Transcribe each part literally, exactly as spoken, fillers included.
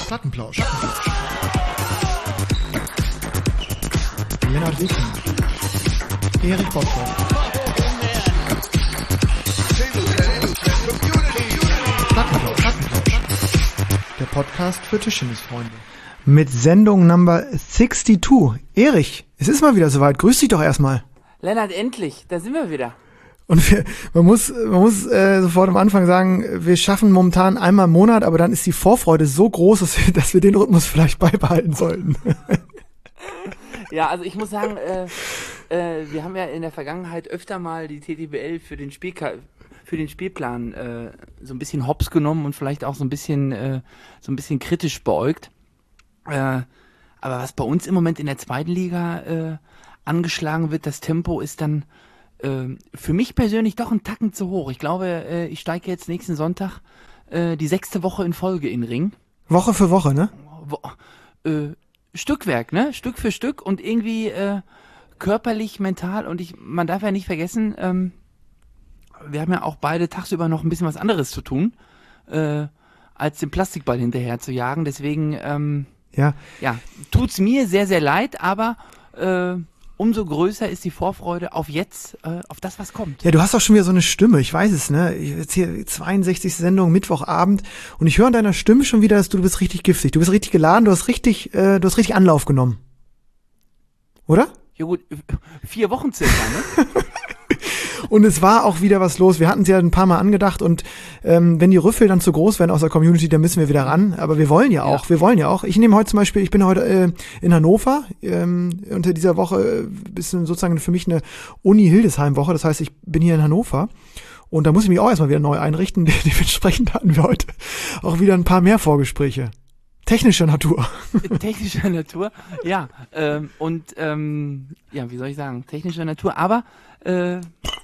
Plattenplausch. Lennart Wittmann. Erich Bottrop. Plattenplausch. Plattenplausch. Der Podcast für Tischtennisfreunde. Mit Sendung Number zweiundsechzig. Erich, es ist mal wieder soweit. Grüß dich doch erstmal. Lennart, endlich, da sind wir wieder. Und wir, man muss, man muss äh, sofort am Anfang sagen, wir schaffen momentan einmal im Monat, aber dann ist die Vorfreude so groß, dass wir, dass wir den Rhythmus vielleicht beibehalten sollten. Ja, also ich muss sagen, äh, äh, wir haben ja in der Vergangenheit öfter mal die T T B L für den Spielka für den Spielplan äh, so ein bisschen hops genommen und vielleicht auch so ein bisschen äh, so ein bisschen kritisch beäugt. Äh, aber was bei uns im Moment in der zweiten Liga äh, angeschlagen wird, das Tempo ist dann äh, für mich persönlich doch ein Tacken zu hoch. Ich glaube, äh, ich steige jetzt nächsten Sonntag äh, die sechste Woche in Folge in den Ring. Woche für Woche, ne? Wo, äh, Stückwerk, ne? Stück für Stück und irgendwie äh, körperlich, mental und ich, man darf ja nicht vergessen, ähm, wir haben ja auch beide tagsüber noch ein bisschen was anderes zu tun, äh, als den Plastikball hinterher zu jagen. Deswegen, ähm, ja, ja, tut's mir sehr, sehr leid, aber äh, umso größer ist die Vorfreude auf jetzt, äh, auf das, was kommt. Ja, du hast doch schon wieder so eine Stimme, ich weiß es, ne? Jetzt hier zweiundsechzigste Sendung, Mittwochabend und ich höre an deiner Stimme schon wieder, dass du, du bist richtig giftig. Du bist richtig geladen, du hast richtig, äh, du hast richtig Anlauf genommen. Oder? Ja gut, vier Wochen circa, ne? Und es war auch wieder was los. Wir hatten es ja ein paar Mal angedacht und ähm, wenn die Rüffel dann zu groß werden aus der Community, dann müssen wir wieder ran. Aber wir wollen ja auch, ja. wir wollen ja auch. Ich nehme heute zum Beispiel, ich bin heute äh, in Hannover. Ähm, unter dieser Woche äh, ist sozusagen für mich eine Uni-Hildesheim-Woche. Das heißt, ich bin hier in Hannover. Und da muss ich mich auch erstmal wieder neu einrichten. Dementsprechend hatten wir heute auch wieder ein paar mehr Vorgespräche. Technischer Natur. Technischer Natur, ja. Ähm, und ähm, ja, wie soll ich sagen, technischer Natur, aber äh,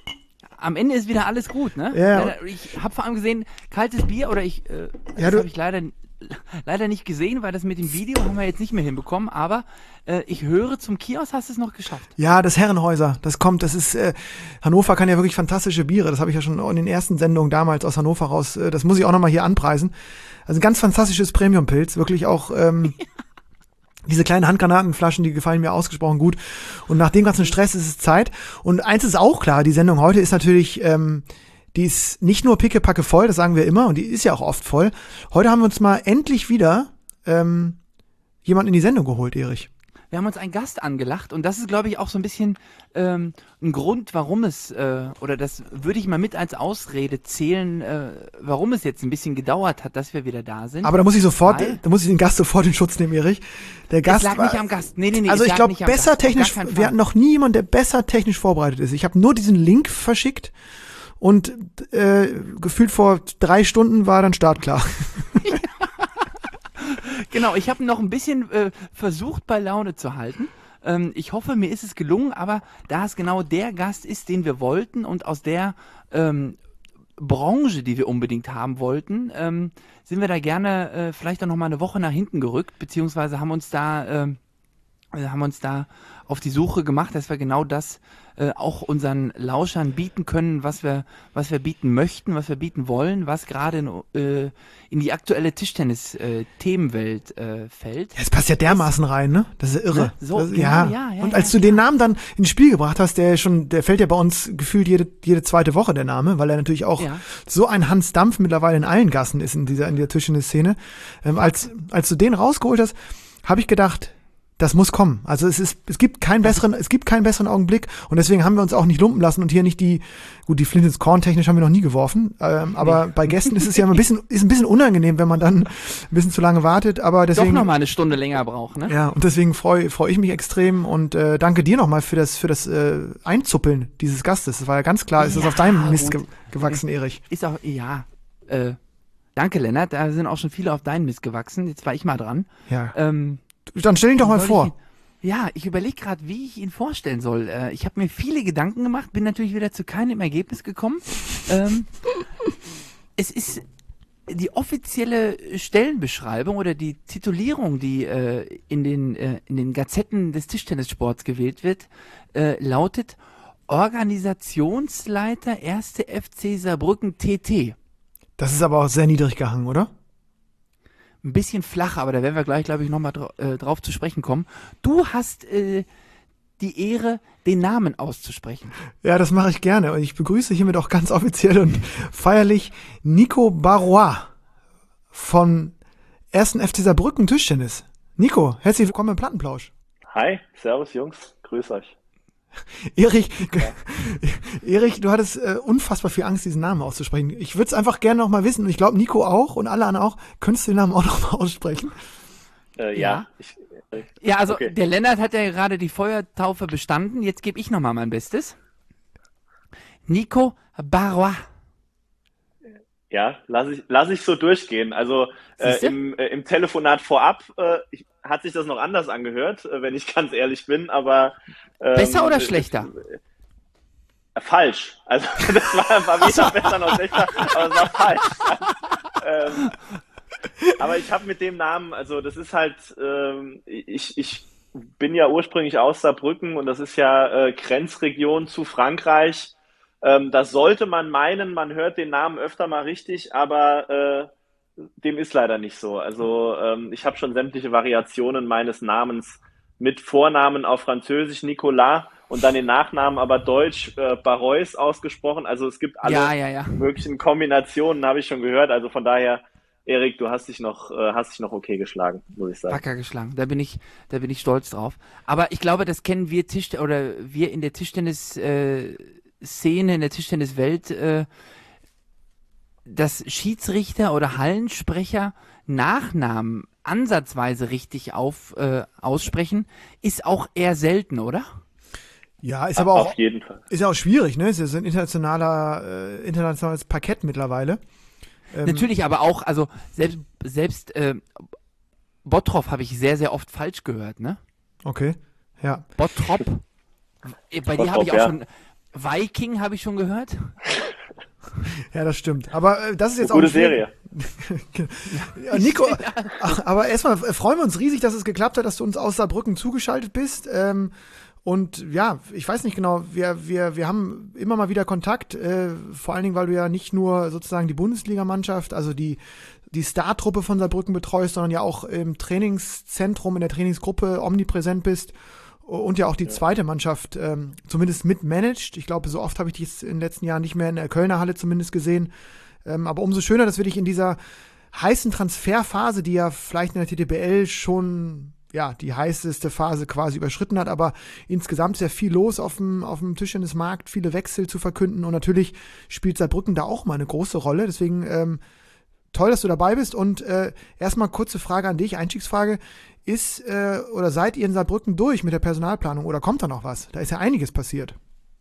am Ende ist wieder alles gut, ne? Ja. Ich habe vor allem gesehen, kaltes Bier oder ich, äh, ja, das habe ich leider leider nicht gesehen, weil das mit dem Video haben wir jetzt nicht mehr hinbekommen, aber äh, ich höre, zum Kiosk hast du es noch geschafft. Ja, das Herrenhäuser, das kommt, das ist, äh, Hannover kann ja wirklich fantastische Biere, das habe ich ja schon in den ersten Sendungen damals aus Hannover raus, äh, das muss ich auch nochmal hier anpreisen. Also ein ganz fantastisches Premium-Pilz, wirklich auch, ähm, diese kleinen Handgranatenflaschen, die gefallen mir ausgesprochen gut. Und nach dem ganzen Stress ist es Zeit. Und eins ist auch klar, die Sendung heute ist natürlich, ähm, die ist nicht nur pickepacke voll, das sagen wir immer, und die ist ja auch oft voll. Heute haben wir uns mal endlich wieder ähm, jemand in die Sendung geholt, Erich. Wir haben uns einen Gast angelacht und das ist, glaube ich, auch so ein bisschen ähm, ein Grund, warum es, äh, oder das würde ich mal mit als Ausrede zählen, äh, warum es jetzt ein bisschen gedauert hat, dass wir wieder da sind. Aber da muss ich sofort, Weil, da muss ich den Gast sofort in Schutz nehmen, Erich. Der Gast es lag war, nicht am Gast. Nee, nee, nee. Also ich glaube, besser Gast, technisch, wir hatten noch nie jemanden, der besser technisch vorbereitet ist. Ich habe nur diesen Link verschickt und äh, gefühlt vor drei Stunden war dann startklar. Genau, ich habe noch ein bisschen äh, versucht, bei Laune zu halten. Ähm, ich hoffe, mir ist es gelungen, aber da es genau der Gast ist, den wir wollten und aus der ähm, Branche, die wir unbedingt haben wollten, ähm, sind wir da gerne äh, vielleicht auch noch mal eine Woche nach hinten gerückt, beziehungsweise haben uns da, äh, haben uns da auf die Suche gemacht, dass wir genau das äh, auch unseren Lauschern bieten können, was wir, was wir bieten möchten, was wir bieten wollen, was gerade in, äh, in die aktuelle Tischtennis-Themenwelt äh, äh, fällt. Ja, es passt ja dermaßen rein, ne? Das ist ja irre. Ne? So, das, genau, ja. ja, ja. Und als ja, du den ja. Namen dann ins Spiel gebracht hast, der schon, der fällt ja bei uns gefühlt jede, jede zweite Woche, der Name, weil er natürlich auch Ja. so ein Hans Dampf mittlerweile in allen Gassen ist in dieser, in der Tischtennis-Szene. Ähm, als, als du den rausgeholt hast, habe ich gedacht, das muss kommen. Also es ist, es gibt keinen besseren, es gibt keinen besseren Augenblick und deswegen haben wir uns auch nicht lumpen lassen und hier nicht die, gut, die Flint ins Korn technisch haben wir noch nie geworfen, ähm, aber nee. Bei Gästen ist es ja immer ein bisschen, ist ein bisschen unangenehm, wenn man dann ein bisschen zu lange wartet, aber deswegen. Doch noch mal eine Stunde länger braucht, ne? Ja, und deswegen freue freu ich mich extrem und äh, danke dir nochmal für das, für das äh, Einzuppeln dieses Gastes. Das war ja ganz klar, ist das Ja, auf deinem Mist gut. ge gewachsen, Erich. Ist auch, ja, äh, danke Lennart, da sind auch schon viele auf deinen Mist gewachsen, jetzt war ich mal dran. Ja. Ähm, Dann stell ihn doch mal soll vor. Ich ihn, ja, ich überlege gerade, wie ich ihn vorstellen soll. Äh, ich habe mir viele Gedanken gemacht, bin natürlich wieder zu keinem Ergebnis gekommen. ähm, es ist die offizielle Stellenbeschreibung oder die Titulierung, die äh, in den äh, in den Gazetten des Tischtennissports gewählt wird, äh, lautet Organisationsleiter erste F C Saarbrücken T T. Das ist aber auch sehr niedrig gehangen, oder? ein bisschen flach, aber da werden wir gleich, glaube ich, nochmal dra äh, drauf zu sprechen kommen. Du hast äh, die Ehre, den Namen auszusprechen. Ja, das mache ich gerne. Und ich begrüße hiermit auch ganz offiziell und feierlich Nico Barrois von ersten F C Saarbrücken Tischtennis. Nico, herzlich willkommen im Plattenplausch. Hi, servus Jungs, grüß euch. Erich, ja. Erich, du hattest äh, unfassbar viel Angst, diesen Namen auszusprechen. Ich würde es einfach gerne noch mal wissen, und ich glaube Nico auch und alle anderen auch. Könntest du den Namen auch noch mal aussprechen? Äh, ja. Ja. Ich, äh, ja, also okay. Der Lennart hat ja gerade die Feuertaufe bestanden. Jetzt gebe ich noch mal mein Bestes. Nico Barrois. Ja, lass ich, lass ich so durchgehen. Also äh, im, äh, im Telefonat vorab äh, ich, hat sich das noch anders angehört, äh, wenn ich ganz ehrlich bin, aber ähm, besser oder schlechter? Äh, falsch. Also das war, war weder besser noch schlechter, aber es war falsch. ähm, aber ich habe mit dem Namen, also das ist halt, ähm, ich, ich bin ja ursprünglich aus Saarbrücken und das ist ja äh, Grenzregion zu Frankreich. Ähm, das sollte man meinen, man hört den Namen öfter mal richtig, aber äh, dem ist leider nicht so. Also ähm, ich habe schon sämtliche Variationen meines Namens mit Vornamen auf Französisch, Nicolas, und dann den Nachnamen aber deutsch, äh, Barrois ausgesprochen. Also es gibt alle ja, ja, ja. möglichen Kombinationen, habe ich schon gehört. Also von daher, Erik, du hast dich noch, äh, hast dich noch okay geschlagen, muss ich sagen. Wacker geschlagen, da bin ich, da bin ich stolz drauf. Aber ich glaube, das kennen wir Tisch oder wir in der Tischtennis äh, Szene, in der Tischtenniswelt, äh, dass Schiedsrichter oder Hallensprecher Nachnamen ansatzweise richtig auf, äh, aussprechen, ist auch eher selten, oder? Ja, ist aber auch, auf jeden Fall. Ist ja auch schwierig, ne? Es ist ein internationaler, äh, internationales Parkett mittlerweile. Ähm, Natürlich, aber auch, also selbst, selbst äh, Bottrop habe ich sehr, sehr oft falsch gehört, ne? Okay, ja. Bottrop. Bei dir habe ich auch ja. schon Viking habe ich schon gehört. Ja, das stimmt. Aber äh, das ist jetzt eine auch gute Serie. Ja, Nico, aber erstmal freuen wir uns riesig, dass es geklappt hat, dass du uns aus Saarbrücken zugeschaltet bist. Ähm, und ja, ich weiß nicht genau, wir, wir, wir haben immer mal wieder Kontakt, äh, vor allen Dingen, weil du ja nicht nur sozusagen die Bundesligamannschaft, also die, die Startruppe von Saarbrücken betreust, sondern ja auch im Trainingszentrum, in der Trainingsgruppe omnipräsent bist. Und ja auch die zweite Mannschaft ähm, zumindest mitmanagt. Ich glaube, so oft habe ich dich in den letzten Jahren nicht mehr in der Kölner Halle zumindest gesehen. Ähm, aber umso schöner, dass wir dich in dieser heißen Transferphase, die ja vielleicht in der T T B L schon ja die heißeste Phase quasi überschritten hat, aber insgesamt sehr viel los auf dem, auf dem Tischtennismarkt, viele Wechsel zu verkünden. Und natürlich spielt Saarbrücken da auch mal eine große Rolle. Deswegen ähm, toll, dass du dabei bist. Und äh, erstmal kurze Frage an dich, Einstiegsfrage. Ist äh, oder seid ihr in Saarbrücken durch mit der Personalplanung oder kommt da noch was? Da ist ja einiges passiert.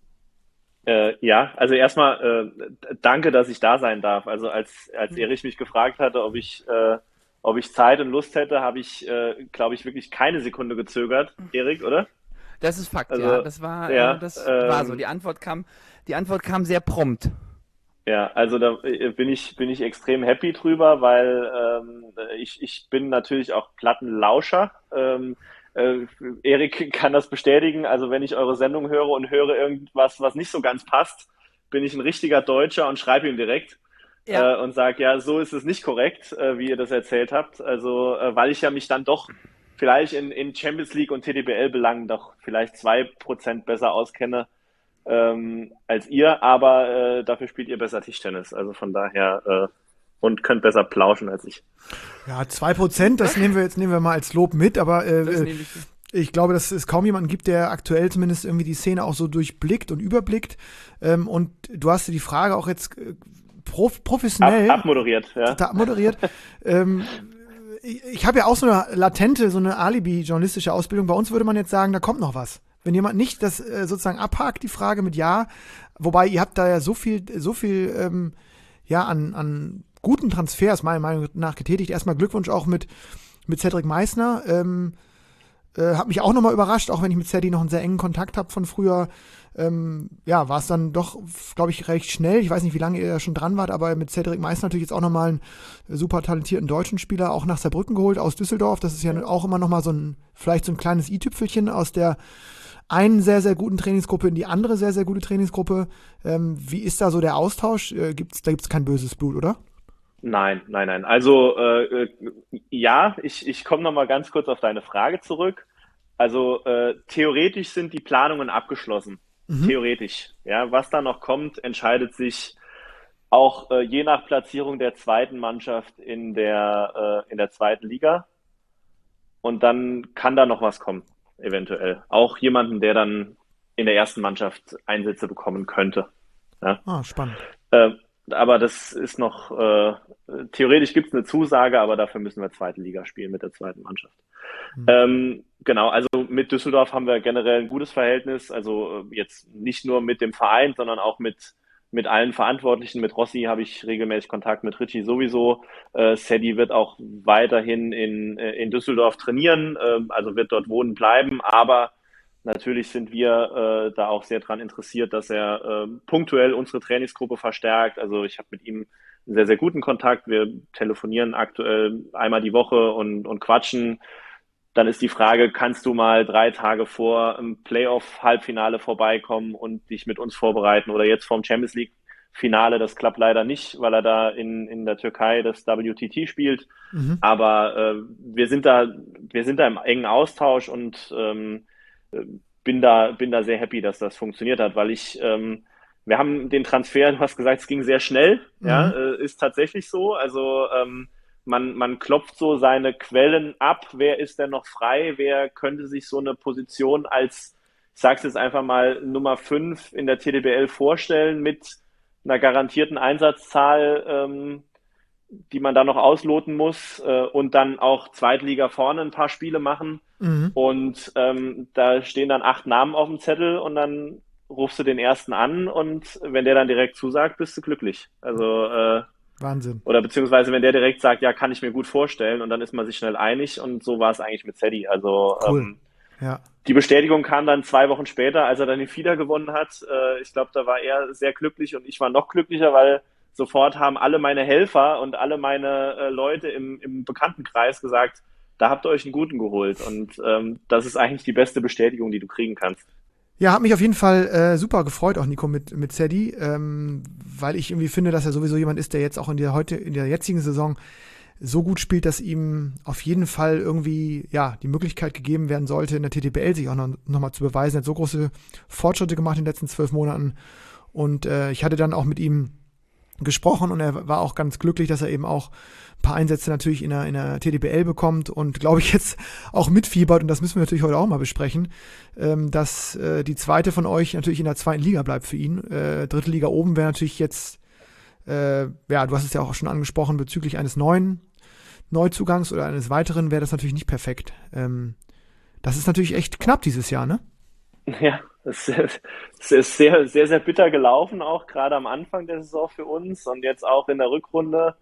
Äh, ja, also erstmal äh, danke, dass ich da sein darf. Also als als Erich mich gefragt hatte, ob ich äh, ob ich Zeit und Lust hätte, habe ich, äh, glaube ich, wirklich keine Sekunde gezögert, Erik, oder? Das ist Fakt, also, ja. Das war ja, äh, das ähm, war so. Die Antwort kam, die Antwort kam sehr prompt. Ja, also da bin ich bin ich extrem happy drüber, weil ähm, ich ich bin natürlich auch Plattenlauscher. Ähm, äh, Erik kann das bestätigen. Also wenn ich eure Sendung höre und höre irgendwas, was nicht so ganz passt, bin ich ein richtiger Deutscher und schreibe ihm direkt ja. äh, und sage, ja, so ist es nicht korrekt, äh, wie ihr das erzählt habt. Also äh, weil ich ja mich dann doch vielleicht in in Champions League und T D B L-Belangen doch vielleicht zwei Prozent besser auskenne. Ähm, als ihr, aber äh, dafür spielt ihr besser Tischtennis. Also von daher äh, und könnt besser plauschen als ich. Ja, zwei Prozent, das nehmen wir jetzt nehmen wir mal als Lob mit, aber äh, ich, ich glaube, dass es kaum jemanden gibt, der aktuell zumindest irgendwie die Szene auch so durchblickt und überblickt. Ähm, und du hast dir die Frage auch jetzt äh, prof, professionell Ab, abmoderiert, ja. abmoderiert. ähm, ich ich habe ja auch so eine latente, so eine Alibi-journalistische Ausbildung. Bei uns würde man jetzt sagen, da kommt noch was. Wenn jemand nicht das äh, sozusagen abhakt, die Frage mit Ja, wobei ihr habt da ja so viel, so viel ähm, ja, an, an guten Transfers meiner Meinung nach getätigt. Erstmal Glückwunsch auch mit, mit Cedric Meissner. Ähm, äh, hat mich auch nochmal überrascht, auch wenn ich mit Cedric noch einen sehr engen Kontakt habe von früher. Ähm, ja, war es dann doch, glaube ich, recht schnell. Ich weiß nicht, wie lange ihr da schon dran wart, aber mit Cedric Meissner natürlich jetzt auch nochmal einen super talentierten deutschen Spieler auch nach Saarbrücken geholt aus Düsseldorf. Das ist ja auch immer nochmal so ein, vielleicht so ein kleines i-Tüpfelchen aus der einen sehr, sehr guten Trainingsgruppe in die andere sehr, sehr gute Trainingsgruppe. Ähm, wie ist da so der Austausch? Äh, gibt's, da gibt es kein böses Blut, oder? Nein, nein, nein. Also äh, äh, ja, ich, ich komme noch mal ganz kurz auf deine Frage zurück. Also äh, theoretisch sind die Planungen abgeschlossen. Mhm. Theoretisch. Ja, was da noch kommt, entscheidet sich auch äh, je nach Platzierung der zweiten Mannschaft in der, äh, in der zweiten Liga. Und dann kann da noch was kommen, eventuell. Auch jemanden, der dann in der ersten Mannschaft Einsätze bekommen könnte. Ja. Ah, spannend. Äh, aber das ist noch, äh, theoretisch gibt es eine Zusage, aber dafür müssen wir zweite Liga spielen mit der zweiten Mannschaft. Hm. Ähm, genau, also mit Düsseldorf haben wir generell ein gutes Verhältnis. Also äh, jetzt nicht nur mit dem Verein, sondern auch mit, mit allen Verantwortlichen. Mit Rossi habe ich regelmäßig Kontakt, mit Richie sowieso. Äh, Sadie wird auch weiterhin in, äh, in Düsseldorf trainieren, äh, also wird dort wohnen bleiben, aber natürlich sind wir äh, da auch sehr dran interessiert, dass er äh, punktuell unsere Trainingsgruppe verstärkt. Also ich habe mit ihm einen sehr, sehr guten Kontakt. Wir telefonieren aktuell einmal die Woche und, und quatschen. Dann ist die Frage, kannst du mal drei Tage vor im Playoff-Halbfinale vorbeikommen und dich mit uns vorbereiten oder jetzt vorm Champions League-Finale? Das klappt leider nicht, weil er da in, in der Türkei das W T T spielt. Mhm. Aber äh, wir sind da, wir sind da im engen Austausch und ähm, bin da, bin da sehr happy, dass das funktioniert hat, weil ich, ähm, wir haben den Transfer, du hast gesagt, es ging sehr schnell, Mhm. ja, äh, ist tatsächlich so. Also ähm, man, man klopft so seine Quellen ab, wer ist denn noch frei, wer könnte sich so eine Position als, ich sag's jetzt einfach mal, Nummer fünf in der T D B L vorstellen mit einer garantierten Einsatzzahl, ähm, die man da noch ausloten muss äh, und dann auch Zweitliga vorne ein paar Spiele machen. Mhm. Und ähm, da stehen dann acht Namen auf dem Zettel und dann rufst du den ersten an und wenn der dann direkt zusagt, bist du glücklich. Also äh, Wahnsinn. oder beziehungsweise wenn der direkt sagt, ja, kann ich mir gut vorstellen und dann ist man sich schnell einig und so war es eigentlich mit Sadie. Also Cool. ähm, Ja. die Bestätigung kam dann zwei Wochen später, als er dann den Fieder gewonnen hat. Äh, ich glaube, da war er sehr glücklich und ich war noch glücklicher, weil sofort haben alle meine Helfer und alle meine äh, Leute im, im Bekanntenkreis gesagt, da habt ihr euch einen Guten geholt. Und ähm, das ist eigentlich die beste Bestätigung, die du kriegen kannst. Ja, hat mich auf jeden Fall äh, super gefreut, auch Nico, mit, mit Sadie, ähm, weil ich irgendwie finde, dass er sowieso jemand ist, der jetzt auch in der heute, in der jetzigen Saison so gut spielt, dass ihm auf jeden Fall irgendwie, ja, die Möglichkeit gegeben werden sollte, in der T T B L sich auch noch, noch mal zu beweisen. Er hat so große Fortschritte gemacht in den letzten zwölf Monaten. Und äh, ich hatte dann auch mit ihm gesprochen und er war auch ganz glücklich, dass er eben auch ein paar Einsätze natürlich in der, in der T D B L bekommt und glaube ich jetzt auch mitfiebert und das müssen wir natürlich heute auch mal besprechen, ähm, dass äh, die zweite von euch natürlich in der zweiten Liga bleibt für ihn. Äh, dritte Liga oben wäre natürlich jetzt, äh, ja, du hast es ja auch schon angesprochen, bezüglich eines neuen Neuzugangs oder eines weiteren wäre das natürlich nicht perfekt. Ähm, das ist natürlich echt knapp dieses Jahr, ne? Ja, es ist, es ist sehr, sehr, sehr bitter gelaufen, auch gerade am Anfang der Saison für uns und jetzt auch in der Rückrunde.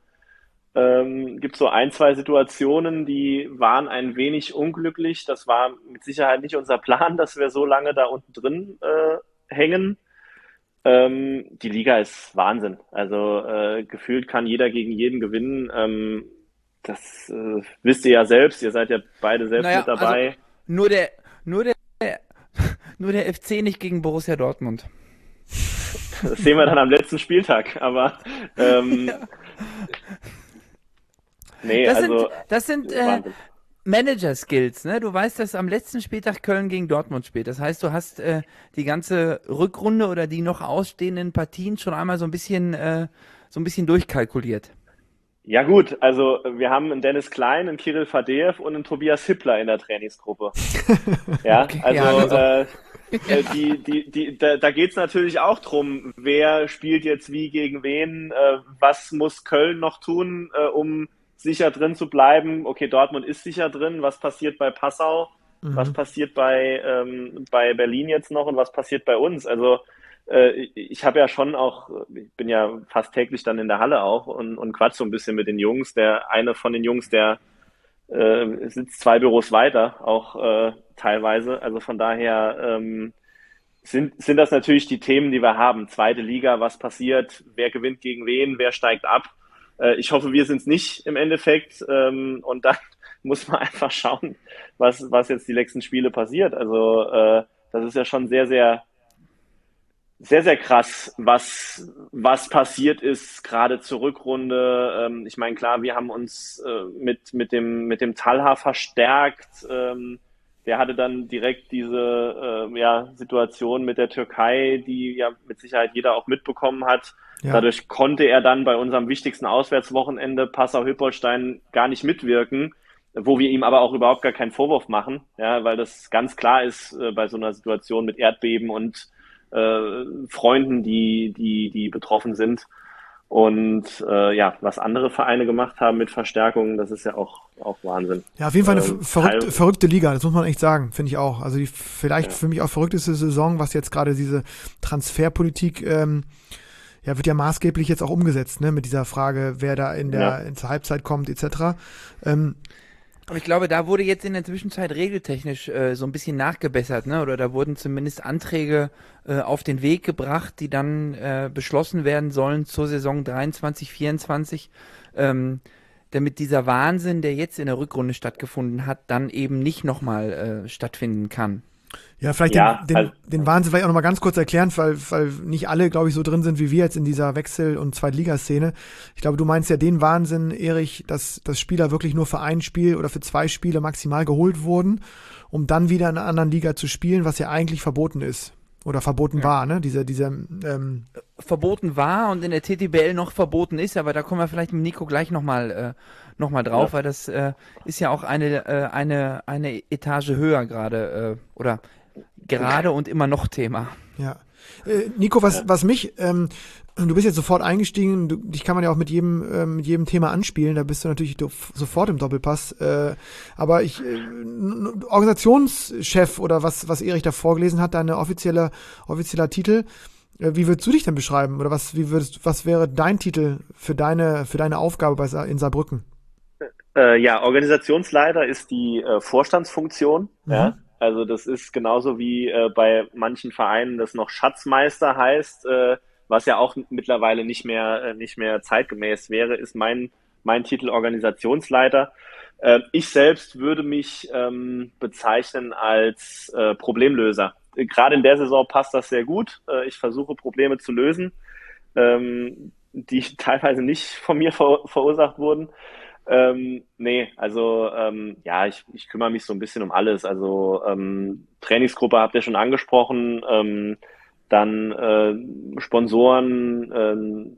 Ähm, gibt so ein, zwei Situationen, die waren ein wenig unglücklich. Das war mit Sicherheit nicht unser Plan, dass wir so lange da unten drin äh, hängen. Ähm, die Liga ist Wahnsinn. Also äh, gefühlt kann jeder gegen jeden gewinnen. Ähm, das äh, wisst ihr ja selbst. Ihr seid ja beide selbst Naja, mit dabei. also nur der, nur der, nur der F C nicht gegen Borussia Dortmund. Das sehen wir dann am letzten Spieltag. Aber ähm, Ja. nee, Das also sind, das sind äh, Wahnsinn. Manager-Skills, ne? Du weißt, dass am letzten Spieltag Köln gegen Dortmund spielt. Das heißt, du hast äh, die ganze Rückrunde oder die noch ausstehenden Partien schon einmal so ein bisschen, äh, so ein bisschen durchkalkuliert. Ja gut, also wir haben einen Dennis Klein, einen Kirill Fadeev und einen Tobias Hippler in der Trainingsgruppe. Ja, Okay, also ja, also- äh, äh, die, die, die, da, da geht's natürlich auch drum, wer spielt jetzt wie gegen wen, äh, was muss Köln noch tun, äh, um sicher drin zu bleiben. Okay, Dortmund ist sicher drin, was passiert bei Passau, Mhm. was passiert bei, ähm, bei Berlin jetzt noch und was passiert bei uns. Also äh, ich, ich habe ja schon auch, ich bin ja fast täglich dann in der Halle auch und, und quatsch so ein bisschen mit den Jungs. Der eine von den Jungs, der äh, sitzt zwei Büros weiter, auch äh, teilweise. Also von daher ähm, sind, sind das natürlich die Themen, die wir haben. Zweite Liga, was passiert, wer gewinnt gegen wen, wer steigt ab. Äh, ich hoffe, wir sind es nicht im Endeffekt. Ähm, und dann muss man einfach schauen, was, was jetzt die nächsten Spiele passiert. Also äh, das ist ja schon sehr, sehr sehr, sehr krass, was, was passiert ist, gerade zur Rückrunde. Ähm, ich meine, klar, wir haben uns äh, mit, mit dem, mit dem Talha verstärkt. Ähm, der hatte dann direkt diese äh, ja, Situation mit der Türkei, die ja mit Sicherheit jeder auch mitbekommen hat. Ja. Dadurch konnte er dann bei unserem wichtigsten Auswärtswochenende Passau-Hilpoltstein gar nicht mitwirken, wo wir ihm aber auch überhaupt gar keinen Vorwurf machen, ja, weil das ganz klar ist äh, bei so einer Situation mit Erdbeben und äh, Freunden, die, die, die betroffen sind. Und äh, ja, was andere Vereine gemacht haben mit Verstärkungen, das ist ja auch, auch Wahnsinn. Ja, auf jeden Fall eine Ähm, verrückte, Teil- verrückte Liga, das muss man echt sagen, finde ich auch. Also die vielleicht Ja. für mich auch verrückteste Saison, was jetzt gerade diese Transferpolitik, ähm, ja, wird ja maßgeblich jetzt auch umgesetzt, ne, mit dieser Frage, wer da in der Ja. in zur Halbzeit kommt, et cetera. Ähm, Aber ich glaube, da wurde jetzt in der Zwischenzeit regeltechnisch äh, so ein bisschen nachgebessert, ne? Oder da wurden zumindest Anträge äh, auf den Weg gebracht, die dann äh, beschlossen werden sollen zur Saison dreiundzwanzig, vierundzwanzig, ähm, damit dieser Wahnsinn, der jetzt in der Rückrunde stattgefunden hat, dann eben nicht nochmal äh, stattfinden kann. Ja, vielleicht Ja, den, den, also- den Wahnsinn vielleicht auch nochmal ganz kurz erklären, weil, weil nicht alle, glaube ich, so drin sind wie wir jetzt in dieser Wechsel- und Zweitligaszene. Ich glaube, du meinst ja den Wahnsinn, Erich, dass, dass Spieler wirklich nur für ein Spiel oder für zwei Spiele maximal geholt wurden, um dann wieder in einer anderen Liga zu spielen, was ja eigentlich verboten ist. Oder verboten Ja. war, ne? Diese, diese, ähm, Verboten war und in der T T B L noch verboten ist, aber da kommen wir vielleicht mit Nico gleich nochmal äh, noch mal drauf, Ja. weil das äh, ist ja auch eine, äh, eine, eine Etage höher gerade äh, oder gerade und immer noch Thema. ja. Äh, Nico, was, Ja. was mich, ähm, du bist jetzt sofort eingestiegen, du, dich kann man ja auch mit jedem, ähm, mit jedem Thema anspielen, da bist du natürlich do- sofort im Doppelpass. Äh, aber ich, äh, n- Organisationschef oder was, was Erich da vorgelesen hat, dein offizieller, offizieller Titel, äh, wie würdest du dich denn beschreiben? Oder was, wie würdest, was wäre dein Titel für deine, für deine Aufgabe bei, Sa- in Saarbrücken? Äh, ja, Organisationsleiter ist die äh, Vorstandsfunktion. Mhm. Ja, also das ist genauso wie äh, bei manchen Vereinen das noch Schatzmeister heißt, äh, was ja auch mittlerweile nicht mehr äh, nicht mehr zeitgemäß wäre, ist mein mein Titel Organisationsleiter. Äh, ich selbst würde mich ähm, bezeichnen als äh, Problemlöser. Gerade in der Saison passt das sehr gut. Äh, ich versuche Probleme zu lösen, ähm, die teilweise nicht von mir ver verursacht wurden. Ähm, nee, also ähm, ja, ich, ich kümmere mich so ein bisschen um alles. Also ähm, Trainingsgruppe habt ihr schon angesprochen, ähm, dann äh, Sponsoren, ähm,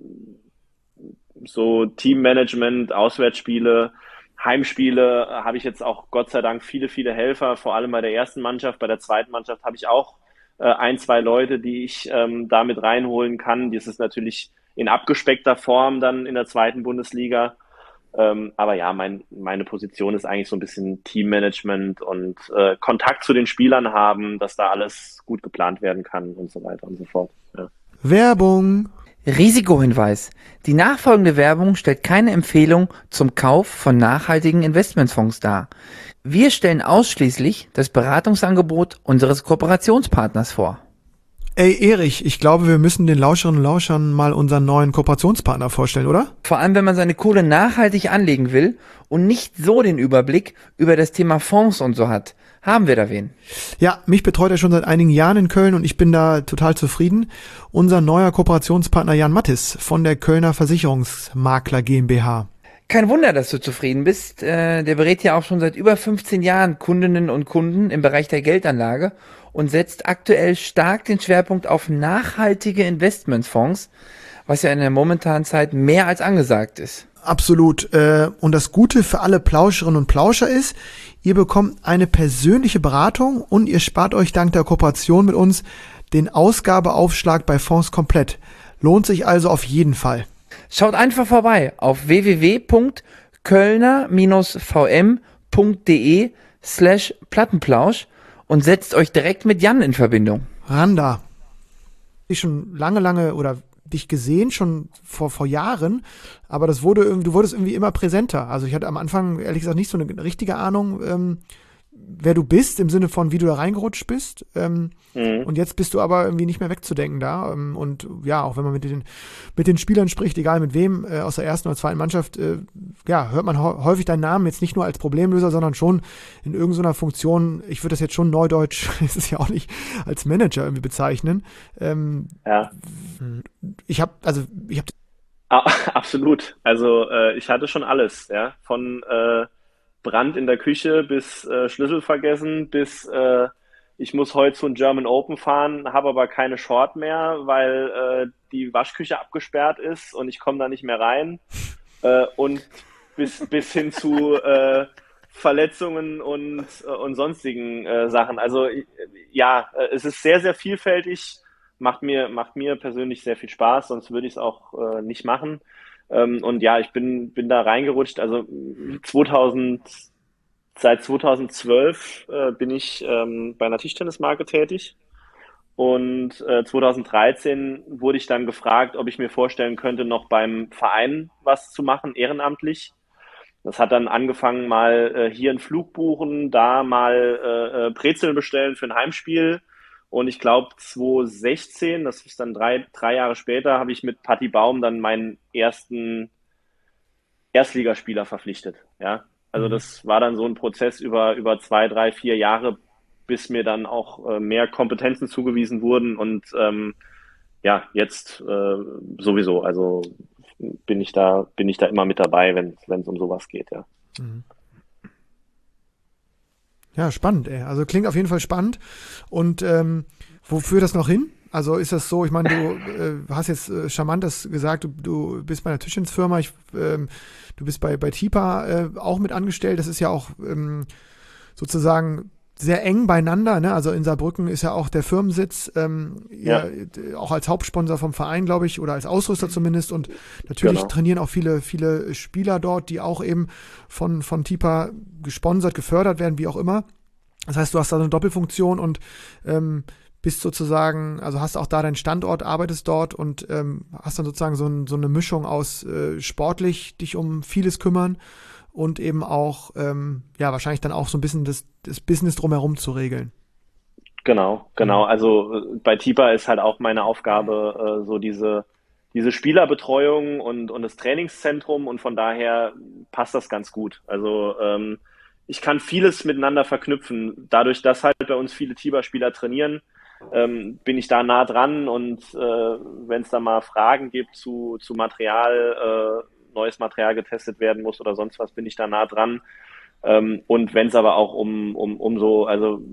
so Teammanagement, Auswärtsspiele, Heimspiele äh, habe ich jetzt auch Gott sei Dank viele, viele Helfer, vor allem bei der ersten Mannschaft. Bei der zweiten Mannschaft habe ich auch äh, ein, zwei Leute, die ich ähm, da mit reinholen kann. Das ist natürlich in abgespeckter Form dann in der zweiten Bundesliga. Ähm, aber ja, mein, meine Position ist eigentlich so ein bisschen Teammanagement und äh, Kontakt zu den Spielern haben, dass da alles gut geplant werden kann und so weiter und so fort. Ja. Werbung. Risikohinweis. Die nachfolgende Werbung stellt keine Empfehlung zum Kauf von nachhaltigen Investmentfonds dar. Wir stellen ausschließlich das Beratungsangebot unseres Kooperationspartners vor. Ey, Erich, ich glaube, wir müssen den Lauscherinnen und Lauschern mal unseren neuen Kooperationspartner vorstellen, oder? Vor allem, wenn man seine Kohle nachhaltig anlegen will und nicht so den Überblick über das Thema Fonds und so hat. Haben wir da wen? Ja, mich betreut er schon seit einigen Jahren in Köln und ich bin da total zufrieden. Unser neuer Kooperationspartner Jan Mattis von der Kölner Versicherungsmakler GmbH. Kein Wunder, dass du zufrieden bist. Äh, der berät ja auch schon seit über fünfzehn Jahren Kundinnen und Kunden im Bereich der Geldanlage und setzt aktuell stark den Schwerpunkt auf nachhaltige Investmentfonds, was ja in der momentanen Zeit mehr als angesagt ist. Absolut. Äh, Und das Gute für alle Plauscherinnen und Plauscher ist, ihr bekommt eine persönliche Beratung und ihr spart euch dank der Kooperation mit uns den Ausgabeaufschlag bei Fonds komplett. Lohnt sich also auf jeden Fall. Schaut einfach vorbei auf w w w punkt kölner v m punkt d e slash Plattenplausch und setzt euch direkt mit Jan in Verbindung. Randa. Ich schon lange, lange oder dich gesehen, schon vor, vor Jahren, aber das wurde irgendwie, du wurdest irgendwie immer präsenter. Also ich hatte am Anfang, ehrlich gesagt, nicht so eine richtige Ahnung, ähm, wer du bist, im Sinne von, wie du da reingerutscht bist. Ähm, Mhm. Und jetzt bist du aber irgendwie nicht mehr wegzudenken da. Ähm, und ja, auch wenn man mit den, mit den Spielern spricht, egal mit wem, äh, aus der ersten oder zweiten Mannschaft, äh, ja, hört man häufig deinen Namen jetzt nicht nur als Problemlöser, sondern schon in irgendeiner Funktion. Ich würde das jetzt schon neudeutsch, es ist ja auch nicht als Manager irgendwie bezeichnen. Ähm, Ja. ich habe, also ich habe Ah, absolut. Also äh, ich hatte schon alles, ja. Von äh, Brand in der Küche bis äh, Schlüssel vergessen, bis äh, ich muss heute zu einem German Open fahren, habe aber keine Short mehr, weil äh, die Waschküche abgesperrt ist und ich komme da nicht mehr rein. Äh, und bis, bis hin zu äh, Verletzungen und, äh, und sonstigen äh, Sachen. Also ich- ja, äh, es ist sehr, sehr vielfältig, macht mir, macht mir persönlich sehr viel Spaß, sonst würde ich es auch äh, nicht machen. Ähm, und ja, ich bin, bin da reingerutscht. Also zweitausend, seit zweitausendzwölf äh, bin ich ähm, bei einer Tischtennismarke tätig. Und äh, zweitausenddreizehn wurde ich dann gefragt, ob ich mir vorstellen könnte, noch beim Verein was zu machen, ehrenamtlich. Das hat dann angefangen, mal äh, hier einen Flug buchen, da mal äh, äh, Brezeln bestellen für ein Heimspiel. Und ich glaube, zweitausendsechzehn, das ist dann drei, drei Jahre später, habe ich mit Patti Baum dann meinen ersten Erstligaspieler verpflichtet. Ja, also das war dann so ein Prozess über, über zwei, drei, vier Jahre, bis mir dann auch äh, mehr Kompetenzen zugewiesen wurden. Und ähm, ja, jetzt äh, sowieso. Also bin ich da, bin ich da immer mit dabei, wenn wenn es um sowas geht, ja. Ja, spannend, ey. Also klingt auf jeden Fall spannend. Und ähm, wo führt das noch hin? Also ist das so, ich meine, du äh, hast jetzt äh, Charmantes gesagt, du, du bist bei einer Tischtennisfirma, ich, ähm, du bist bei, bei Tipa äh, auch mit angestellt. Das ist ja auch ähm, sozusagen sehr eng beieinander, ne? Also in Saarbrücken ist ja auch der Firmensitz, ähm, Ja. ihr, d- auch als Hauptsponsor vom Verein, glaube ich, oder als Ausrüster zumindest. Und natürlich Genau. trainieren auch viele, viele Spieler dort, die auch eben von, von Tipa gesponsert, gefördert werden, wie auch immer. Das heißt, du hast da so eine Doppelfunktion und ähm, bist sozusagen, also hast auch da deinen Standort, arbeitest dort und ähm, hast dann sozusagen so, ein, so eine Mischung aus äh, sportlich dich um vieles kümmern und eben auch, ähm, ja, wahrscheinlich dann auch so ein bisschen das, das Business drumherum zu regeln. Genau, genau. Also äh, bei Tipa ist halt auch meine Aufgabe, äh, so diese, diese Spielerbetreuung und, und das Trainingszentrum und von daher passt das ganz gut. Also ähm, ich kann vieles miteinander verknüpfen. Dadurch, dass halt bei uns viele Tipa-Spieler trainieren, ähm, bin ich da nah dran und äh, wenn es da mal Fragen gibt zu, zu Material, äh, neues Material getestet werden muss oder sonst was, bin ich da nah dran. Ähm, und wenn es aber auch um, um, um so, also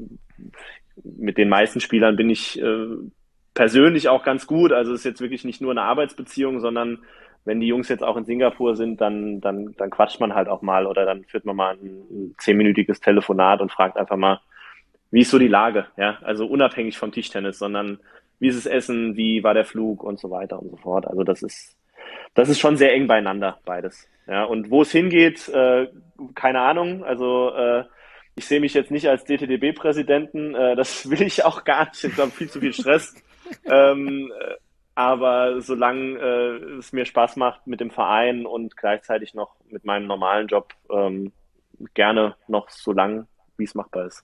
mit den meisten Spielern bin ich äh, persönlich auch ganz gut. Also es ist jetzt wirklich nicht nur eine Arbeitsbeziehung, sondern wenn die Jungs jetzt auch in Singapur sind, dann, dann, dann quatscht man halt auch mal oder dann führt man mal ein, ein zehnminütiges Telefonat und fragt einfach mal, wie ist so die Lage? Ja, also unabhängig vom Tischtennis, sondern wie ist das Essen, wie war der Flug und so weiter und so fort. Also das ist, das ist schon sehr eng beieinander, beides. Ja, und wo es hingeht, äh, keine Ahnung. Also äh, ich sehe mich jetzt nicht als D T D B-Präsidenten, äh, das will ich auch gar nicht. Ich glaube, viel zu viel Stress. ähm, äh, aber solange äh, es mir Spaß macht mit dem Verein und gleichzeitig noch mit meinem normalen Job, ähm, gerne noch so lang, wie es machbar ist.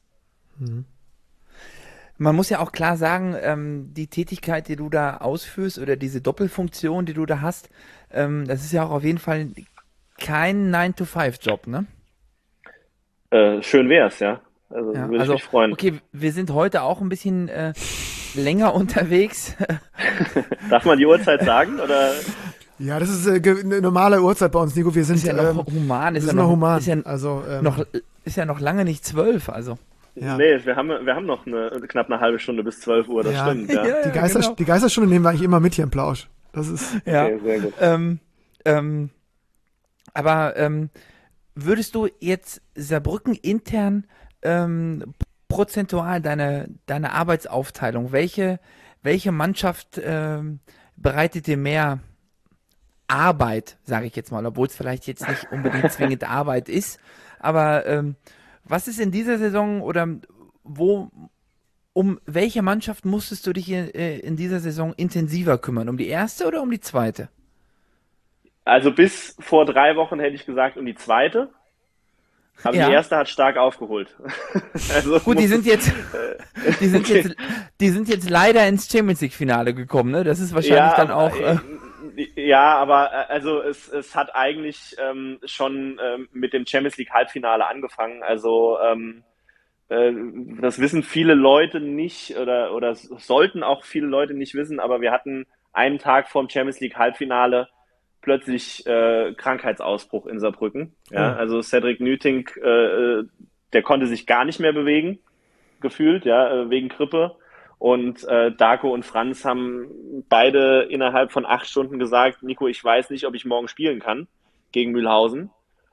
Man muss ja auch klar sagen, ähm, die Tätigkeit, die du da ausführst oder diese Doppelfunktion, die du da hast, ähm, das ist ja auch auf jeden Fall kein nine to five Job, ne? Äh, schön wär's, ja. Also Ja, würde ich also, mich freuen. okay, wir sind heute auch ein bisschen äh, länger unterwegs. Darf man die Uhrzeit sagen? Oder? Ja, das ist äh, ge- eine normale Uhrzeit bei uns, Nico. Wir sind Ist ja noch ähm, human, wir ist ja sind noch noch, human. ist ja also, ähm, noch, ist ja noch lange nicht zwölf, also. Ja. Nee, wir haben, wir haben noch eine, knapp eine halbe Stunde bis zwölf Uhr, das Ja. stimmt, ja. Ja, die, Geister, genau. die Geisterstunde nehmen wir eigentlich immer mit hier im Plausch. Das ist, Ja. Okay, sehr gut. Ähm, ähm, aber ähm, würdest du jetzt Saarbrücken intern ähm, prozentual deine, deine Arbeitsaufteilung, welche, welche Mannschaft ähm, bereitet dir mehr Arbeit, sage ich jetzt mal, obwohl es vielleicht jetzt nicht unbedingt zwingend Arbeit ist, aber ähm, was ist in dieser Saison oder wo, um welche Mannschaft musstest du dich in, äh, in dieser Saison intensiver kümmern? Um die erste oder um die zweite? Also bis vor drei Wochen hätte ich gesagt um die zweite. Aber Ja. die erste hat stark aufgeholt. Also Gut, die muss- sind jetzt, die sind jetzt, die sind jetzt leider ins Champions League Finale gekommen, ne? Das ist wahrscheinlich ja, dann aber, auch. Äh, äh, ja, aber äh, also es, es hat eigentlich ähm, schon ähm, mit dem Champions League Halbfinale angefangen. Also ähm, äh, das wissen viele Leute nicht oder oder s- sollten auch viele Leute nicht wissen, aber wir hatten einen Tag vorm Champions League Halbfinale plötzlich äh, Krankheitsausbruch in Saarbrücken. Ja, Oh. also Cedric Nüting, äh, der konnte sich gar nicht mehr bewegen, gefühlt, ja, äh, wegen Grippe. Und äh, Darko und Franz haben beide innerhalb von acht Stunden gesagt, Nico, ich weiß nicht, ob ich morgen spielen kann gegen Mühlhausen.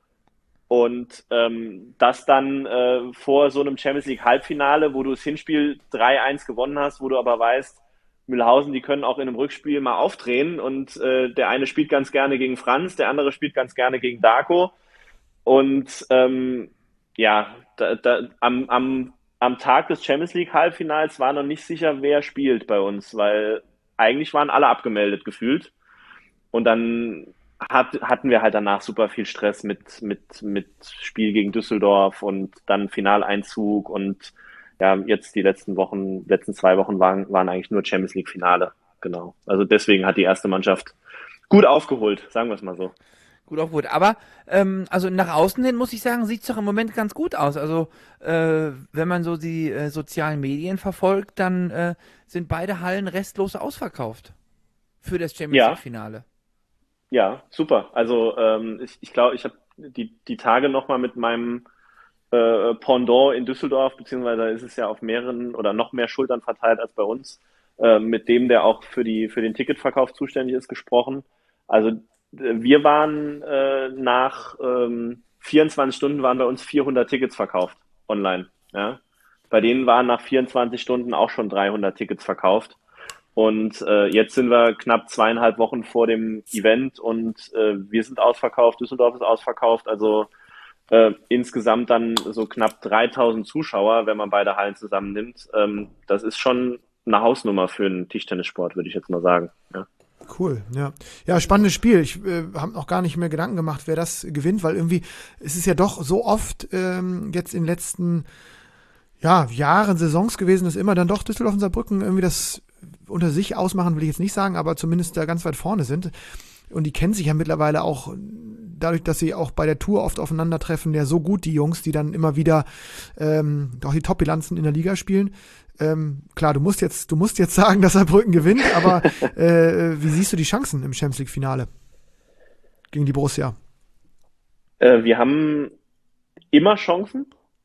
Und ähm, das dann äh, vor so einem Champions League Halbfinale, wo du das Hinspiel drei eins gewonnen hast, wo du aber weißt, Mühlhausen, die können auch in einem Rückspiel mal aufdrehen und äh, der eine spielt ganz gerne gegen Franz, der andere spielt ganz gerne gegen Darko. Und ähm, ja, da, da, am, am, am Tag des Champions League Halbfinals war noch nicht sicher, wer spielt bei uns, weil eigentlich waren alle abgemeldet gefühlt. Und dann hat, hatten wir halt danach super viel Stress mit, mit, mit Spiel gegen Düsseldorf und dann Finaleinzug und ja, jetzt die letzten Wochen, letzten zwei Wochen waren, waren eigentlich nur Champions League Finale. Genau. Also deswegen hat die erste Mannschaft gut aufgeholt, sagen wir es mal so. gut auch gut. Aber ähm, also nach außen hin muss ich sagen, sieht's doch im Moment ganz gut aus. Also äh, wenn man so die äh, sozialen Medien verfolgt, dann äh, sind beide Hallen restlos ausverkauft für das Champions Ja, League Finale. ja, super. Also ähm, ich ich glaube, ich habe die, die Tage nochmal mit meinem äh, Pendant in Düsseldorf, beziehungsweise ist es ja auf mehreren oder noch mehr Schultern verteilt als bei uns, äh, mit dem, der auch für die, für den Ticketverkauf zuständig ist, gesprochen. Also äh, wir waren äh, nach ähm, vierundzwanzig Stunden waren bei uns vierhundert Tickets verkauft online. Ja? Bei denen waren nach vierundzwanzig Stunden auch schon dreihundert Tickets verkauft. Und äh, jetzt sind wir knapp zweieinhalb Wochen vor dem Event und äh, wir sind ausverkauft, Düsseldorf ist ausverkauft. Also äh, insgesamt dann so knapp dreitausend Zuschauer, wenn man beide Hallen zusammennimmt. Ähm, das ist schon eine Hausnummer für einen Tischtennissport, würde ich jetzt mal sagen. Ja. Cool, ja. Ja, spannendes Spiel. Ich äh, habe noch gar nicht mehr Gedanken gemacht, wer das gewinnt, weil irgendwie es ist ja doch so oft ähm, jetzt in den letzten ja, Jahren, Saisons gewesen, dass immer dann doch Düsseldorf und Saarbrücken irgendwie das unter sich ausmachen, will ich jetzt nicht sagen, aber zumindest da ganz weit vorne sind. Und die kennen sich ja mittlerweile auch, dadurch, dass sie auch bei der Tour oft aufeinandertreffen, ja so gut, die Jungs, die dann immer wieder ähm, doch die Top-Bilanzen in der Liga spielen. Ähm, klar, du musst jetzt, du musst jetzt sagen, dass Saarbrücken gewinnt, aber äh, wie siehst du die Chancen im Champions League-Finale gegen die Borussia? Äh, wir haben immer Chancen,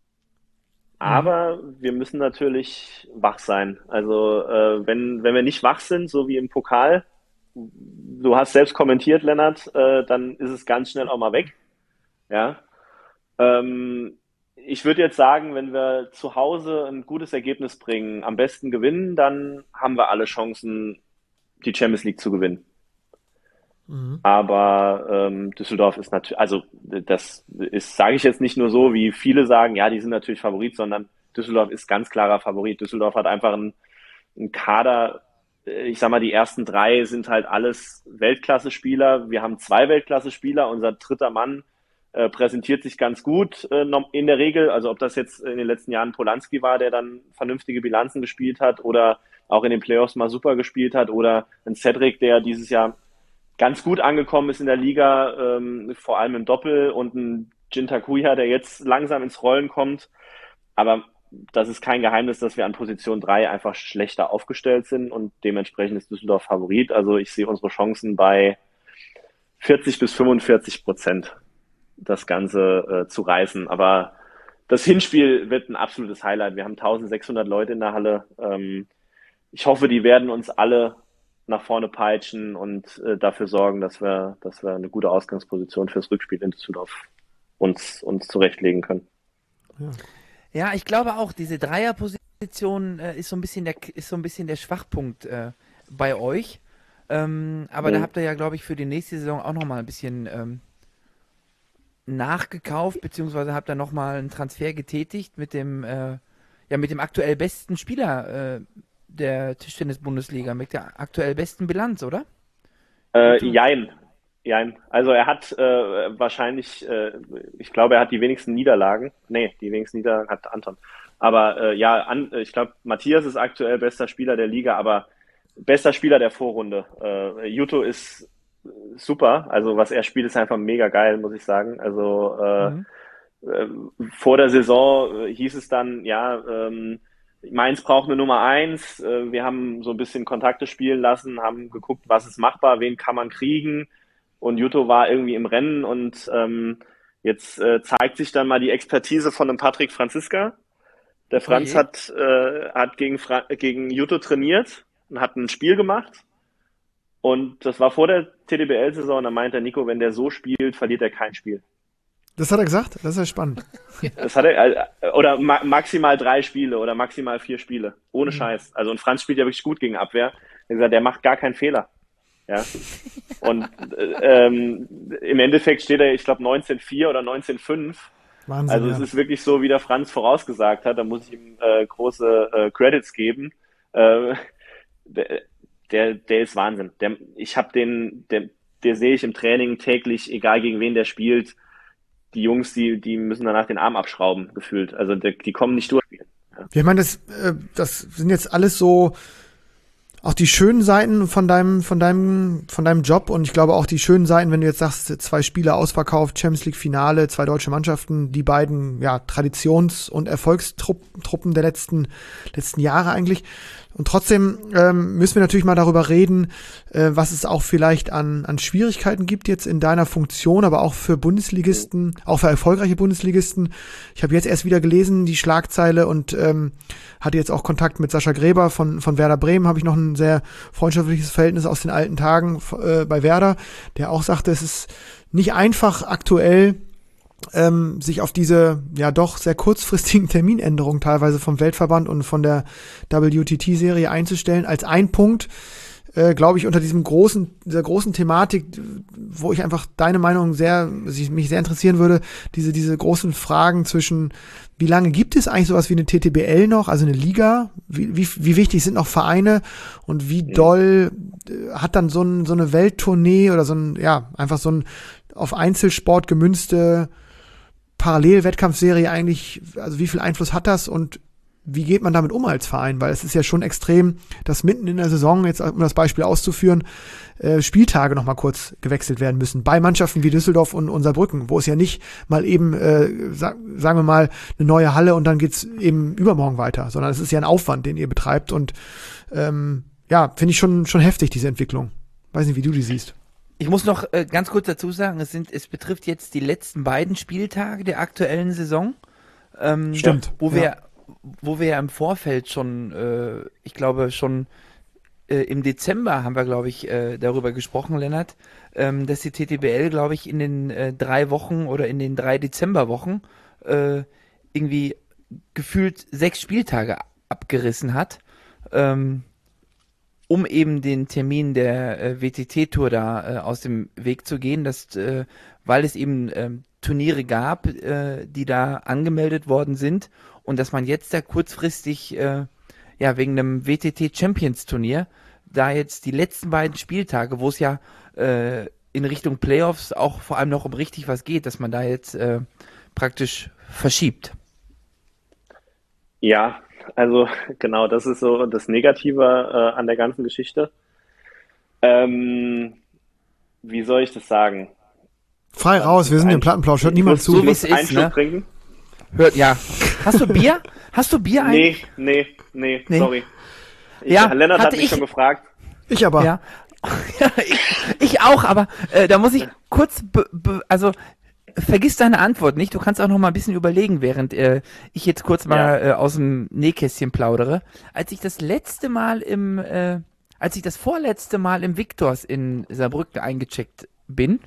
Mhm. aber wir müssen natürlich wach sein. Also äh, wenn, wenn wir nicht wach sind, so wie im Pokal, du hast selbst kommentiert, Lennart, äh, dann ist es ganz schnell auch mal weg. Ja. Ähm, ich würde jetzt sagen, wenn wir zu Hause ein gutes Ergebnis bringen, am besten gewinnen, dann haben wir alle Chancen, die Champions League zu gewinnen. Mhm. Aber ähm, Düsseldorf ist natürlich, also das ist, sage ich jetzt nicht nur so, wie viele sagen, ja, die sind natürlich Favorit, sondern Düsseldorf ist ganz klarer Favorit. Düsseldorf hat einfach einen, einen Kader, äh, ich sag mal, die ersten drei sind halt alles Weltklasse-Spieler. Wir haben zwei Weltklasse-Spieler. Unser dritter Mann äh, präsentiert sich ganz gut äh, noch in der Regel. Also ob das jetzt in den letzten Jahren Polanski war, der dann vernünftige Bilanzen gespielt hat oder auch in den Playoffs mal super gespielt hat oder ein Cedric, der dieses Jahr ganz gut angekommen ist in der Liga, ähm, vor allem im Doppel und ein Jin Takuya, der jetzt langsam ins Rollen kommt. Aber das ist kein Geheimnis, dass wir an Position drei einfach schlechter aufgestellt sind und dementsprechend ist Düsseldorf Favorit. Also ich sehe unsere Chancen bei vierzig bis fünfundvierzig Prozent, das Ganze äh, zu reißen. Aber das Hinspiel wird ein absolutes Highlight. Wir haben eintausendsechshundert Leute in der Halle. Ähm, ich hoffe, die werden uns alle nach vorne peitschen und äh, dafür sorgen, dass wir, dass wir eine gute Ausgangsposition fürs Rückspiel in Düsseldorf uns, uns zurechtlegen können. Ja. Ja, ich glaube auch, diese Dreierposition äh, ist so ein bisschen der ist so ein bisschen der Schwachpunkt äh, bei euch. Ähm, aber da Mhm. habt ihr ja, glaube ich, für die nächste Saison auch nochmal ein bisschen ähm, nachgekauft, beziehungsweise habt ihr nochmal einen Transfer getätigt mit dem, äh, ja, mit dem aktuell besten Spieler äh, der Tischtennis-Bundesliga, mit der aktuell besten Bilanz, oder? Äh, Bitte? jein. Ja, also er hat äh, wahrscheinlich, äh, ich glaube, er hat die wenigsten Niederlagen. Nee, die wenigsten Niederlagen hat Anton. Aber äh, ja, an, ich glaube, Matthias ist aktuell bester Spieler der Liga, aber bester Spieler der Vorrunde. Äh, Yuto ist super. Also was er spielt, ist einfach mega geil, muss ich sagen. Also äh, Mhm. äh, vor der Saison äh, hieß es dann, ja, ähm, Mainz braucht eine Nummer eins. Äh, wir haben so ein bisschen Kontakte spielen lassen, haben geguckt, was ist machbar, wen kann man kriegen. Und Yuto war irgendwie im Rennen und ähm, jetzt äh, zeigt sich dann mal die Expertise von dem Patrick Franziska. Der Oh Franz je. hat, äh, hat gegen, Fra gegen Yuto trainiert und hat ein Spiel gemacht. Und das war vor der T D B L-Saison. Und da meint der Nico, wenn der so spielt, verliert er kein Spiel. Das hat er gesagt? Das ist ja spannend. Das hat er, äh, oder ma maximal drei Spiele oder maximal vier Spiele. Ohne Scheiß. Also, und Franz spielt ja wirklich gut gegen Abwehr. Er hat gesagt, der macht gar keinen Fehler. Ja. Und äh, ähm, im Endeffekt steht er, ich glaube, neunzehn vier oder neunzehn fünf. Wahnsinn, Also ja. es ist wirklich so, wie der Franz vorausgesagt hat. Da muss ich ihm äh, große äh, Credits geben. Äh, der, der, der ist Wahnsinn. Der, ich habe den, der, der sehe ich im Training täglich, egal gegen wen der spielt. Die Jungs, die, die müssen danach den Arm abschrauben, gefühlt. Also der, die kommen nicht durch. Ja. Ja, ich meine, das, äh, das sind jetzt alles so auch die schönen Seiten von deinem, von deinem, von deinem Job und ich glaube auch die schönen Seiten, wenn du jetzt sagst, zwei Spiele ausverkauft, Champions League Finale, zwei deutsche Mannschaften, die beiden, ja, Traditions- und Erfolgstruppen der letzten, letzten Jahre eigentlich. Und trotzdem ähm, müssen wir natürlich mal darüber reden, äh, was es auch vielleicht an, an Schwierigkeiten gibt jetzt in deiner Funktion, aber auch für Bundesligisten, auch für erfolgreiche Bundesligisten. Ich habe jetzt erst wieder gelesen, die Schlagzeile und ähm, hatte jetzt auch Kontakt mit Sascha Gräber von, von Werder Bremen, habe ich noch ein sehr freundschaftliches Verhältnis aus den alten Tagen äh, bei Werder, der auch sagte, es ist nicht einfach aktuell, ähm, sich auf diese ja doch sehr kurzfristigen Terminänderungen teilweise vom Weltverband und von der W T T-Serie einzustellen, als ein Punkt, äh, glaube ich, unter diesem großen, dieser großen Thematik, wo ich einfach deine Meinung sehr, mich sehr interessieren würde, diese, diese großen Fragen zwischen, wie lange gibt es eigentlich sowas wie eine T T B L noch, also eine Liga? Wie, wie, wie wichtig sind noch Vereine und wie doll äh, hat dann so, ein, so eine Welttournee oder so ein, ja, einfach so ein auf Einzelsport gemünzte Parallelwettkampfserie eigentlich, also wie viel Einfluss hat das und wie geht man damit um als Verein? Weil es ist ja schon extrem, dass mitten in der Saison, jetzt um das Beispiel auszuführen, äh, Spieltage nochmal kurz gewechselt werden müssen. Bei Mannschaften wie Düsseldorf und, und Saarbrücken, wo es ja nicht mal eben, äh, sa- sagen wir mal, eine neue Halle und dann geht's eben übermorgen weiter, sondern es ist ja ein Aufwand, den ihr betreibt und ähm, ja, finde ich schon, schon heftig, diese Entwicklung. Weiß nicht, wie du die siehst. Ich muss noch äh, ganz kurz dazu sagen, es sind, es betrifft jetzt die letzten beiden Spieltage der aktuellen Saison, ähm, Stimmt, wo ja. wir, wo wir ja im Vorfeld schon, äh, ich glaube schon äh, im Dezember haben wir, glaube ich, äh, darüber gesprochen, Lennart, ähm, dass die T T B L, glaube ich, in den äh, drei Wochen oder in den drei Dezemberwochen äh, irgendwie gefühlt sechs Spieltage abgerissen hat. Ähm, um eben den Termin der äh, W T T-Tour da äh, aus dem Weg zu gehen, dass, äh, weil es eben ähm, Turniere gab, äh, die da angemeldet worden sind und dass man jetzt da kurzfristig, äh, ja, wegen einem W T T-Champions-Turnier, da jetzt die letzten beiden Spieltage, wo es ja äh, in Richtung Playoffs auch vor allem noch um richtig was geht, dass man da jetzt äh, praktisch verschiebt. Ja, also genau, das ist so das Negative äh, an der ganzen Geschichte. Ähm, wie soll ich das sagen? Frei raus, wir sind im Plattenplausch, hört niemand Ich zu. muss, So ich wie muss es einen ist, Schluck ne? trinken. Hört, ja. Hast du Bier? Hast du Bier Nee, eigentlich? nee, nee, Nee. sorry. Ich, Ja, Lennart hat hatte mich ich- schon gefragt. Ich aber. Ja. Ja, ich, ich auch, aber äh, da muss ich kurz, be, be, also vergiss deine Antwort nicht. Du kannst auch noch mal ein bisschen überlegen, während äh, ich jetzt kurz mal äh, aus dem Nähkästchen plaudere. Als ich das letzte Mal im, äh, als ich das vorletzte Mal im Victors in Saarbrücken eingecheckt bin,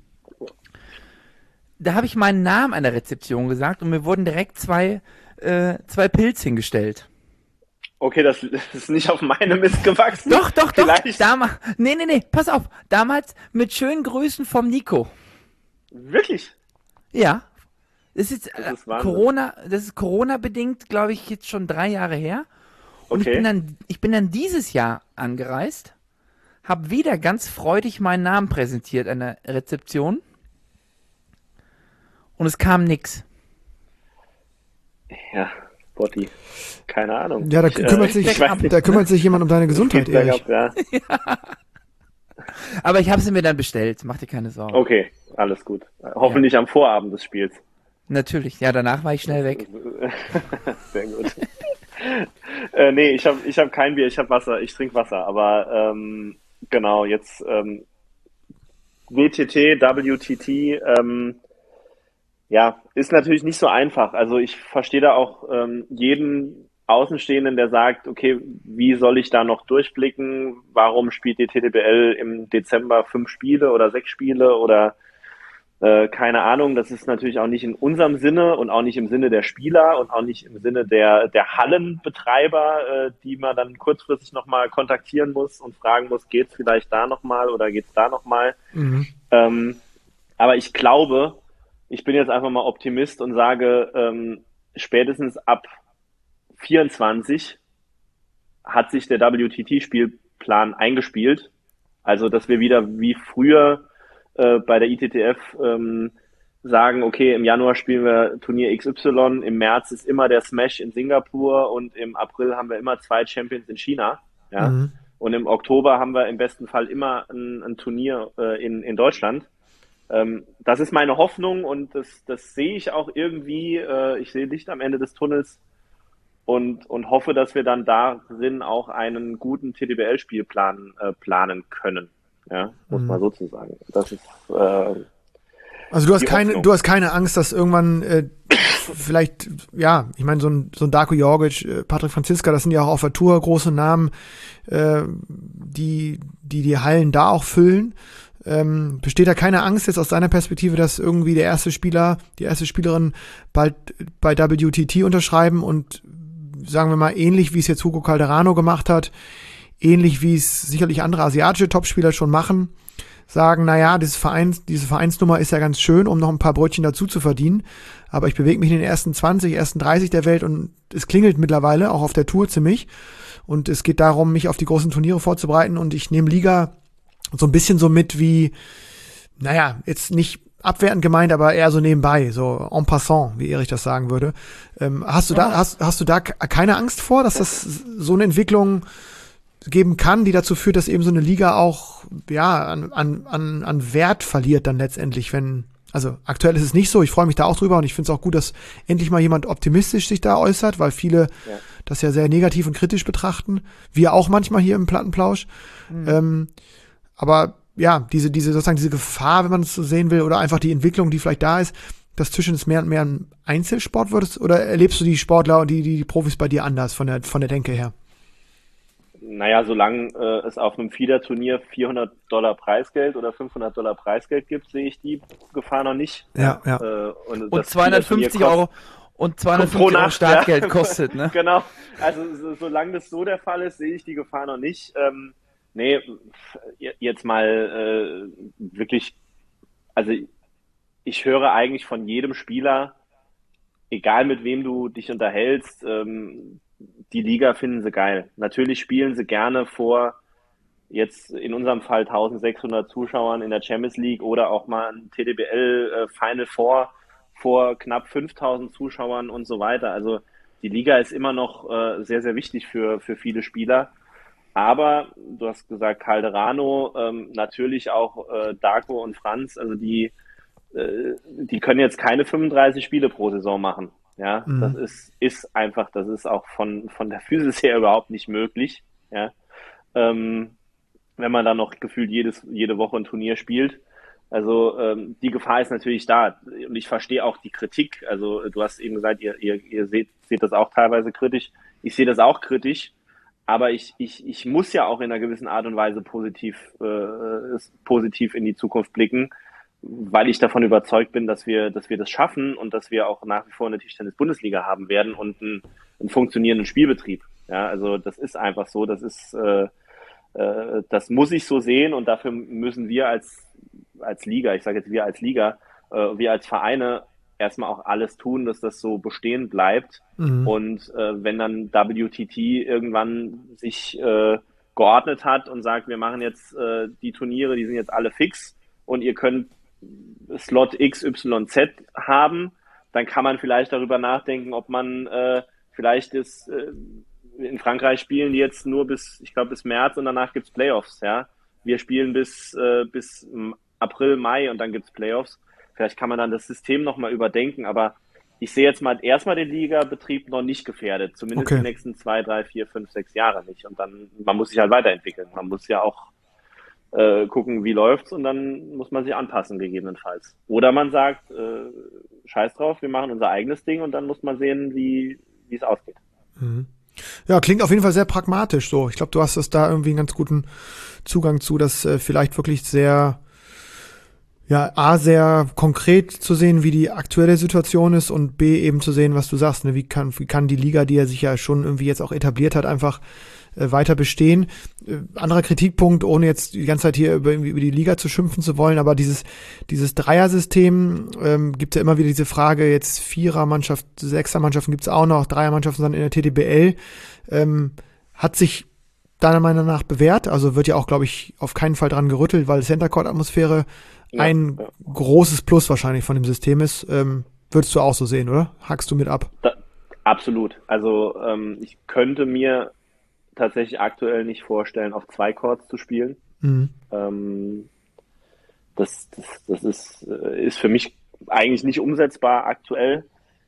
da habe ich meinen Namen an der Rezeption gesagt und mir wurden direkt zwei, äh, zwei Pilz hingestellt. Okay, das ist nicht auf meine Mist gewachsen. Doch, doch, doch. Vielleicht. Damals, nee, nee, nee, pass auf. Damals mit schönen Grüßen vom Nico. Wirklich? Ja. Das ist, Das ist äh, Wahnsinn. Corona, das ist Corona-bedingt, glaube ich, jetzt schon drei Jahre her. Und Okay. ich bin dann, ich bin dann dieses Jahr angereist, habe wieder ganz freudig meinen Namen präsentiert an der Rezeption und es kam nix. Ja, Botti. Keine Ahnung. Ja, da ich, kümmert, äh, sich, ich weiß nicht. da kümmert sich jemand um deine Gesundheit, Erich. Ja. Aber ich habe sie mir dann bestellt, mach dir keine Sorgen. Okay, alles gut. Hoffentlich ja. am Vorabend des Spiels. Natürlich, ja, danach war ich schnell weg. Sehr gut. äh, nee, ich habe ich hab kein Bier, ich habe Wasser, ich trinke Wasser, aber ähm, genau, jetzt ähm, W T T, W T T, ähm, ja, ist natürlich nicht so einfach. Also ich verstehe da auch ähm, jeden Außenstehenden, der sagt, okay, wie soll ich da noch durchblicken? Warum spielt die T D B L im Dezember fünf Spiele oder sechs Spiele oder äh, keine Ahnung. Das ist natürlich auch nicht in unserem Sinne und auch nicht im Sinne der Spieler und auch nicht im Sinne der, der Hallenbetreiber, äh, die man dann kurzfristig nochmal kontaktieren muss und fragen muss, geht's vielleicht da nochmal oder geht's da nochmal? Mhm. Ähm, aber ich glaube, ich bin jetzt einfach mal Optimist und sage, ähm, spätestens ab vierundzwanzig hat sich der W T T-Spielplan eingespielt. Also, dass wir wieder wie früher äh, bei der I T T F ähm, sagen, okay, im Januar spielen wir Turnier X Y, im März ist immer der Smash in Singapur und im April haben wir immer zwei Champions in China. Ja? Mhm. Und im Oktober haben wir im besten Fall immer ein, ein Turnier äh, in, in Deutschland. Ähm, das ist meine Hoffnung und das, das sehe ich auch irgendwie. Äh, ich sehe Licht am Ende des Tunnels. Und, und hoffe, dass wir dann darin auch einen guten T D B L-Spielplan äh, planen können. Ja, muss mhm. man so zu sagen. Das ist, äh, also du hast keine, du hast keine Angst, dass irgendwann äh, vielleicht, ja, ich meine, so ein, so ein Darko Jorgic, äh, Patrick Franziska, das sind ja auch auf der Tour große Namen, äh, die, die die Hallen da auch füllen. Ähm, besteht da keine Angst jetzt aus deiner Perspektive, dass irgendwie der erste Spieler, die erste Spielerin bald bei W T T unterschreiben und sagen wir mal, ähnlich wie es jetzt Hugo Calderano gemacht hat, ähnlich wie es sicherlich andere asiatische Topspieler schon machen, sagen, naja, dieses Vereins, diese Vereinsnummer ist ja ganz schön, um noch ein paar Brötchen dazu zu verdienen, aber ich bewege mich in den ersten zwanzig, ersten dreißig der Welt und es klingelt mittlerweile, auch auf der Tour ziemlich, und es geht darum, mich auf die großen Turniere vorzubereiten und ich nehme Liga so ein bisschen so mit wie, naja, jetzt nicht abwertend gemeint, aber eher so nebenbei, so en passant, wie Erich das sagen würde. Ähm, hast du da, hast, hast du da keine Angst vor, dass das so eine Entwicklung geben kann, die dazu führt, dass eben so eine Liga auch, ja, an, an, an, an Wert verliert dann letztendlich, wenn, also aktuell ist es nicht so, ich freue mich da auch drüber und ich finde es auch gut, dass endlich mal jemand optimistisch sich da äußert, weil viele ja. das ja sehr negativ und kritisch betrachten. Wir auch manchmal hier im Plattenplausch. Mhm. Ähm, aber ja, diese, diese, sozusagen diese Gefahr, wenn man es so sehen will, oder einfach die Entwicklung, die vielleicht da ist, dass Tischtennis mehr und mehr ein Einzelsport wird, oder erlebst du die Sportler und die, die, die Profis bei dir anders von der, von der Denke her? Naja, solange äh, es auf einem Fieder-Turnier vierhundert Dollar Preisgeld oder fünfhundert Dollar Preisgeld gibt, sehe ich die Gefahr noch nicht. Ja, ja. Äh, und und zweihundertfünfzig Euro und zweihundertfünfzig Euro Startgeld ja. kostet, ne? Genau. Also so, solange das so der Fall ist, sehe ich die Gefahr noch nicht. Ähm, Nee, jetzt mal äh, wirklich, also ich höre eigentlich von jedem Spieler, egal mit wem du dich unterhältst, ähm, die Liga finden sie geil. Natürlich spielen sie gerne vor jetzt in unserem Fall eintausendsechshundert Zuschauern in der Champions League oder auch mal ein T D B L äh, Final Four vor knapp fünftausend Zuschauern und so weiter. Also die Liga ist immer noch äh, sehr, sehr wichtig für, für viele Spieler. Aber du hast gesagt, Calderano, ähm, natürlich auch äh, Darko und Franz, also die, äh, die können jetzt keine fünfunddreißig Spiele pro Saison machen. Ja, mhm. das ist, ist einfach, das ist auch von, von der Physis her überhaupt nicht möglich. Ja, ähm, wenn man dann noch gefühlt jedes, jede Woche ein Turnier spielt. Also ähm, die Gefahr ist natürlich da. Und ich verstehe auch die Kritik. Also du hast eben gesagt, ihr, ihr, ihr seht, seht das auch teilweise kritisch. Ich sehe das auch kritisch. Aber ich, ich, ich muss ja auch in einer gewissen Art und Weise positiv, äh, positiv in die Zukunft blicken, weil ich davon überzeugt bin, dass wir, dass wir das schaffen und dass wir auch nach wie vor eine Tischtennis-Bundesliga haben werden und einen, einen funktionierenden Spielbetrieb. Ja, also das ist einfach so, das ist, äh, äh, das muss ich so sehen und dafür müssen wir als, als Liga, ich sage jetzt wir als Liga, äh, wir als Vereine erstmal auch alles tun, dass das so bestehen bleibt. Mhm. Und äh, wenn dann W T T irgendwann sich äh, geordnet hat und sagt, wir machen jetzt äh, die Turniere, die sind jetzt alle fix und ihr könnt Slot X Y Z haben, dann kann man vielleicht darüber nachdenken, ob man äh, vielleicht ist, äh, in Frankreich spielen die jetzt nur bis, ich glaube, bis März und danach gibt's Playoffs, ja. Wir spielen bis, äh, bis April, Mai und dann gibt's Playoffs. Vielleicht kann man dann das System nochmal überdenken, aber ich sehe jetzt mal erstmal den Ligabetrieb noch nicht gefährdet, zumindest Okay. die nächsten zwei, drei, vier, fünf, sechs Jahre nicht. Und dann, man muss sich halt weiterentwickeln. Man muss ja auch äh, gucken, wie läuft's und dann muss man sich anpassen, gegebenenfalls. Oder man sagt, äh, scheiß drauf, wir machen unser eigenes Ding und dann muss man sehen, wie wie es ausgeht. Mhm. Ja, klingt auf jeden Fall sehr pragmatisch so. Ich glaube, du hast das da irgendwie einen ganz guten Zugang zu, das äh, vielleicht wirklich sehr, ja, A, sehr konkret zu sehen, wie die aktuelle Situation ist und B, eben zu sehen, was du sagst, ne, wie kann, wie kann die Liga, die ja sich ja schon irgendwie jetzt auch etabliert hat, einfach äh, weiter bestehen. Äh, anderer Kritikpunkt, ohne jetzt die ganze Zeit hier über, über die Liga zu schimpfen zu wollen, aber dieses, dieses Dreier-System, ähm, gibt ja immer wieder diese Frage, jetzt Vierer-Mannschaft, Sechser-Mannschaften gibt's auch noch, Dreier-Mannschaften dann in der T D B L, ähm, hat sich deiner Meinung nach bewährt, also wird ja auch, glaube ich, auf keinen Fall dran gerüttelt, weil Center-Court-Atmosphäre Ja, ein ja. großes Plus wahrscheinlich von dem System ist. Ähm, würdest du auch so sehen, oder? Hackst du mit ab? Da, absolut. Also ähm, ich könnte mir tatsächlich aktuell nicht vorstellen, auf zwei Courts zu spielen. Mhm. Ähm, das, das, das ist, äh, ist für mich eigentlich nicht umsetzbar aktuell.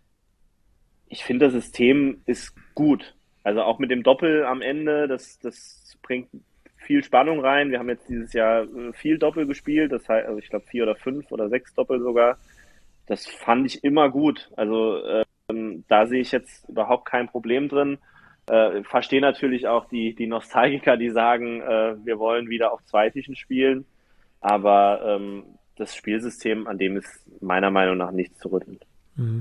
Ich finde, das System ist gut. Also auch mit dem Doppel am Ende, das, das bringt viel Spannung rein. Wir haben jetzt dieses Jahr äh, viel Doppel gespielt, das heißt, also ich glaube vier oder fünf oder sechs Doppel sogar. Das fand ich immer gut. Also ähm, da sehe ich jetzt überhaupt kein Problem drin. Äh, verstehe natürlich auch die, die Nostalgiker, die sagen, äh, wir wollen wieder auf zwei Tischen spielen. Aber ähm, das Spielsystem, an dem ist meiner Meinung nach nichts zu rütteln. Mhm.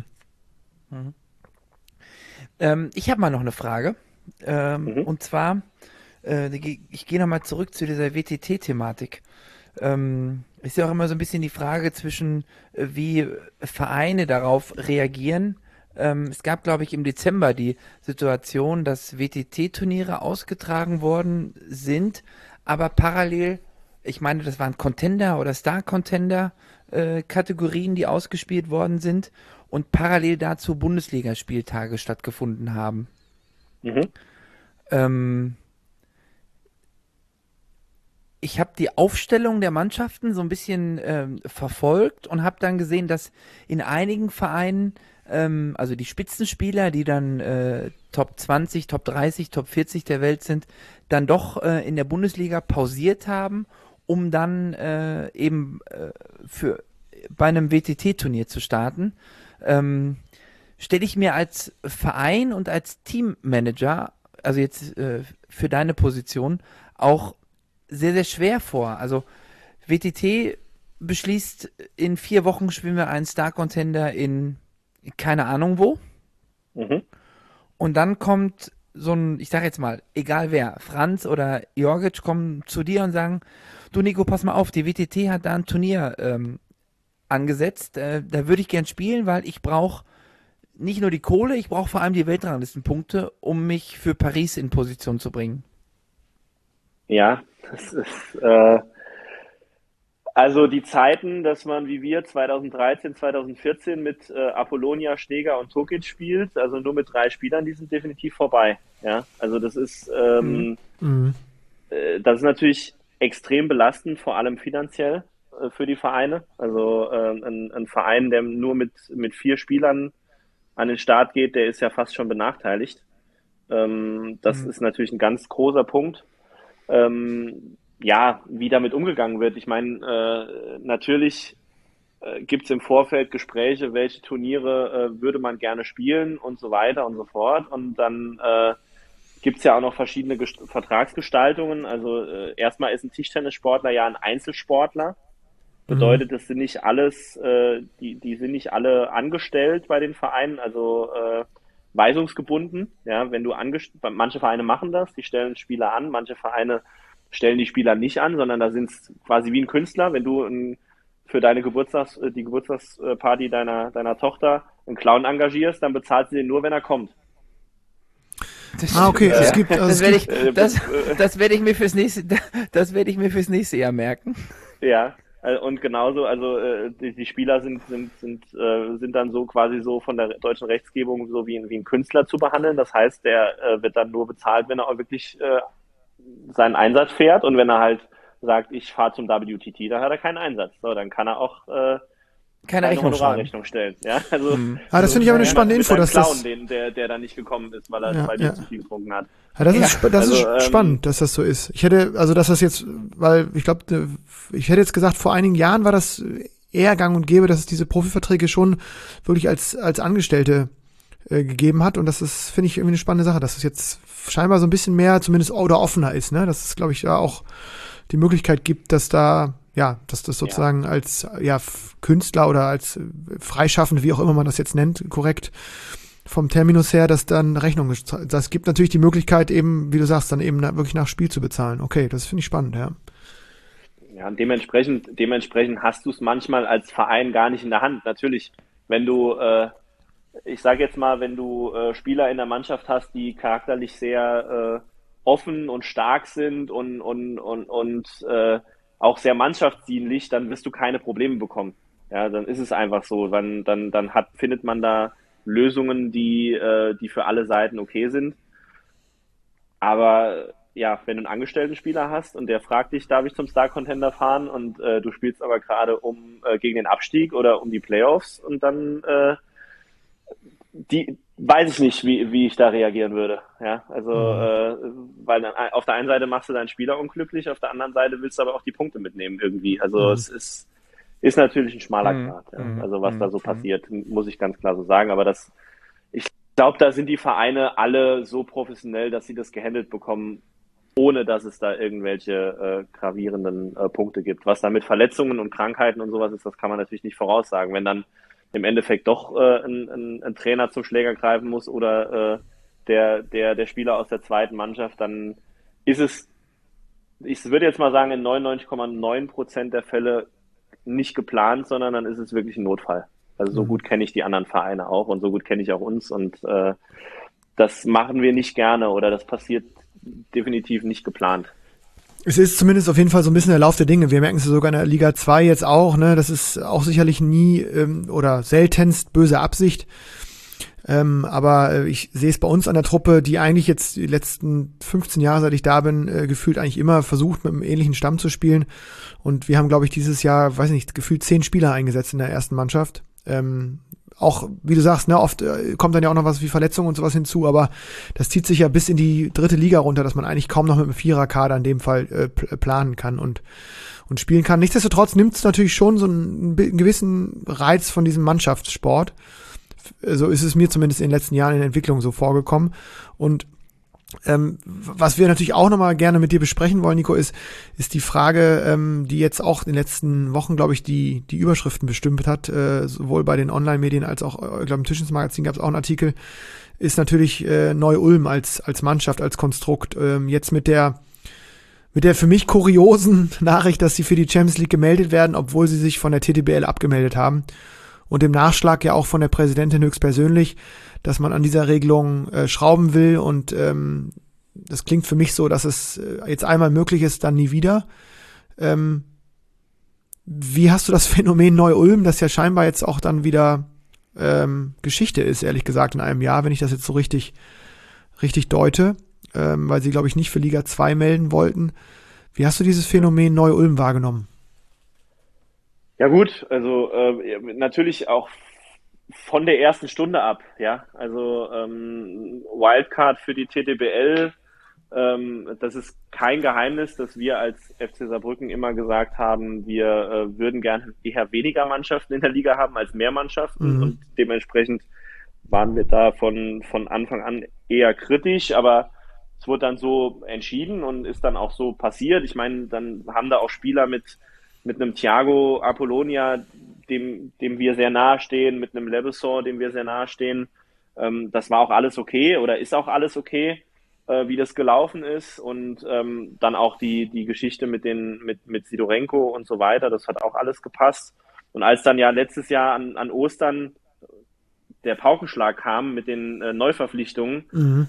Ähm, ich habe mal noch eine Frage. Ähm, Mhm. Und zwar, äh, ich gehe nochmal zurück zu dieser W T T-Thematik. Ähm, ist ja auch immer so ein bisschen die Frage zwischen, äh, wie Vereine darauf reagieren. Ähm, es gab, glaube ich, im Dezember die Situation, dass W T T-Turniere ausgetragen worden sind, aber parallel, ich meine, das waren Contender- oder Star-Contender-Kategorien, die ausgespielt worden sind und parallel dazu Bundesligaspieltage stattgefunden haben. Mhm. Ähm, ich habe die Aufstellung der Mannschaften so ein bisschen ähm, verfolgt und habe dann gesehen, dass in einigen Vereinen, ähm, also die Spitzenspieler, die dann äh, Top zwanzig, Top dreißig, Top vierzig der Welt sind, dann doch äh, in der Bundesliga pausiert haben, um dann äh, eben äh, für bei einem W T T-Turnier zu starten. Ähm, stelle ich mir als Verein und als Teammanager, also jetzt äh, für deine Position, auch sehr, sehr schwer vor. Also W T T beschließt, in vier Wochen spielen wir einen Star-Contender in keine Ahnung wo. Mhm. Und dann kommt so ein, ich sag jetzt mal, egal wer, Franz oder Jorgic kommen zu dir und sagen, du Nico, pass mal auf, die W T T hat da ein Turnier ähm, angesetzt, äh, da würde ich gern spielen, weil ich brauche nicht nur die Kohle, ich brauche vor allem die Weltranglistenpunkte, um mich für Paris in Position zu bringen. Ja, das ist äh, also die Zeiten, dass man wie wir zweitausenddreizehn, zweitausendvierzehn mit äh, Apollonia, Steger und Tokic spielt, also nur mit drei Spielern, die sind definitiv vorbei. Ja, also das ist ähm, Mhm. äh, das ist natürlich extrem belastend, vor allem finanziell äh, für die Vereine. Also äh, ein, ein Verein, der nur mit mit vier Spielern an den Start geht, der ist ja fast schon benachteiligt. Ähm, das Mhm. ist natürlich ein ganz großer Punkt. Ähm, ja, wie damit umgegangen wird. Ich meine, äh, natürlich äh, gibt es im Vorfeld Gespräche, welche Turniere äh, würde man gerne spielen und so weiter und so fort. Und dann äh, gibt es ja auch noch verschiedene Gest Vertragsgestaltungen. Also äh, erstmal ist ein Tischtennissportler ja ein Einzelsportler. Mhm. Bedeutet, das sind nicht alles, äh, die, die sind nicht alle angestellt bei den Vereinen, also äh, weisungsgebunden. Ja, wenn du angestellt, manche Vereine machen das, die stellen Spieler an, manche Vereine stellen die Spieler nicht an, sondern da sind es quasi wie ein Künstler, wenn du ein, für deine Geburtstags, äh, die Geburtstagsparty deiner, deiner Tochter einen Clown engagierst, dann bezahlt sie den nur, wenn er kommt. Ah, okay, ja. es gibt, also das es werde gibt, ich, das, das werde ich mir fürs nächste, das werde ich mir fürs nächste Jahr merken. Ja, äh, und genauso, also äh, die, die Spieler sind sind sind äh, sind dann so quasi so von der deutschen Rechtsgebung so wie ein, wie ein Künstler zu behandeln. Das heißt, der äh, wird dann nur bezahlt, wenn er auch wirklich äh, seinen Einsatz fährt, und wenn er halt sagt, ich fahre zum W T T, dann hat er keinen Einsatz. So, dann kann er auch äh, Keine keine Rechnung schreiben. Honorarrechnung stellen. Ja, also Hm. ah, das so finde ich aber eine mit spannende mit Info, seinem dass Clown, das, den, der, der da nicht gekommen ist, weil er Ja, zwei ja. Bier zu viel getrunken hat. ja, das Ja. ist, sp- das Also, ist ähm, spannend, dass das so ist. Ich hätte, also, dass das jetzt, weil ich glaube, ich hätte jetzt gesagt, vor einigen Jahren war das eher gang und gäbe, dass es diese Profiverträge schon wirklich als, als Angestellte äh, gegeben hat, und das ist, finde ich, irgendwie eine spannende Sache, dass es jetzt scheinbar so ein bisschen mehr, zumindest oder offener ist, ne, dass es, glaube ich, da auch die Möglichkeit gibt, dass da, ja, dass das sozusagen ja. als, ja, F- Künstler oder als äh, Freischaffende, wie auch immer man das jetzt nennt, korrekt, vom Terminus her, dass dann Rechnung ist. Das gibt natürlich die Möglichkeit eben, wie du sagst, dann eben na, wirklich nach Spiel zu bezahlen. Okay, das finde ich spannend, ja. Ja, und dementsprechend, dementsprechend hast du es manchmal als Verein gar nicht in der Hand. Natürlich, wenn du, äh, ich sage jetzt mal, wenn du äh, Spieler in der Mannschaft hast, die charakterlich sehr äh, offen und stark sind und, und, und, und äh, auch sehr mannschaftsdienlich, dann wirst du keine Probleme bekommen. Ja, dann ist es einfach so. Dann, dann, dann hat, findet man da Lösungen, die, äh, die für alle Seiten okay sind. Aber ja, wenn du einen Angestellten-Spieler hast und der fragt dich, darf ich zum Star-Contender fahren, und äh, du spielst aber gerade um äh, gegen den Abstieg oder um die Playoffs, und dann äh, die weiß ich nicht, wie, wie ich da reagieren würde. Ja, also äh, weil dann, auf der einen Seite machst du deinen Spieler unglücklich, auf der anderen Seite willst du aber auch die Punkte mitnehmen irgendwie. Also Mhm. es ist ist natürlich ein schmaler Mhm. Grad. Ja. Mhm. Also was da so Mhm. passiert, muss ich ganz klar so sagen. Aber das, ich glaube, da sind die Vereine alle so professionell, dass sie das gehandelt bekommen, ohne dass es da irgendwelche äh, gravierenden äh, Punkte gibt. Was da mit Verletzungen und Krankheiten und sowas ist, das kann man natürlich nicht voraussagen. Wenn dann im Endeffekt doch äh, ein, ein, ein Trainer zum Schläger greifen muss oder äh, der, der, der Spieler aus der zweiten Mannschaft, dann ist es, ich würde jetzt mal sagen, in neunundneunzig Komma neun Prozent der Fälle nicht geplant, sondern dann ist es wirklich ein Notfall. Also so gut kenne ich die anderen Vereine auch und so gut kenne ich auch uns, und äh, das machen wir nicht gerne oder das passiert definitiv nicht geplant. Es ist zumindest auf jeden Fall so ein bisschen der Lauf der Dinge. Wir merken es sogar in der Liga zwei jetzt auch, ne? Das ist auch sicherlich nie ähm, oder seltenst böse Absicht. Ähm, aber äh, ich sehe es bei uns an der Truppe, die eigentlich jetzt die letzten fünfzehn Jahre, seit ich da bin, äh, gefühlt eigentlich immer versucht, mit einem ähnlichen Stamm zu spielen. Und wir haben, glaube ich, dieses Jahr, weiß nicht, gefühlt zehn Spieler eingesetzt in der ersten Mannschaft. Ähm, auch, wie du sagst, ne, oft äh, kommt dann ja auch noch was wie Verletzungen und sowas hinzu, aber das zieht sich ja bis in die dritte Liga runter, dass man eigentlich kaum noch mit einem Viererkader in dem Fall äh, planen kann und und spielen kann. Nichtsdestotrotz nimmt es natürlich schon so einen, einen gewissen Reiz von diesem Mannschaftssport. So ist es mir zumindest in den letzten Jahren in der Entwicklung so vorgekommen. Und ähm, was wir natürlich auch nochmal gerne mit dir besprechen wollen, Nico, ist, ist die Frage, ähm, die jetzt auch in den letzten Wochen, glaube ich, die die Überschriften bestimmt hat, äh, sowohl bei den Online-Medien als auch, ich glaube, im Tischens-Magazin gab es auch einen Artikel, ist natürlich äh, Neu-Ulm als als Mannschaft, als Konstrukt. Ähm, jetzt mit der mit der für mich kuriosen Nachricht, dass sie für die Champions League gemeldet werden, obwohl sie sich von der T T B L abgemeldet haben. Und dem Nachschlag ja auch von der Präsidentin höchstpersönlich, dass man an dieser Regelung äh, schrauben will. Und ähm, das klingt für mich so, dass es äh, jetzt einmal möglich ist, dann nie wieder. Ähm, wie hast du das Phänomen Neu-Ulm, das ja scheinbar jetzt auch dann wieder ähm, Geschichte ist, ehrlich gesagt, in einem Jahr, wenn ich das jetzt so richtig, richtig deute, ähm, weil sie, glaube ich, nicht für Liga zwei melden wollten. Wie hast du dieses Phänomen Neu-Ulm wahrgenommen? Ja gut, also äh, natürlich auch von der ersten Stunde ab, ja. Also ähm, Wildcard für die T T B L, ähm, das ist kein Geheimnis, dass wir als F C Saarbrücken immer gesagt haben, wir äh, würden gerne eher weniger Mannschaften in der Liga haben als mehr Mannschaften, Mhm. und dementsprechend waren wir da von, von Anfang an eher kritisch, aber es wurde dann so entschieden und ist dann auch so passiert. Ich meine, dann haben da auch Spieler mit mit einem Thiago Apollonia, dem, dem wir sehr nahe stehen, mit einem Lebesor, dem wir sehr nahe stehen. Ähm, das war auch alles okay oder ist auch alles okay, äh, wie das gelaufen ist. Und ähm, dann auch die, die Geschichte mit den, mit, mit Sidorenko und so weiter, das hat auch alles gepasst. Und als dann ja letztes Jahr an, an Ostern der Paukenschlag kam mit den äh, Neuverpflichtungen, Mhm.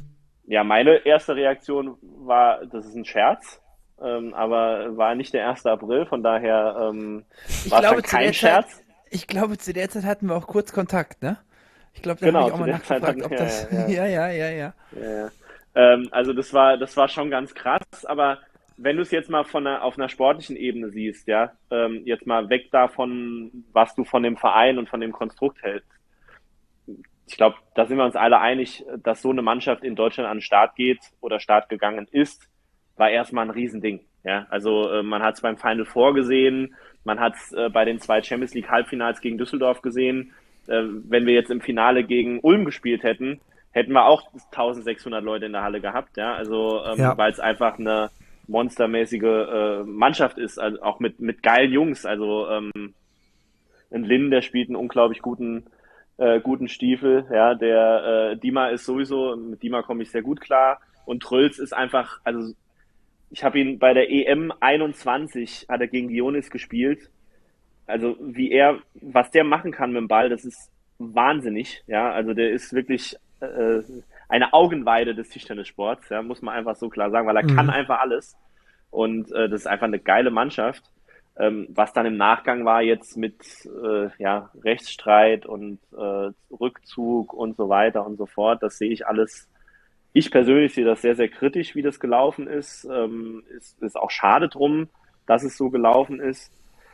Ja, meine erste Reaktion war, das ist ein Scherz, ähm, aber war nicht der erste April, von daher ähm, Ich war es glaube, dann zu kein der Zeit, Scherz. ich glaube, zu der Zeit hatten wir auch kurz Kontakt, ne? Ich glaube, da habe Genau, ich auch zu mal der Zeit nachgefragt, hatten ob wir, das. ja, ja, Ja, ja, ja, ja. ja, ja. Ähm, also das war, das war schon ganz krass, aber wenn du es jetzt mal von einer, auf einer sportlichen Ebene siehst, ja, ähm, jetzt mal weg davon, was du von dem Verein und von dem Konstrukt hältst. Ich glaube, da sind wir uns alle einig, dass so eine Mannschaft in Deutschland an den Start geht oder Start gegangen ist, war erstmal ein Riesending. Ja, also äh, man hat es beim Final Four gesehen, man hat es äh, bei den zwei Champions League Halbfinals gegen Düsseldorf gesehen. Äh, wenn wir jetzt im Finale gegen Ulm gespielt hätten, hätten wir auch eintausendsechshundert Leute in der Halle gehabt. Ja, also ähm, Ja. weil es einfach eine monstermäßige äh, Mannschaft ist, also auch mit mit geilen Jungs. Also ähm, ein Lin, der spielt einen unglaublich guten äh, guten Stiefel. Ja, der äh, Dima ist sowieso, mit Dima komme ich sehr gut klar. Und Trölz ist einfach, also ich habe ihn bei der E M einundzwanzig, hat er gegen Dionis gespielt. Also wie er, was der machen kann mit dem Ball, das ist wahnsinnig. Ja, also der ist wirklich äh, eine Augenweide des Tischtennissports, ja, muss man einfach so klar sagen, weil er kann Mhm. einfach alles. Und äh, das ist einfach eine geile Mannschaft. Ähm, was dann im Nachgang war jetzt mit äh, ja, Rechtsstreit und äh, Rückzug und so weiter und so fort, das sehe ich alles. Ich persönlich sehe das sehr, sehr kritisch, wie das gelaufen ist. Ähm, ist, ist auch schade drum, dass es so gelaufen ist.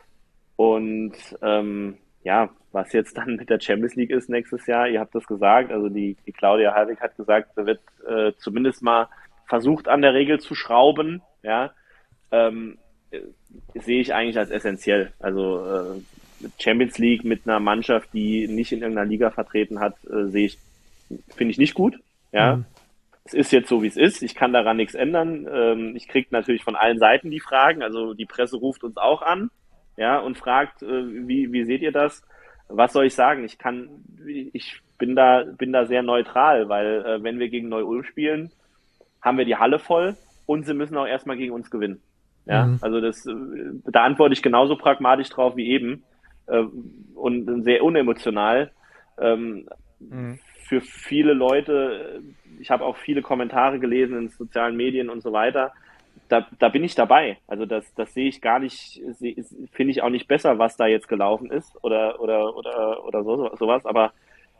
Und ähm, ja, was jetzt dann mit der Champions League ist nächstes Jahr, ihr habt das gesagt, also die, die Claudia Halbig hat gesagt, da wird äh, zumindest mal versucht an der Regel zu schrauben, ja, ähm, äh, sehe ich eigentlich als essentiell. Also äh, Champions League mit einer Mannschaft, die nicht in irgendeiner Liga vertreten hat, äh, sehe ich, finde ich nicht gut, ja. Mhm. Es ist jetzt so, wie es ist. Ich kann daran nichts ändern. Ähm, ich kriege natürlich von allen Seiten die Fragen. Also die Presse ruft uns auch an, ja, und fragt, äh, wie, wie seht ihr das? Was soll ich sagen? Ich kann, ich bin da, bin da sehr neutral, weil äh, wenn wir gegen Neu-Ulm spielen, haben wir die Halle voll und sie müssen auch erstmal gegen uns gewinnen. Ja, Mhm. also das, äh, da antworte ich genauso pragmatisch drauf wie eben äh, und sehr unemotional. Ähm, Mhm. für viele Leute, ich habe auch viele Kommentare gelesen in sozialen Medien und so weiter, da, da bin ich dabei. Also das, das sehe ich gar nicht, finde ich auch nicht besser, was da jetzt gelaufen ist oder, oder, oder, oder so, sowas. Aber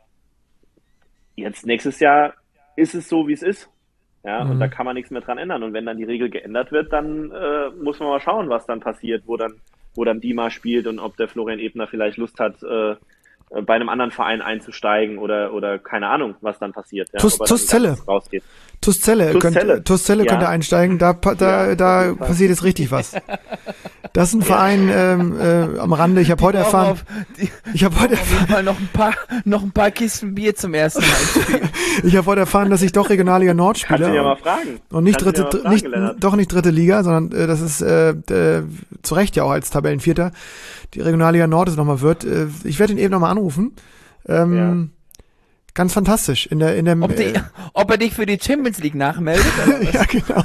jetzt nächstes Jahr ist es so, wie es ist. Ja, und da Mhm. kann man nichts mehr dran ändern. Und wenn dann die Regel geändert wird, dann äh, muss man mal schauen, was dann passiert, wo dann, wo dann Dima spielt und ob der Florian Ebner vielleicht Lust hat, äh, bei einem anderen Verein einzusteigen oder, oder keine Ahnung, was dann passiert, ja, Tus, ob er Tus dann Zelle. ganz rausgeht. Tus Zelle, TuS könnt, Celle. Tus Zelle könnte Ja, einsteigen, da, pa- da, ja, auf da jeden Fall. passiert jetzt richtig was. Das ist ein Ja. Verein ähm, äh, am Rande, ich habe heute brauchen erfahren, auf, die, ich habe heute auf jeden Fall noch ein paar, noch ein paar Kisten Bier zum ersten Mal spielen. Ich habe heute erfahren, dass ich doch Regionalliga Nord Kannst du ihn ja spiele mal fragen. und nicht Kannst du ihn dritte, ja mal nicht, fragen, Lennart. doch nicht dritte Liga, sondern äh, das ist äh, äh, zu Recht ja auch als Tabellenvierter. Die Regionalliga Nord ist nochmal wird. Äh, ich werde ihn eben nochmal anrufen. Ähm, Ganz fantastisch. In der, in dem, Ob, die, äh, ob er dich für die Champions League nachmeldet? Oder was? ja, genau.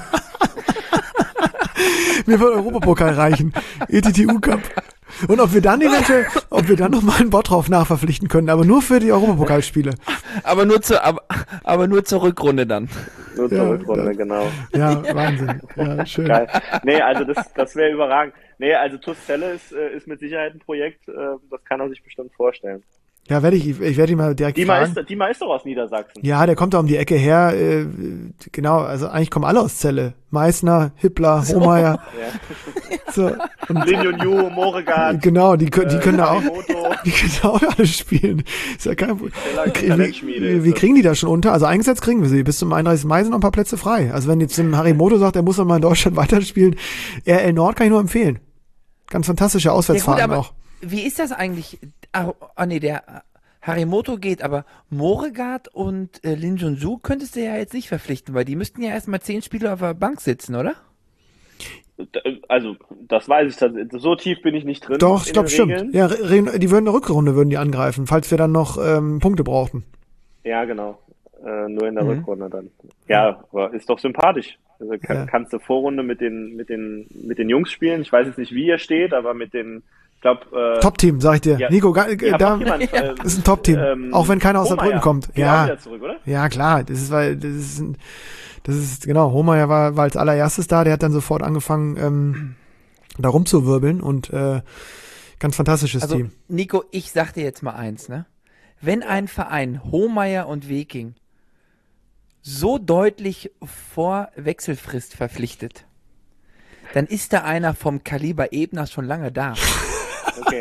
Mir wird Europapokal reichen. E T T U Cup. Und ob wir dann eventuell, ob wir dann nochmal einen Bottrop nachverpflichten können, aber nur für die Europapokalspiele. Aber nur zur, aber, aber nur zur Rückrunde dann. Nur zur Ja, Rückrunde, das- genau. Ja, Wahnsinn. Ja, schön. Geil. Nee, also das, das wäre überragend. Nee, also TuS Celle ist, äh, ist mit Sicherheit ein Projekt, äh, das kann er sich bestimmt vorstellen. Ja, werde ich, ich werde ihn mal direkt Dima fragen. ist, Dima ist doch aus Niedersachsen. Ja, der kommt da um die Ecke her. Äh, genau, also eigentlich kommen alle aus Celle. Meißner, Hippler, Hohmeier. Ja. So. Und Lin Yun-Yu, Moregard, genau, die, können- die äh, können da auch, Harimoto. die können da auch alle spielen. Ist ja kein Problem. Stella- Wie, Talentschmiede wie, ist wie das. kriegen die das schon unter? Also eingesetzt kriegen wir sie. Bis zum einunddreißigsten Mai sind noch ein paar Plätze frei. Also wenn jetzt dem Harimoto sagt, er muss noch mal in Deutschland weiterspielen, R L Nord kann ich nur empfehlen. Ganz fantastische Ja gut, Auswärtsfahrten aber auch. wie ist das eigentlich? Ah, ah nee, der Harimoto geht, aber Moregard und äh, Lin Junju könntest du ja jetzt nicht verpflichten, weil die müssten ja erstmal zehn Spieler auf der Bank sitzen, oder? Also, das weiß ich tatsächlich. So tief bin ich nicht drin. Doch, ich in glaube den stimmt. Regeln. Ja, Re- die würden eine Rückrunde würden die angreifen, falls wir dann noch ähm, Punkte brauchten. Ja, genau. Äh, nur in der Mhm. Rückrunde dann. Ja, aber ist doch sympathisch. Also kann, Ja. kannst du Vorrunde mit den, mit den, mit den Jungs spielen. Ich weiß jetzt nicht, wie ihr steht, aber mit den, Ich glaub, äh, Top-Team, sag ich dir. ja, Nico, ga, ja, da, jemand, ja, äh, das ist ein Top-Team. ähm, auch wenn keiner aus Hohmeier, Saarbrücken kommt. die Ja, auch wieder zurück, oder? ja klar. Das ist, weil, das ist, ein, das ist genau, Hohmeier war, war als allererstes da, der hat dann sofort angefangen, ähm, da rumzuwirbeln und äh, ganz fantastisches Also, Team. Nico, ich sag dir jetzt mal eins, ne? Wenn ein Verein Hohmeier und Weking so deutlich vor Wechselfrist verpflichtet, dann ist da einer vom Kaliber Ebner schon lange da. Okay.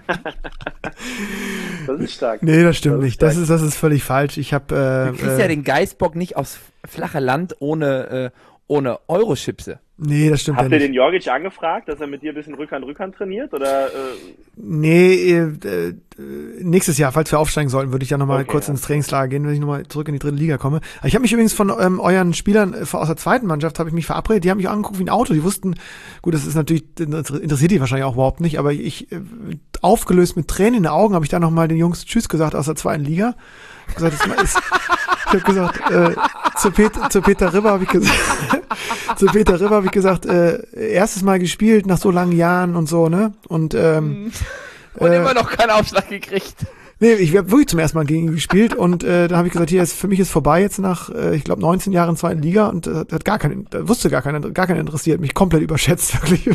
Das ist stark. Nee, das stimmt Das ist nicht. Das stark. ist, das ist völlig falsch. Ich habe äh, Du kriegst äh, ja den Geißbock nicht aufs flache Land ohne, äh, ohne Eurochipse. nee, das stimmt Habt ja ihr nicht. den Jorgic angefragt, dass er mit dir ein bisschen Rückhand-Rückhand trainiert? Oder, äh, Nee, äh, äh, nächstes Jahr, falls wir aufsteigen sollten, würde ich ja nochmal Okay, kurz ja. ins Trainingslager gehen, wenn ich nochmal zurück in die dritte Liga komme. Ich habe mich übrigens von ähm, euren Spielern äh, aus der zweiten Mannschaft, habe ich mich verabredet, die haben mich angeguckt wie ein Auto, die wussten, gut, das ist natürlich, das interessiert die wahrscheinlich auch überhaupt nicht, aber ich, äh, aufgelöst mit Tränen in den Augen, habe ich da nochmal den Jungs Tschüss gesagt aus der zweiten Liga. Ich hab gesagt, das ist, ich habe gesagt, äh, zu, Peter, zu Peter Ribber habe ich gesagt, zu Peter Ribber habe ich gesagt, äh, erstes Mal gespielt nach so langen Jahren und so, ne? Und ähm, Und Äh, immer noch keinen Aufschlag gekriegt. nee, ich habe wirklich zum ersten Mal gegen ihn gespielt und äh, da habe ich gesagt, hier ist für mich ist vorbei jetzt nach, äh, ich glaube, neunzehn Jahren zweiten Liga und äh, hat gar keinen, da wusste gar keiner, gar keiner interessiert, mich komplett überschätzt, wirklich.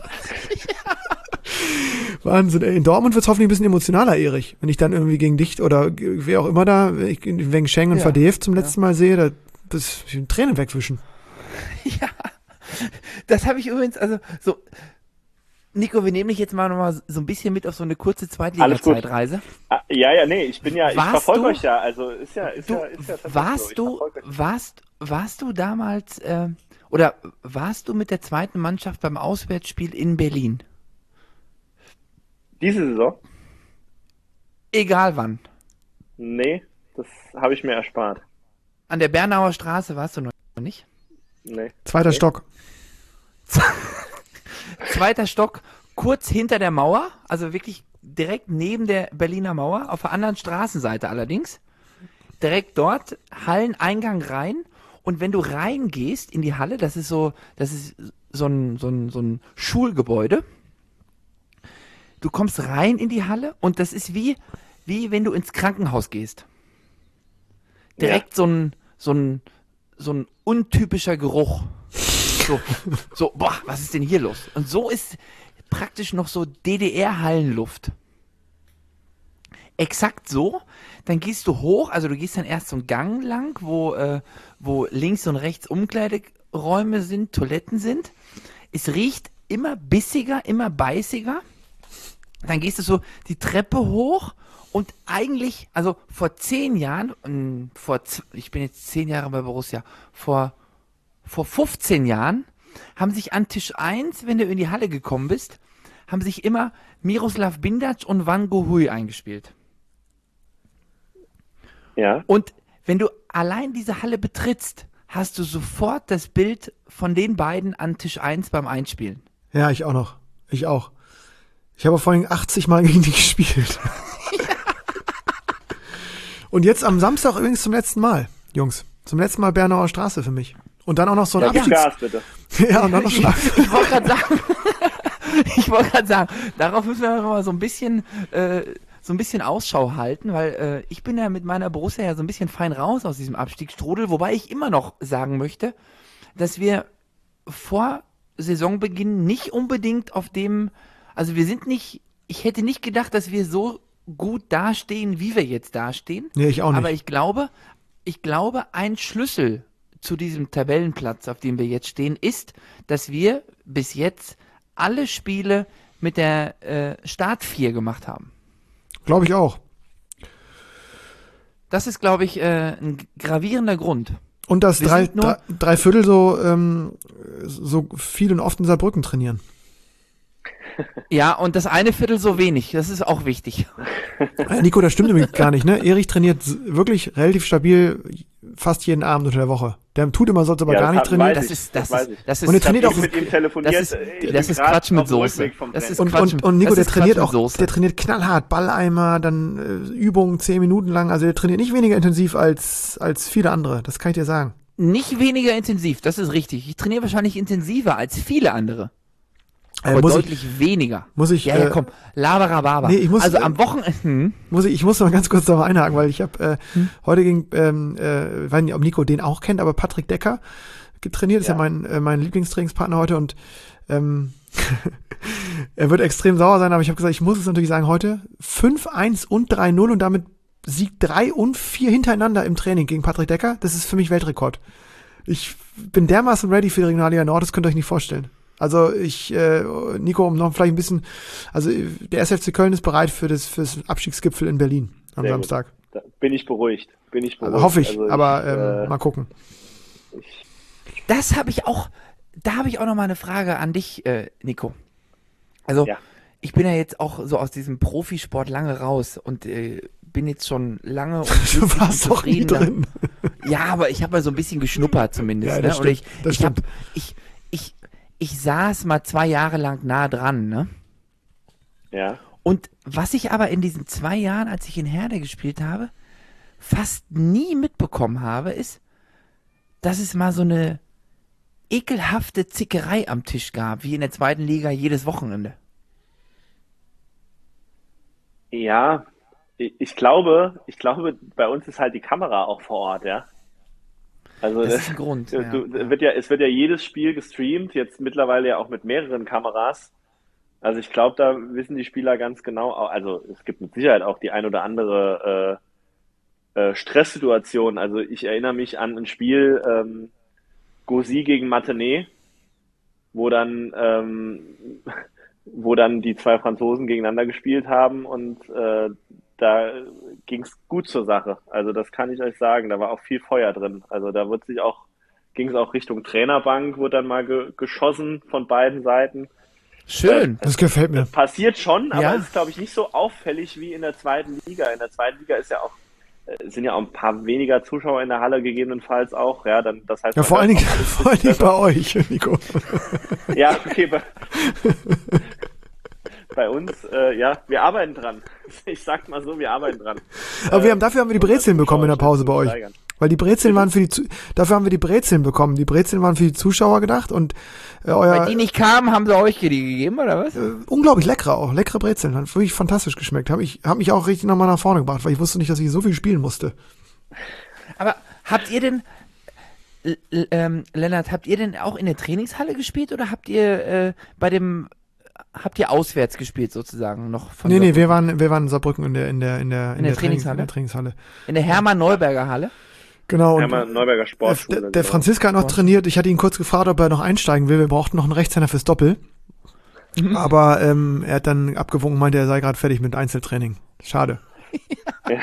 Wahnsinn, ey. In Dortmund wird's hoffentlich ein bisschen emotionaler, Erich. Wenn ich dann irgendwie gegen dich oder wer auch immer da, ich, wegen Schengen und Ja, Verdev zum letzten Mal sehe, da das ich Tränen wegwischen. Ja, das habe ich übrigens, also so, Nico, wir nehmen dich jetzt mal nochmal so ein bisschen mit auf so eine kurze Alles gut. Zweitliga-Zeitreise. ah, ja, ja, nee, ich bin ja, ich Warst verfolge du- euch ja, also ist ja, ist Du, ja, ist ja tatsächlich warst so. Ich du, verfolge euch. warst, warst du damals, äh, oder warst du mit der zweiten Mannschaft beim Auswärtsspiel in Berlin? Diese Saison? Egal wann. Nee, das habe ich mir erspart. An der Bernauer Straße warst du noch nicht? Nee. Zweiter Okay. Stock. Zweiter Stock, kurz hinter der Mauer, also wirklich direkt neben der Berliner Mauer, auf der anderen Straßenseite allerdings. Direkt dort, Halleneingang rein. Und wenn du reingehst in die Halle, das ist so, das ist so ein, so ein, so ein Schulgebäude. Du kommst rein in die Halle und das ist wie, wie wenn du ins Krankenhaus gehst. Direkt so ein, so ein, so ein untypischer Geruch. So, so, boah, was ist denn hier los? Und so ist praktisch noch so D D R-Hallenluft. Exakt so. Dann gehst du hoch, also du gehst dann erst so einen Gang lang, wo, äh, wo links und rechts Umkleideräume sind, Toiletten sind. Es riecht immer bissiger, immer beißiger. Dann gehst du so die Treppe hoch und eigentlich, also vor zehn Jahren, ähm, vor, z- ich bin jetzt zehn Jahre bei Borussia, vor, vor fünfzehn Jahren haben sich an Tisch eins, wenn du in die Halle gekommen bist, haben sich immer Miroslav Bindac und Van Gohui eingespielt. Ja. Und wenn du allein diese Halle betrittst, hast du sofort das Bild von den beiden an Tisch eins beim Einspielen. Ja, ich auch noch. Ich auch. Ich habe vorhin achtzig Mal gegen die gespielt. Und jetzt am Samstag übrigens zum letzten Mal, Jungs. Zum letzten Mal Bernauer Straße für mich. Und dann auch noch so ein Ja, gib Abschieds... Gas, bitte. Ja, und dann noch Ich, Schlag. ich wollte gerade sagen, ich wollte gerade sagen, darauf müssen wir mal so ein bisschen, äh, so ein bisschen Ausschau halten, weil äh, ich bin ja mit meiner Borussia ja so ein bisschen fein raus aus diesem Abstiegsstrudel, wobei ich immer noch sagen möchte, dass wir vor Saisonbeginn nicht unbedingt auf dem, also wir sind nicht, ich hätte nicht gedacht, dass wir so gut dastehen, wie wir jetzt dastehen. Nee, ich auch nicht. Aber ich glaube, ich glaube, ein Schlüssel zu diesem Tabellenplatz, auf dem wir jetzt stehen, ist, dass wir bis jetzt alle Spiele mit der äh, Startvier gemacht haben. Glaube ich auch. Das ist, glaube ich, äh, ein gravierender Grund. Und dass Wir drei, sind nur- drei, drei Viertel so, ähm, so viel und oft in Saarbrücken trainieren. Ja, und das eine Viertel so wenig, das ist auch wichtig. Äh, Nico, das stimmt übrigens gar nicht, ne? Erich trainiert s- wirklich relativ stabil fast jeden Abend unter der Woche. Der tut immer so, als ob er Ja, gar das nicht hat- trainiert. weiß Das ich, ist, das das weiß ist, ich. das ist, Und er das trainiert Ich auch- habe mit ihm telefoniert. Das ist- ich das bin ist grad Quatsch mit auf dem Soße. Rückweg vom Das Training. ist Und, Quatsch und, mit- und Nico, das der ist trainiert Quatsch mit auch, Soße. der trainiert knallhart, Balleimer, dann äh, Übungen zehn Minuten lang. Also der trainiert nicht weniger intensiv als, als viele andere. Das kann ich dir sagen. Nicht weniger intensiv, das ist richtig. Ich trainiere wahrscheinlich intensiver als viele andere. Aber äh, muss deutlich ich, weniger. Muss ich, ja, ja, äh, komm, Laberababa. Nee, ich muss, also äh, am Wochenende. Hm. Muss ich, ich muss noch ganz kurz darauf einhaken, weil ich habe äh, hm. heute gegen, ähm, äh, weiß nicht, ob Nico den auch kennt, aber Patrick Decker getrainiert, ist ja, ja mein, äh, mein Lieblingstrainingspartner heute und ähm, er wird extrem sauer sein, aber ich habe gesagt, ich muss es natürlich sagen, heute fünf eins und drei null und damit Sieg drei und vier hintereinander im Training gegen Patrick Decker. Das ist für mich Weltrekord. Ich bin dermaßen ready für die Regionalliga Nord, das könnt ihr euch nicht vorstellen. Also ich, äh, Nico, um noch vielleicht ein bisschen, also der S F C Köln ist bereit für das, für das Abstiegsgipfel in Berlin am Sehr Samstag. Da bin ich beruhigt, bin ich beruhigt. Also hoffe ich, also ich aber ähm, äh, mal gucken. Ich, das habe ich auch, da habe ich auch noch mal eine Frage an dich, äh, Nico. Also ja. Ich bin ja jetzt auch so aus diesem Profisport lange raus und äh, bin jetzt schon lange und du warst doch nie drin. Ja, aber ich habe mal so ein bisschen geschnuppert zumindest. Ja, ne? Stimmt, und ich, das ich, hab, ich, ich, ich saß mal zwei Jahre lang nah dran, ne? Ja. Und was ich aber in diesen zwei Jahren, als ich in Herde gespielt habe, fast nie mitbekommen habe, ist, dass es mal so eine ekelhafte Zickerei am Tisch gab, wie in der zweiten Liga jedes Wochenende. Ja, ich glaube, ich glaube, bei uns ist halt die Kamera auch vor Ort, ja. Also das, das ist ein Grund. Du, ja. Wird ja, es wird ja jedes Spiel gestreamt, jetzt mittlerweile ja auch mit mehreren Kameras. Also ich glaube, da wissen die Spieler ganz genau, also es gibt mit Sicherheit auch die ein oder andere äh, äh, Stresssituation. Also ich erinnere mich an ein Spiel ähm, Gauzy gegen Matenay, wo dann ähm, wo dann die zwei Franzosen gegeneinander gespielt haben und äh, da ging es gut zur Sache. Also das kann ich euch sagen. Da war auch viel Feuer drin. Also da wird sich auch, ging es auch Richtung Trainerbank, wurde dann mal ge geschossen von beiden Seiten. Schön. Äh, das gefällt mir. Passiert schon, aber ja. ist, glaube ich, nicht so auffällig wie in der zweiten Liga. In der zweiten Liga ist ja auch, äh, sind ja auch ein paar weniger Zuschauer in der Halle gegebenenfalls auch. Ja, dann, das heißt, ja, vor allen Dingen, vor allen Dingen bei euch, Nico. Ja, okay. Bei, bei uns, äh, ja, wir arbeiten dran. Ich sag mal so, wir arbeiten dran. Aber wir haben, dafür haben wir die Brezeln bekommen in der Pause bei euch. Steigern. Weil die Brezeln waren für die, Zu dafür haben wir die Brezeln bekommen. Die Brezeln waren für die Zuschauer gedacht und äh, euer... Weil die nicht kamen, haben sie euch die gegeben, oder was? Äh, unglaublich leckere auch, leckere Brezeln. Hat wirklich fantastisch geschmeckt. Hab ich, hab mich auch richtig nochmal nach vorne gebracht, weil ich wusste nicht, dass ich so viel spielen musste. Aber habt ihr denn, ähm, Lennart, habt ihr denn auch in der Trainingshalle gespielt oder habt ihr äh, bei dem... Habt ihr auswärts gespielt sozusagen noch? Von nee, nee, wir waren, wir waren in Saarbrücken in der, in der, in der, in, in der, der, Trainingshalle? in der Trainingshalle. In der Hermann-Neuberger Halle? Genau. Hermann-Neuberger Sportschule. Der, der genau. Franziska hat noch trainiert. Ich hatte ihn kurz gefragt, ob er noch einsteigen will. Wir brauchten noch einen Rechtshänder fürs Doppel. Mhm. Aber ähm, er hat dann abgewunken, meinte, er sei gerade fertig mit Einzeltraining. Schade. Ja.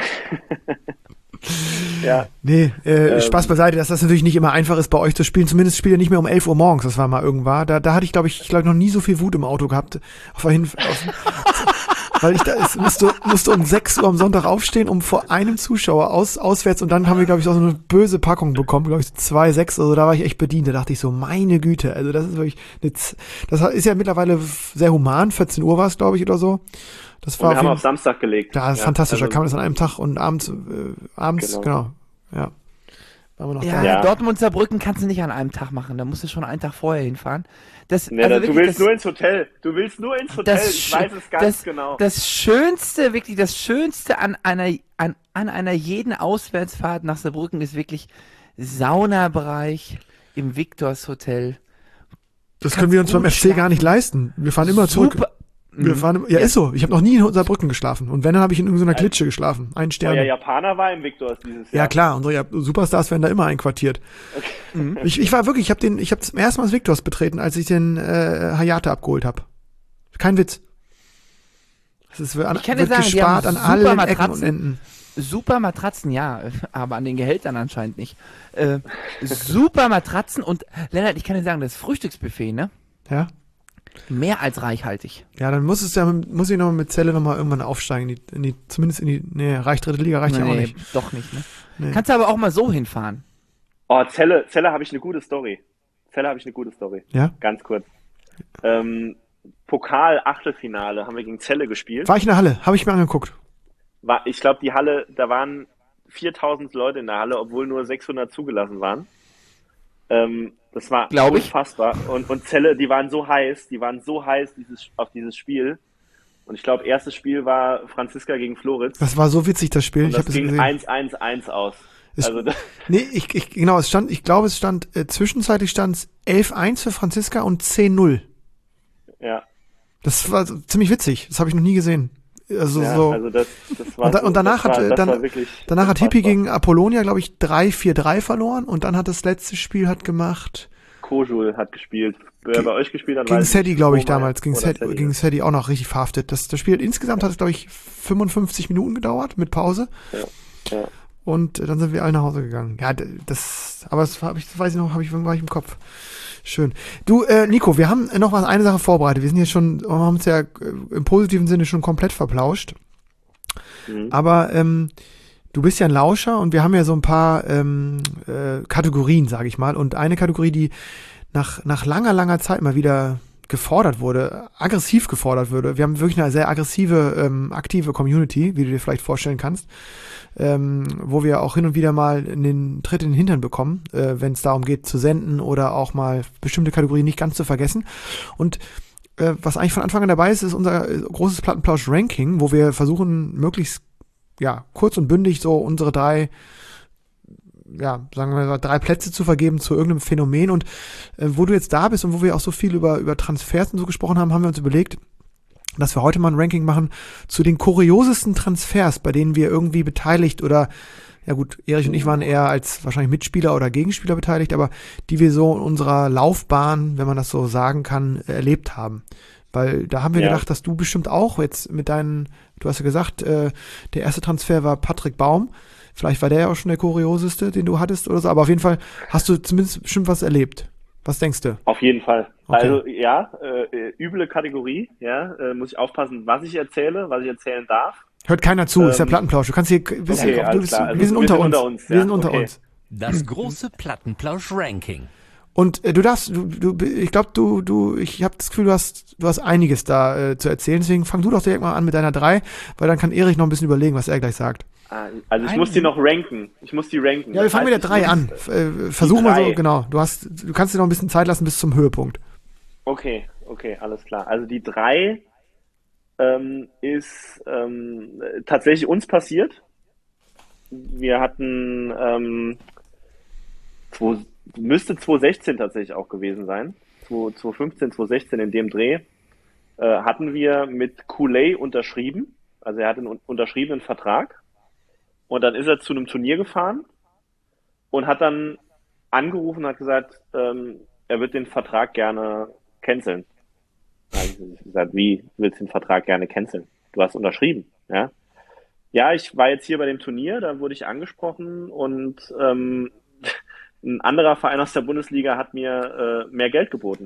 Ja. Nee, äh, ähm. Spaß beiseite, dass das natürlich nicht immer einfach ist, bei euch zu spielen. Zumindest spielt ihr nicht mehr um elf Uhr morgens, das war mal irgendwann. Da, da hatte ich, glaube ich, ich glaube noch nie so viel Wut im Auto gehabt. Auf der Hinf auf, weil ich da ist, musste, musste um sechs Uhr am Sonntag aufstehen, um vor einem Zuschauer aus, auswärts und dann haben wir, glaube ich, auch so eine böse Packung bekommen, glaube ich, zwei Komma sechs, also da war ich echt bedient. Da dachte ich so, meine Güte, also das ist wirklich, eine, das ist ja mittlerweile sehr human, vierzehn Uhr war es, glaube ich, oder so. Das war und wir haben auf Samstag gelegt. Ja, das ist ja, fantastisch. Also, da kann man das an einem Tag und abends, äh, abends, genau. genau. Ja. Waren wir noch ja, da. Dortmund Saarbrücken kannst du nicht an einem Tag machen. Da musst du schon einen Tag vorher hinfahren. Das, nee, also da, du willst das, nur ins Hotel. Du willst nur ins Hotel. Ich weiß es ganz das, genau. Das Schönste, wirklich das Schönste an einer, an, an einer jeden Auswärtsfahrt nach Saarbrücken ist wirklich Saunabereich im Victors Hotel. Das können wir uns beim F C gar nicht leisten. Wir fahren immer Super. zurück. Wir fahren, ja, ja, ist so. Ich habe noch nie in Saarbrücken geschlafen. Und wenn, dann habe ich in irgendeiner Klitsche geschlafen. Ein Stern. Der Japaner war im Victors dieses Jahr. Ja, klar. Unsere Superstars werden da immer einquartiert. Okay. Mhm. Ich, ich war wirklich, ich habe den, ich habe zum ersten Mal das Victors betreten, als ich den äh, Hayate abgeholt habe. Kein Witz. Das ist an, ich kann wird dir sagen, gespart an allen Ecken und Enden. Super Matratzen, ja, aber an den Gehältern anscheinend nicht. Äh, super Matratzen und Lennart, ich kann dir sagen, das Frühstücksbuffet, ne? Ja. Mehr als reichhaltig. Ja, dann muss es ja, muss ich nochmal mit Celle nochmal irgendwann aufsteigen, in die, in die, zumindest in die, nee, reicht dritte Liga, reicht nee, ja auch nicht. Doch nicht, ne? Nee. Kannst du aber auch mal so hinfahren. Oh, Celle, Celle habe ich eine gute Story. Celle habe ich eine gute Story. Ja? Ganz kurz. Ähm, Pokal-Achtelfinale haben wir gegen Celle gespielt. War ich in der Halle, habe ich mir angeguckt. War, ich glaube, die Halle, da waren viertausend Leute in der Halle, obwohl nur sechshundert zugelassen waren. Ähm, das war Glaub ich. unfassbar. Und, und Celle, die waren so heiß, die waren so heiß dieses, auf dieses Spiel. Und ich glaube, erstes Spiel war Franziska gegen Floritz. Das war so witzig, das Spiel. Und Ich das habe es ging gesehen. eins eins eins aus. Es, Also das, nee, ich, ich, genau, es stand, ich glaube, es stand, äh, zwischenzeitlich stand es elf eins für Franziska und zehn null. ja. Das war so ziemlich witzig. Das habe ich noch nie gesehen. Also Ja, so. also das, das war Und, da, so, und danach das war, hat, äh, das dann, war wirklich danach hat Hippie unfassbar. gegen Apollonia, glaube ich, drei vier drei verloren. Und dann hat das letzte Spiel hat gemacht Kojul hat gespielt. Wer Ge- bei euch gespielt hat, gegen weiß ich Sadie, nicht. glaube ich, Roman damals. Gegen oder Sadie, Sadie, gegen ja. Sadie auch noch richtig verhaftet. Das, das Spiel insgesamt hat es, glaube ich, fünfundfünfzig Minuten gedauert mit Pause. Ja, ja. Und äh, dann sind wir alle nach Hause gegangen. Ja, d- das, aber das, hab ich, das weiß ich noch, habe ich, war ich im Kopf. Schön. Du, äh, Nico, wir haben noch was, eine Sache vorbereitet. Wir sind jetzt schon, wir haben uns ja äh, im positiven Sinne schon komplett verplauscht. Mhm. Aber ähm, du bist ja ein Lauscher und wir haben ja so ein paar ähm, äh, Kategorien, sage ich mal. Und eine Kategorie, die nach, nach langer, langer Zeit mal wieder gefordert wurde, aggressiv gefordert wurde. Wir haben wirklich eine sehr aggressive, ähm, aktive Community, wie du dir vielleicht vorstellen kannst, ähm, wo wir auch hin und wieder mal in den Tritt in den Hintern bekommen, äh, wenn es darum geht zu senden oder auch mal bestimmte Kategorien nicht ganz zu vergessen. Und äh, was eigentlich von Anfang an dabei ist, ist unser äh, großes Plattenplausch-Ranking, wo wir versuchen, möglichst ja kurz und bündig so unsere drei ja, sagen wir mal, drei Plätze zu vergeben zu irgendeinem Phänomen. Und äh, wo du jetzt da bist und wo wir auch so viel über, über Transfers und so gesprochen haben, haben wir uns überlegt, dass wir heute mal ein Ranking machen zu den kuriosesten Transfers, bei denen wir irgendwie beteiligt oder, ja gut, Erich und ich waren eher als wahrscheinlich Mitspieler oder Gegenspieler beteiligt, aber die wir so in unserer Laufbahn, wenn man das so sagen kann, erlebt haben. Weil da haben wir Ja. gedacht, dass du bestimmt auch jetzt mit deinen, du hast ja gesagt, äh, der erste Transfer war Patrick Baum. Vielleicht war der ja auch schon der kurioseste, den du hattest oder so, aber auf jeden Fall hast du zumindest bestimmt was erlebt. Was denkst du? Auf jeden Fall. Okay. Also ja, äh, üble Kategorie, ja, äh, muss ich aufpassen, was ich erzähle, was ich erzählen darf. Hört keiner zu, ist ja Ähm, Plattenplausch. Du kannst hier, bist okay, ja, du alles bist, klar. Also wir sind wir unter sind uns. unter uns, Wir ja, sind unter okay. uns. Das große Plattenplausch-Ranking. Und äh, du darfst, du, du, ich glaube, du, du, ich habe das Gefühl, du hast, du hast einiges da äh, zu erzählen. Deswegen fang du doch direkt mal an mit deiner drei, weil dann kann Erich noch ein bisschen überlegen, was er gleich sagt. Ah, Also ich Nein. muss die noch ranken. Ich muss die ranken. Ja, wir Das fangen mit der heißt, drei ich an. muss- F- Äh, versuch Die mal so, drei. genau. Du hast, du kannst dir noch ein bisschen Zeit lassen bis zum Höhepunkt. Okay, okay, alles klar. Also die drei ähm, ist ähm, tatsächlich uns passiert. Wir hatten, ähm, zwei, müsste zwanzig sechzehn tatsächlich auch gewesen sein. zwanzig fünfzehn, zwanzig sechzehn in dem Dreh äh, hatten wir mit Kool-Aid unterschrieben. Also er hatte einen un- unterschriebenen Vertrag. Und dann ist er zu einem Turnier gefahren und hat dann angerufen und hat gesagt, ähm, er wird den Vertrag gerne canceln. Da habe ich gesagt, wie willst du den Vertrag gerne canceln? Du hast unterschrieben, ja? Ja, ich war jetzt hier bei dem Turnier, da wurde ich angesprochen und ähm, ein anderer Verein aus der Bundesliga hat mir äh, mehr Geld geboten.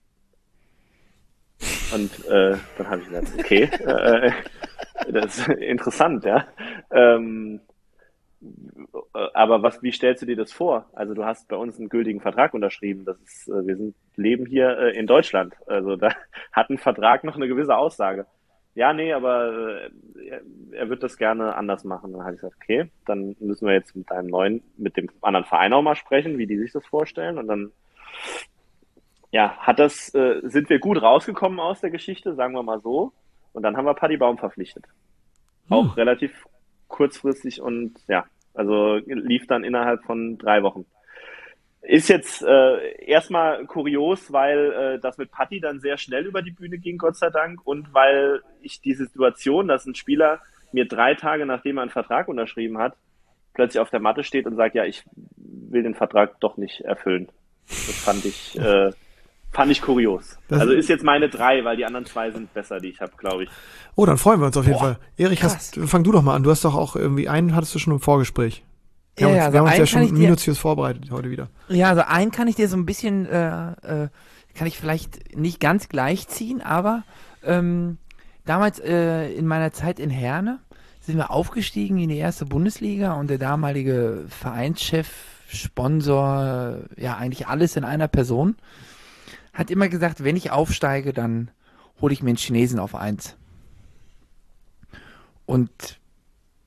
Und äh, dann habe ich gesagt, okay, äh, das ist interessant, ja. Ähm, äh, aber was, wie stellst du dir das vor? Also du hast bei uns einen gültigen Vertrag unterschrieben. Das ist, äh, wir sind, leben hier äh, in Deutschland. Also da hat ein Vertrag noch eine gewisse Aussage. Ja, nee, aber äh, er, er wird das gerne anders machen. Dann habe ich gesagt, okay, dann müssen wir jetzt mit einem neuen, mit dem anderen Verein auch mal sprechen, wie die sich das vorstellen. Und dann, ja, hat das, äh, sind wir gut rausgekommen aus der Geschichte, sagen wir mal so. Und dann haben wir Paddy Baum verpflichtet. Auch relativ kurzfristig und ja, also lief dann innerhalb von drei Wochen. Ist jetzt äh, erstmal kurios, weil äh, das mit Patti dann sehr schnell über die Bühne ging, Gott sei Dank, und weil ich die Situation, dass ein Spieler mir drei Tage, nachdem er einen Vertrag unterschrieben hat, plötzlich auf der Matte steht und sagt, ja, ich will den Vertrag doch nicht erfüllen. Das fand ich, äh, fand ich kurios. Das- also ist jetzt meine drei, weil die anderen zwei sind besser, die ich habe, glaube ich. Oh, dann freuen wir uns auf jeden Boah, Fall. Erich, hast, fang du doch mal an. Du hast doch auch irgendwie einen, hattest du schon im Vorgespräch. Wir Ja, haben uns, ja, also wir haben uns einen ja kann schon ich dir- minutiös vorbereitet heute wieder. Ja, also einen kann ich dir so ein bisschen, äh, äh, kann ich vielleicht nicht ganz gleich ziehen, aber ähm, damals äh, in meiner Zeit in Herne sind wir aufgestiegen in die erste Bundesliga und der damalige Vereinschef, Sponsor, äh, ja eigentlich alles in einer Person, hat immer gesagt, wenn ich aufsteige, dann hole ich mir einen Chinesen auf eins. Und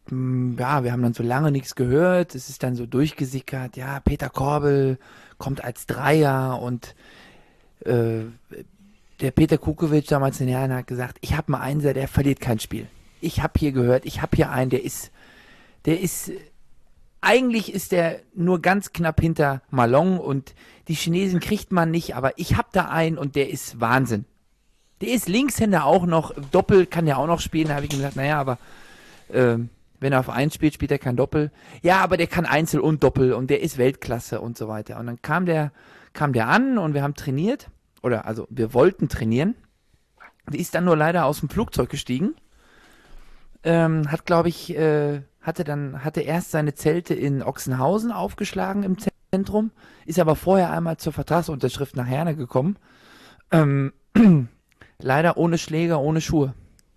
mh, ja, wir haben dann so lange nichts gehört. Es ist dann so durchgesickert. Ja, Peter Korbel kommt als Dreier und äh, der Peter Kukovic damals in den Jahren hat gesagt, ich habe einen Einser, der verliert kein Spiel. Ich habe hier gehört, ich habe hier einen, der ist, der ist, eigentlich ist der nur ganz knapp hinter Malong und die Chinesen kriegt man nicht, aber ich habe da einen und der ist Wahnsinn. Der ist Linkshänder auch noch, Doppel kann der auch noch spielen, da habe ich ihm gesagt, naja, aber äh, wenn er auf eins spielt, spielt er kein Doppel. Ja, aber der kann Einzel und Doppel und der ist Weltklasse und so weiter. Und dann kam der, kam der an und wir haben trainiert, oder also wir wollten trainieren. Die ist dann nur leider aus dem Flugzeug gestiegen. Ähm, hat, glaube ich, äh, hatte dann, hatte erst seine Zelte in Ochsenhausen aufgeschlagen im Zentrum, ist aber vorher einmal zur Vertragsunterschrift nach Herne gekommen. Ähm, leider ohne Schläger, ohne Schuhe.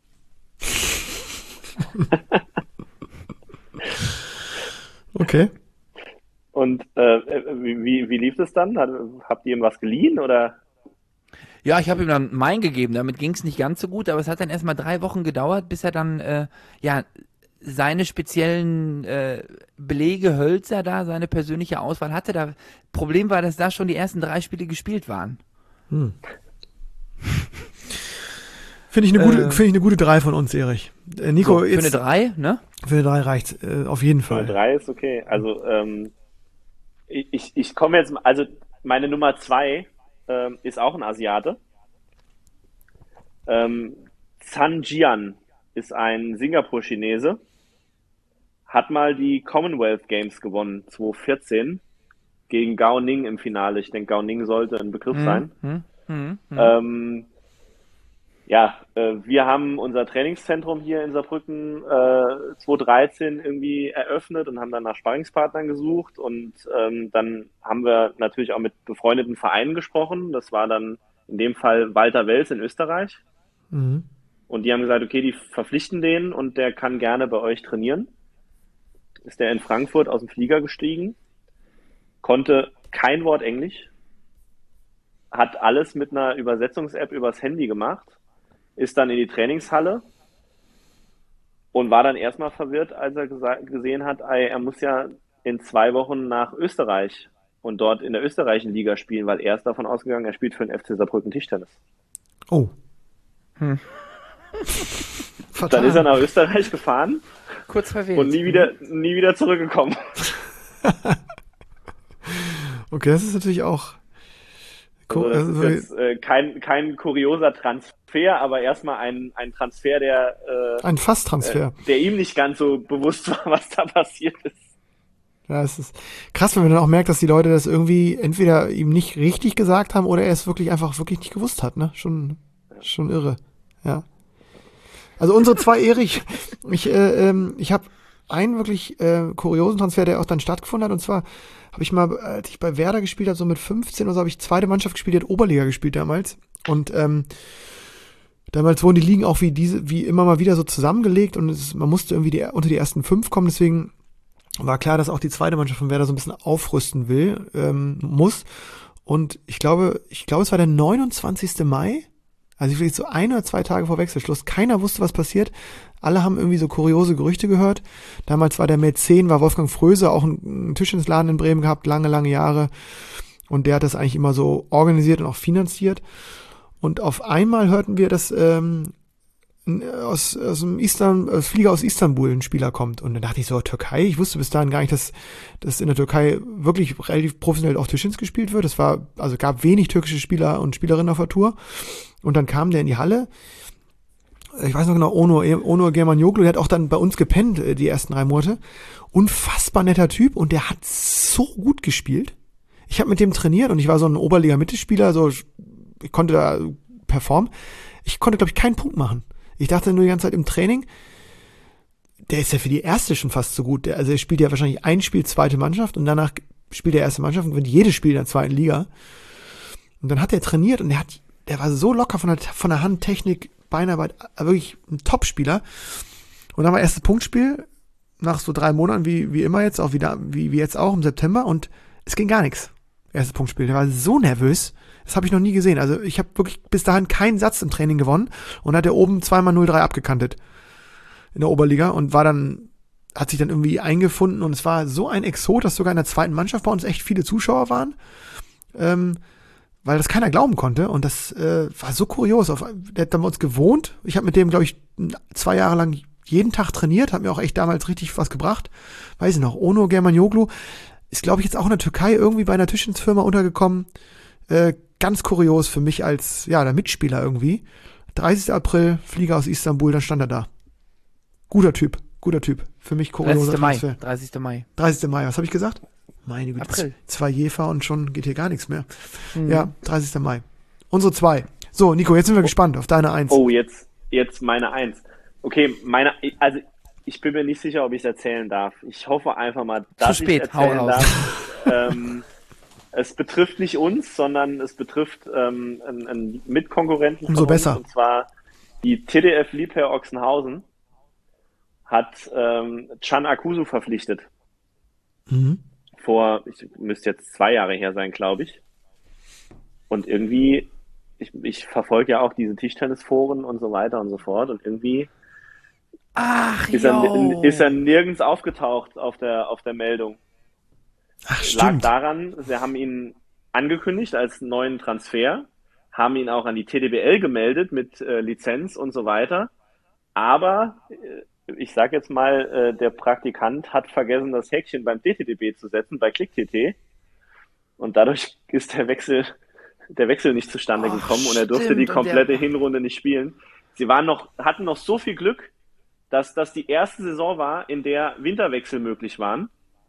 Okay. Und äh, wie, wie lief es dann? Hat, habt ihr ihm was geliehen oder? Ja, ich habe ihm dann mein gegeben, damit ging es nicht ganz so gut, aber es hat dann erstmal drei Wochen gedauert, bis er dann äh, ja seine speziellen äh, Belege, Hölzer da, seine persönliche Auswahl hatte. Da Problem war, dass da schon die ersten drei Spiele gespielt waren. Hm. Finde ich eine gute, Äh, finde ich eine gute drei von uns, Erich. Äh, Nico, So, für jetzt, eine drei, ne? für eine drei reicht's, äh, auf jeden Fall. Drei ist okay. Also ähm, ich, ich, ich komme jetzt, also meine Nummer zwei ähm, ist auch ein Asiate. Ähm, Zhan Jian ist ein Singapur-Chinese, hat mal die Commonwealth Games gewonnen, zwanzig vierzehn, gegen Gao Ning im Finale. Ich denke, Gao Ning sollte ein Begriff sein. Hm, hm, hm. Ähm, ja, äh, wir haben unser Trainingszentrum hier in Saarbrücken äh, zwanzig dreizehn irgendwie eröffnet und haben dann nach Sparringspartnern gesucht und ähm, dann haben wir natürlich auch mit befreundeten Vereinen gesprochen. Das war dann in dem Fall Walter Wels in Österreich. Mhm. Und die haben gesagt, okay, die verpflichten den und der kann gerne bei euch trainieren. Ist der in Frankfurt aus dem Flieger gestiegen, konnte kein Wort Englisch, hat alles mit einer Übersetzungs-App übers Handy gemacht, ist dann in die Trainingshalle und war dann erstmal verwirrt, als er gesa- gesehen hat, ey, er muss ja in zwei Wochen nach Österreich und dort in der österreichischen Liga spielen, weil er ist davon ausgegangen, er spielt für den F C Saarbrücken Tischtennis. Oh. Hm. Dann ist er nach Österreich gefahren Kurz verwählt. und nie wieder, nie wieder zurückgekommen. Okay, das ist natürlich auch. Also das Also, ist jetzt äh, kein, kein kurioser Transfer, aber erstmal ein, ein Transfer, der, äh, ein Fast-Transfer. äh, der ihm nicht ganz so bewusst war, was da passiert ist. Ja, es ist krass, wenn man dann auch merkt, dass die Leute das irgendwie entweder ihm nicht richtig gesagt haben oder er es wirklich einfach wirklich nicht gewusst hat, ne? Schon, schon irre. Ja. Also unsere zwei Erich, ich, äh, ähm, ich habe einen wirklich äh, kuriosen Transfer, der auch dann stattgefunden hat, und zwar habe ich mal, als ich bei Werder gespielt habe, so mit fünfzehn oder so, habe ich zweite Mannschaft gespielt, die hat Oberliga gespielt damals. Und ähm, damals wurden die Ligen auch wie diese, wie immer mal wieder so zusammengelegt und es, man musste irgendwie die, unter die ersten fünf kommen, deswegen war klar, dass auch die zweite Mannschaft von Werder so ein bisschen aufrüsten will, ähm, muss. Und ich glaube, ich glaube, es war der neunundzwanzigsten Mai, also vielleicht so ein oder zwei Tage vor Wechselschluss. Keiner wusste, was passiert. Alle haben irgendwie so kuriose Gerüchte gehört. Damals war der Mäzen, war Wolfgang Fröse, auch ein, ein Tischtennisladen in Bremen gehabt, lange, lange Jahre. Und der hat das eigentlich immer so organisiert und auch finanziert. Und auf einmal hörten wir, dass ähm, aus, aus dem Istan, aus Flieger aus Istanbul ein Spieler kommt. Und dann dachte ich so, Türkei? Ich wusste bis dahin gar nicht, dass, dass in der Türkei wirklich relativ professionell auch Tischtennis gespielt wird. Es war, also gab wenig türkische Spieler und Spielerinnen auf der Tour. Und dann kam der in die Halle. Ich weiß noch genau, Onur, Onur Germanioglu, der hat auch dann bei uns gepennt, die ersten drei Monate. Unfassbar netter Typ und der hat so gut gespielt. Ich habe mit dem trainiert und ich war so ein Oberliga-Mittelspieler, so, ich konnte da performen. Ich konnte, glaube ich, keinen Punkt machen. Ich dachte nur die ganze Zeit im Training, der ist ja für die erste schon fast so gut. Der, also er spielt ja wahrscheinlich ein Spiel zweite Mannschaft und danach spielt er erste Mannschaft und gewinnt jedes Spiel in der zweiten Liga. Und dann hat er trainiert und der hat, der war so locker von der, von der Hand, Technik, Beinarbeit, wirklich ein Top-Spieler. Und dann war erstes Punktspiel, nach so drei Monaten, wie, wie immer jetzt, auch wieder, wie, wie jetzt auch im September, und es ging gar nichts. Erstes Punktspiel. Der war so nervös, das habe ich noch nie gesehen. Also ich habe wirklich bis dahin keinen Satz im Training gewonnen und hat er oben zweimal null drei abgekantet in der Oberliga und war dann, hat sich dann irgendwie eingefunden und es war so ein Exot, dass sogar in der zweiten Mannschaft bei uns echt viele Zuschauer waren, ähm, weil das keiner glauben konnte und das äh, war so kurios. Auf, der hat dann bei uns gewohnt. Ich habe mit dem, glaube ich, zwei Jahre lang jeden Tag trainiert, hat mir auch echt damals richtig was gebracht. Weiß ich noch, Ono Germanioglu ist, glaube ich, jetzt auch in der Türkei irgendwie bei einer Tischtennisfirma untergekommen. Äh, ganz kurios für mich als, ja, der Mitspieler irgendwie. dreißigster April, Flieger aus Istanbul, dann stand er da. Guter Typ, guter Typ. Für mich kurioser Transfer. dreißigster Mai. dreißigster Mai, was habe ich gesagt? Meine Güte, April. zwei Jefer und schon geht hier gar nichts mehr. Mhm. Ja, dreißigster Mai. Unsere zwei. So, Nico, jetzt sind wir gespannt auf deine Eins. Oh, jetzt, jetzt meine Eins. Okay, meine, also ich bin mir nicht sicher, ob ich es erzählen darf. Ich hoffe einfach mal, dass Zu spät, ich es erzählen hau raus. darf. ähm, es betrifft nicht uns, sondern es betrifft ähm, einen, einen Mitkonkurrenten von Umso uns, besser. und zwar die T D F Liebherr Ochsenhausen hat ähm, Can Akusu verpflichtet. Mhm. Vor, ich müsste jetzt zwei Jahre her sein, glaube ich. Und irgendwie, ich, ich verfolge ja auch diese Tischtennisforen und so weiter und so fort. Und irgendwie Ach, ist er, jo. ist er nirgends aufgetaucht auf der, auf der Meldung. Ach, Lag stimmt. daran, sie haben ihn angekündigt als neuen Transfer, haben ihn auch an die T D B L gemeldet mit äh, Lizenz und so weiter. Aber äh, ich sage jetzt mal, äh, der Praktikant hat vergessen, das Häkchen beim D T D B zu setzen, bei Click-T T. Und dadurch ist der Wechsel, der Wechsel nicht zustande Ach, gekommen und er durfte stimmt. die Und der- komplette Hinrunde nicht spielen. Sie waren noch, hatten noch so viel Glück, dass das die erste Saison war, in der Winterwechsel möglich waren.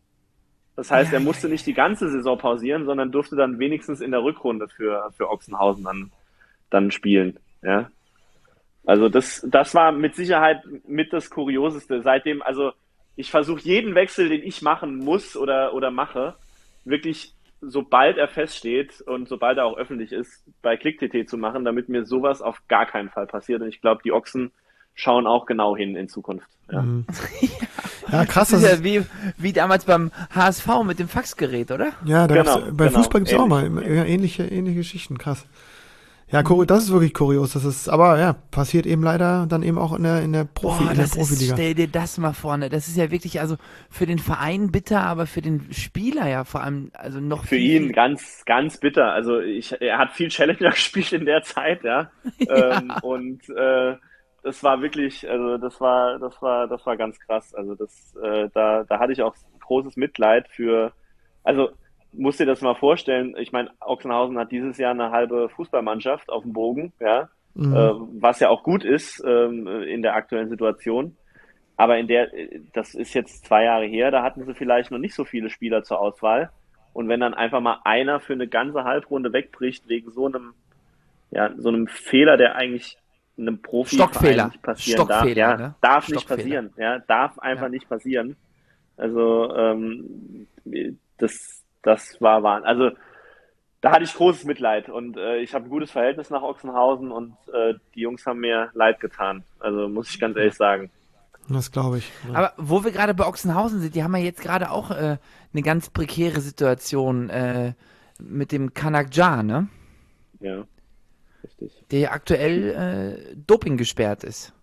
Das heißt, Ja, er musste ja, nicht die ganze Saison pausieren, sondern durfte dann wenigstens in der Rückrunde für, für Ochsenhausen dann, dann spielen. Ja. Also das, das war mit Sicherheit mit das Kurioseste. Seitdem, also ich versuche jeden Wechsel, den ich machen muss oder, oder mache, wirklich sobald er feststeht und sobald er auch öffentlich ist, bei Click-T T zu machen, damit mir sowas auf gar keinen Fall passiert. Und ich glaube, die Ochsen schauen auch genau hin in Zukunft. Ja. Mhm. Ja, krass. Das Das ist ja wie, wie damals beim H S V mit dem Faxgerät, oder? ja, da Genau, gab's, bei genau. Fußball gibt's auch mal Ähnlich. ja, ähnliche, ähnliche Geschichten. Krass. Ja, kuri- das ist wirklich kurios. Das ist, aber ja, passiert eben leider dann eben auch in der, in der Profi, Boah, in der das ist, Profiliga. stell dir das mal vorne. Das ist ja wirklich, also für den Verein bitter, aber für den Spieler ja vor allem, also noch Für viel, ihn viel- ganz, ganz bitter. Also ich, er hat viel Challenger gespielt in der Zeit, ja. Ähm, und äh, das war wirklich, also das war, das war, das war ganz krass. Also das, äh, da, da hatte ich auch großes Mitleid für. Also musst dir das mal vorstellen. Ich meine, Ochsenhausen hat dieses Jahr eine halbe Fußballmannschaft auf dem Bogen, ja, Mhm. äh, was ja auch gut ist ähm, in der aktuellen Situation. Aber in der, das ist jetzt zwei Jahre her, da hatten sie vielleicht noch nicht so viele Spieler zur Auswahl. Und wenn dann einfach mal einer für eine ganze Halbrunde wegbricht wegen so einem, ja, so einem Fehler, der eigentlich einem Profi Stockfehler. nicht passieren Stockfehler, darf, ja, ne? darf nicht Stockfehler. passieren, ja, darf einfach Ja. nicht passieren. Also ähm, das, das war Wahnsinn. Also da hatte ich großes Mitleid und äh, ich habe ein gutes Verhältnis nach Ochsenhausen und äh, die Jungs haben mir leid getan. Also muss ich ganz ehrlich sagen. Das glaube ich. Ja. Aber wo wir gerade bei Ochsenhausen sind, die haben ja jetzt gerade auch äh, eine ganz prekäre Situation äh, mit dem Kanakja, ne? Ja, richtig. Der ja aktuell äh, Doping gesperrt ist.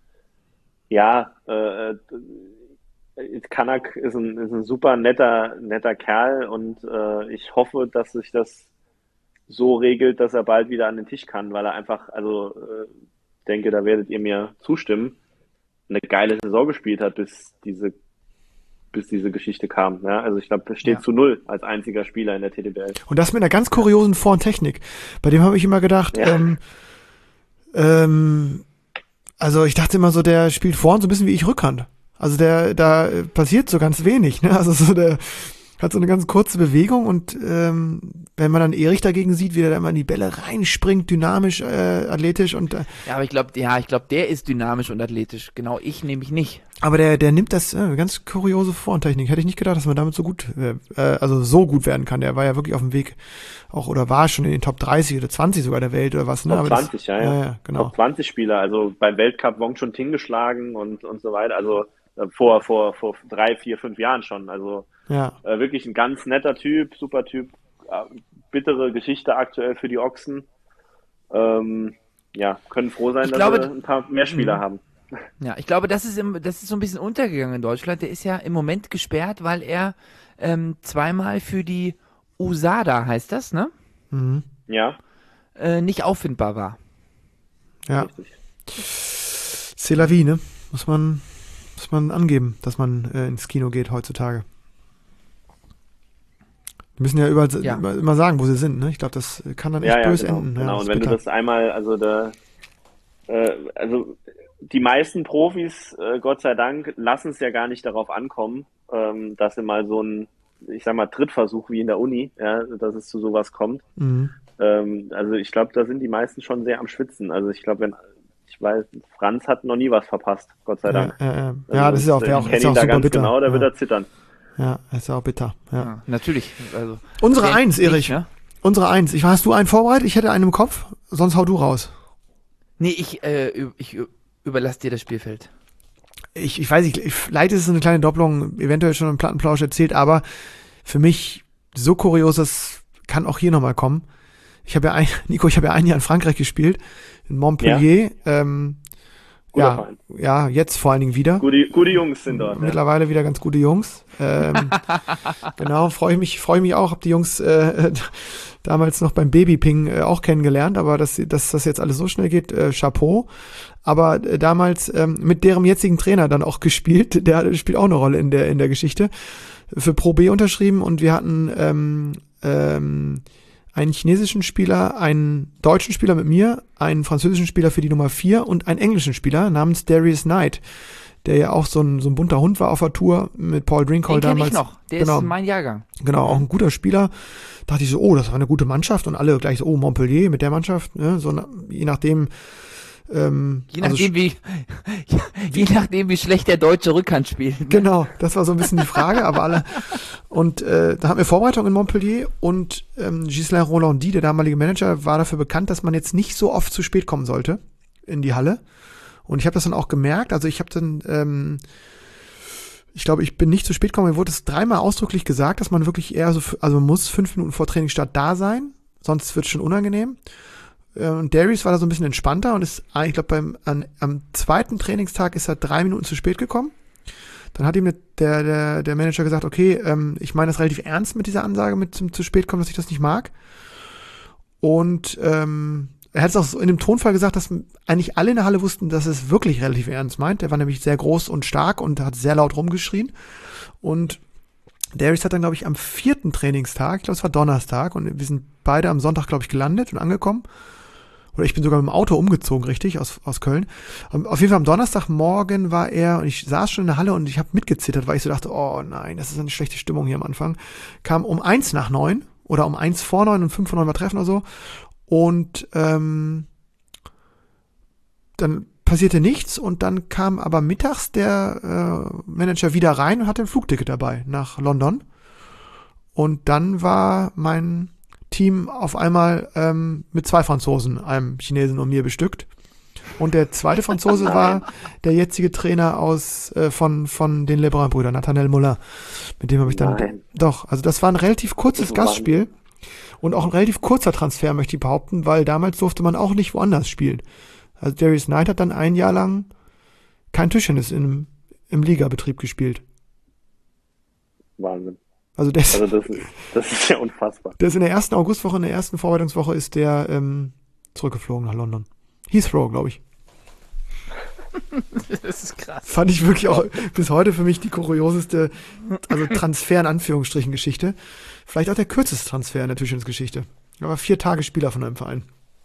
Ja, äh, äh, Kanak ist ein, ist ein super netter, netter Kerl und äh, ich hoffe, dass sich das so regelt, dass er bald wieder an den Tisch kann, weil er einfach, also äh, ich denke, da werdet ihr mir zustimmen, eine geile Saison gespielt hat, bis diese, bis diese Geschichte kam. Ja? Also ich glaube, er steht Ja. zu null als einziger Spieler in der T D B L. Und das mit einer ganz kuriosen Vor- und Technik. Bei dem habe ich immer gedacht, Ja. ähm, ähm, also ich dachte immer so, der spielt vorn so ein bisschen wie ich Rückhand. Also der, da äh, passiert so ganz wenig, ne? Also so der hat so eine ganz kurze Bewegung und ähm, wenn man dann Erich dagegen sieht, wie der da immer in die Bälle reinspringt, dynamisch, äh, athletisch und äh, Ja, aber ich glaube, ja, ich glaube, der ist dynamisch und athletisch. Genau, ich nämlich nicht. aber der, der nimmt das äh, ganz kuriose Vor- und Technik. Hätte ich nicht gedacht, dass man damit so gut, äh, also so gut werden kann. Der war ja wirklich auf dem Weg auch oder war schon in den Top dreißig oder zwanzig sogar der Welt oder was. Ne? Top Aber das- zwanzig, ja, ja. ja, ja, genau. Top zwanzig Spieler, also beim Weltcup Wong Chun Ting geschlagen und, und so weiter. Also äh, vor, vor, vor drei, vier, fünf Jahren schon. Also Ja. Äh, wirklich ein ganz netter Typ, super Typ. Äh, bittere Geschichte aktuell für die Ochsen. Ähm, ja, können froh sein, Ich dass glaube, wir ein paar mehr Spieler Mhm. haben. Ja, ich glaube, das ist, im, das ist so ein bisschen untergegangen in Deutschland. Der ist ja im Moment gesperrt, weil er ähm, zweimal für die U S A D A, heißt das, ne? Mhm. Ja, Äh, nicht auffindbar war. Ja. richtig. C'est la vie, ne? Muss man, muss man angeben, dass man äh, ins Kino geht heutzutage. Die müssen ja überall Ja. Immer, immer sagen, wo sie sind, ne? Ich glaube, das kann dann echt Ja, ja, böse genau. enden. Ja, genau. das Und ist wenn bitter. du das einmal, also da, äh, also die meisten Profis, äh, Gott sei Dank, lassen es ja gar nicht darauf ankommen, ähm, dass sie mal so ein, ich sag mal, Trittversuch wie in der Uni, ja, dass es zu sowas kommt. Mhm. Ähm, also ich glaube, da sind die meisten schon sehr am Schwitzen. Also ich glaube, wenn ich weiß, Franz hat noch nie was verpasst, Gott sei Dank. Ja, ja, ja. Also ja, das ist auch, ich wär auch, kenne ist ihn auch da super ganz bitter. genau, da ja. wird er zittern. Ja, ist auch bitter. Ja. Ja, natürlich. Also, Unsere wer Eins, nicht, Erich. Ne? Unsere Eins. Ich, hast du einen vorbereitet? Ich hätte einen im Kopf. Sonst hau du raus. Nee, ich, äh, ü- ich ü- überlasse dir das Spielfeld. Ich, ich weiß nicht, ich, vielleicht ist es eine kleine Doppelung, eventuell schon im Plattenplausch erzählt, aber für mich so kurios, das kann auch hier nochmal kommen. Ich habe ja ein, Nico, ich habe ja ein Jahr in Frankreich gespielt, in Montpellier. Ja, ähm, Guter ja, Verein. ja, jetzt vor allen Dingen wieder. Gute, gute Jungs sind dort. Ja. Mittlerweile wieder ganz gute Jungs. Ähm, genau, freue ich mich, freue mich auch, habe die Jungs äh, damals noch beim Babyping äh, auch kennengelernt, aber dass, dass das jetzt alles so schnell geht, äh, Chapeau. Aber äh, damals ähm, mit deren jetzigen Trainer dann auch gespielt, der spielt auch eine Rolle in der in der Geschichte, für Pro B unterschrieben und wir hatten ähm, ähm, einen chinesischen Spieler, einen deutschen Spieler mit mir, einen französischen Spieler für die Nummer vier und einen englischen Spieler namens Darius Knight, der ja auch so ein, so ein bunter Hund war auf der Tour mit Paul Drinkhold Den kenn damals. ich noch. Der genau, ist mein Jahrgang. genau, auch ein guter Spieler. Dachte ich so, oh, das war eine gute Mannschaft und alle gleich so, oh, Montpellier mit der Mannschaft, ne? So, je nachdem, ähm, Je also nachdem, wie, je nachdem, wie schlecht der deutsche Rückhand spielt. Ne? Genau, das war so ein bisschen die Frage, aber alle. Und äh, da hatten wir Vorbereitung in Montpellier und ähm, Ghislain Rolandi, der damalige Manager, war dafür bekannt, dass man jetzt nicht so oft zu spät kommen sollte in die Halle. Und ich habe das dann auch gemerkt. Also ich habe dann, ähm, ich glaube, ich bin nicht zu spät gekommen. Mir wurde es dreimal ausdrücklich gesagt, dass man wirklich eher so, also man muss fünf Minuten vor Trainingsstart da sein, sonst wird es schon unangenehm. Und Darius war da so ein bisschen entspannter und ist, ich glaube, beim an, am zweiten Trainingstag ist er drei Minuten zu spät gekommen. Dann hat ihm der, der, der Manager gesagt, okay, ähm, ich meine das relativ ernst mit dieser Ansage, mit zum zu spät kommen, dass ich das nicht mag. Und ähm, er hat es auch so in dem Tonfall gesagt, dass eigentlich alle in der Halle wussten, dass es wirklich relativ ernst meint. Der war nämlich sehr groß und stark und hat sehr laut rumgeschrien. Und Darius hat dann, glaube ich, am vierten Trainingstag, ich glaube, es war Donnerstag, und wir sind beide am Sonntag, glaube ich, gelandet und angekommen. Oder ich bin sogar mit dem Auto umgezogen, richtig, aus, aus Köln. Auf jeden Fall am Donnerstagmorgen war er, und ich saß schon in der Halle und ich habe mitgezittert, weil ich so dachte, oh nein, das ist eine schlechte Stimmung hier am Anfang. Kam um eins nach neun oder um eins vor neun und fünf vor neun war Treffen oder so. Und ähm, dann passierte nichts und dann kam aber mittags der äh, Manager wieder rein und hatte ein Flugticket dabei nach London. Und dann war mein Team auf einmal ähm, mit zwei Franzosen, einem Chinesen und mir bestückt. Und der zweite Franzose war der jetzige Trainer aus äh, von von den Lebrun-Brüdern, Nathanael Moulin. Mit dem habe ich dann Nein. doch, also das war ein relativ kurzes Das war Gastspiel und auch ein relativ kurzer Transfer, möchte ich behaupten, weil damals durfte man auch nicht woanders spielen. Also Darius Knight hat dann ein Jahr lang kein Tischtennis im, im Ligabetrieb gespielt. Wahnsinn. Also der ist, Also das ist, das ist ja unfassbar. der ist in der ersten Augustwoche, in der ersten Vorbereitungswoche ist der ähm, zurückgeflogen nach London. Heathrow, glaube ich. Das ist krass. Fand ich wirklich auch bis heute für mich die kurioseste, also Transfer in Anführungsstrichen Geschichte. Vielleicht auch der kürzeste Transfer in der Tischtennisgeschichte. Aber vier Tage Spieler von einem Verein.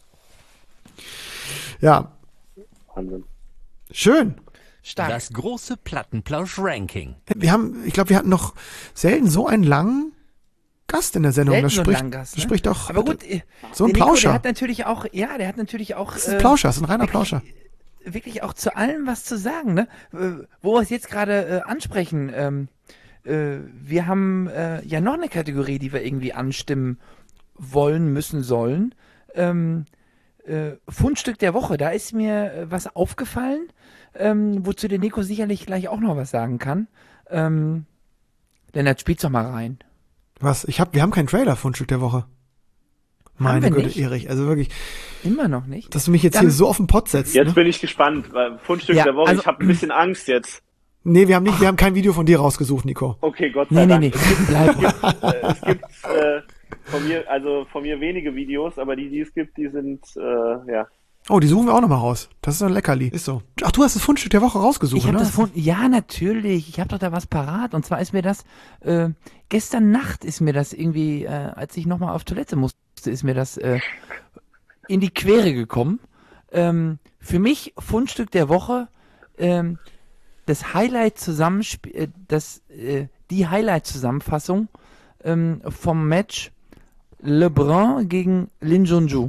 Ja, Wahnsinn. schön. Stark. Das große Plattenplausch-Ranking. Wir haben, ich glaube, wir hatten noch selten so einen langen Gast in der Sendung. Selten Das so einen spricht, langen Gast, das ne? spricht doch Aber gut, äh, so ein der Nico, Plauscher. der hat natürlich auch, ja, der hat natürlich auch Das ist ein äh, Plauscher, das ist ein reiner Plauscher. wirklich auch zu allem was zu sagen, ne? Äh, Wo wir es jetzt gerade äh, ansprechen, ähm, äh, wir haben äh, ja noch eine Kategorie, die wir irgendwie anstimmen wollen, müssen, sollen. Ähm, äh, Fundstück der Woche, da ist mir äh, was aufgefallen, ähm, wozu der Nico sicherlich gleich auch noch was sagen kann. Ähm, Lennart, spiel's doch mal rein. Was? Ich hab, wir haben keinen Trailer Fundstück der Woche. Meine wir Güte, nicht? Erich, also wirklich, Immer noch nicht. dass du mich jetzt Dann- hier so auf den Pott setzt. Jetzt Ne? bin ich gespannt. weil Fundstück Ja, der Woche. also- ich habe ein bisschen Angst jetzt. Nee, wir haben nicht, wir haben kein Video von dir rausgesucht, Nico. Okay, Gott sei Nee, nee, Dank. nee. Bleib. Äh, es gibt äh, von mir, also von mir wenige Videos, aber die, die es gibt, die sind äh, ja. Oh, die suchen wir auch nochmal raus. Das ist so ein Leckerli. Ist so. Ach, du hast das Fundstück der Woche rausgesucht, Ich habe ne? das von, ja, natürlich. Ich habe doch da was parat. Und zwar ist mir das, äh, gestern Nacht ist mir das irgendwie, äh, als ich nochmal auf Toilette musste, ist mir das äh, in die Quere gekommen. Ähm, für mich Fundstück der Woche, ähm, das Highlight-Zusammenspiel, äh, das, äh, die Highlight-Zusammenfassung ähm, vom Match LeBron gegen Lin Junju.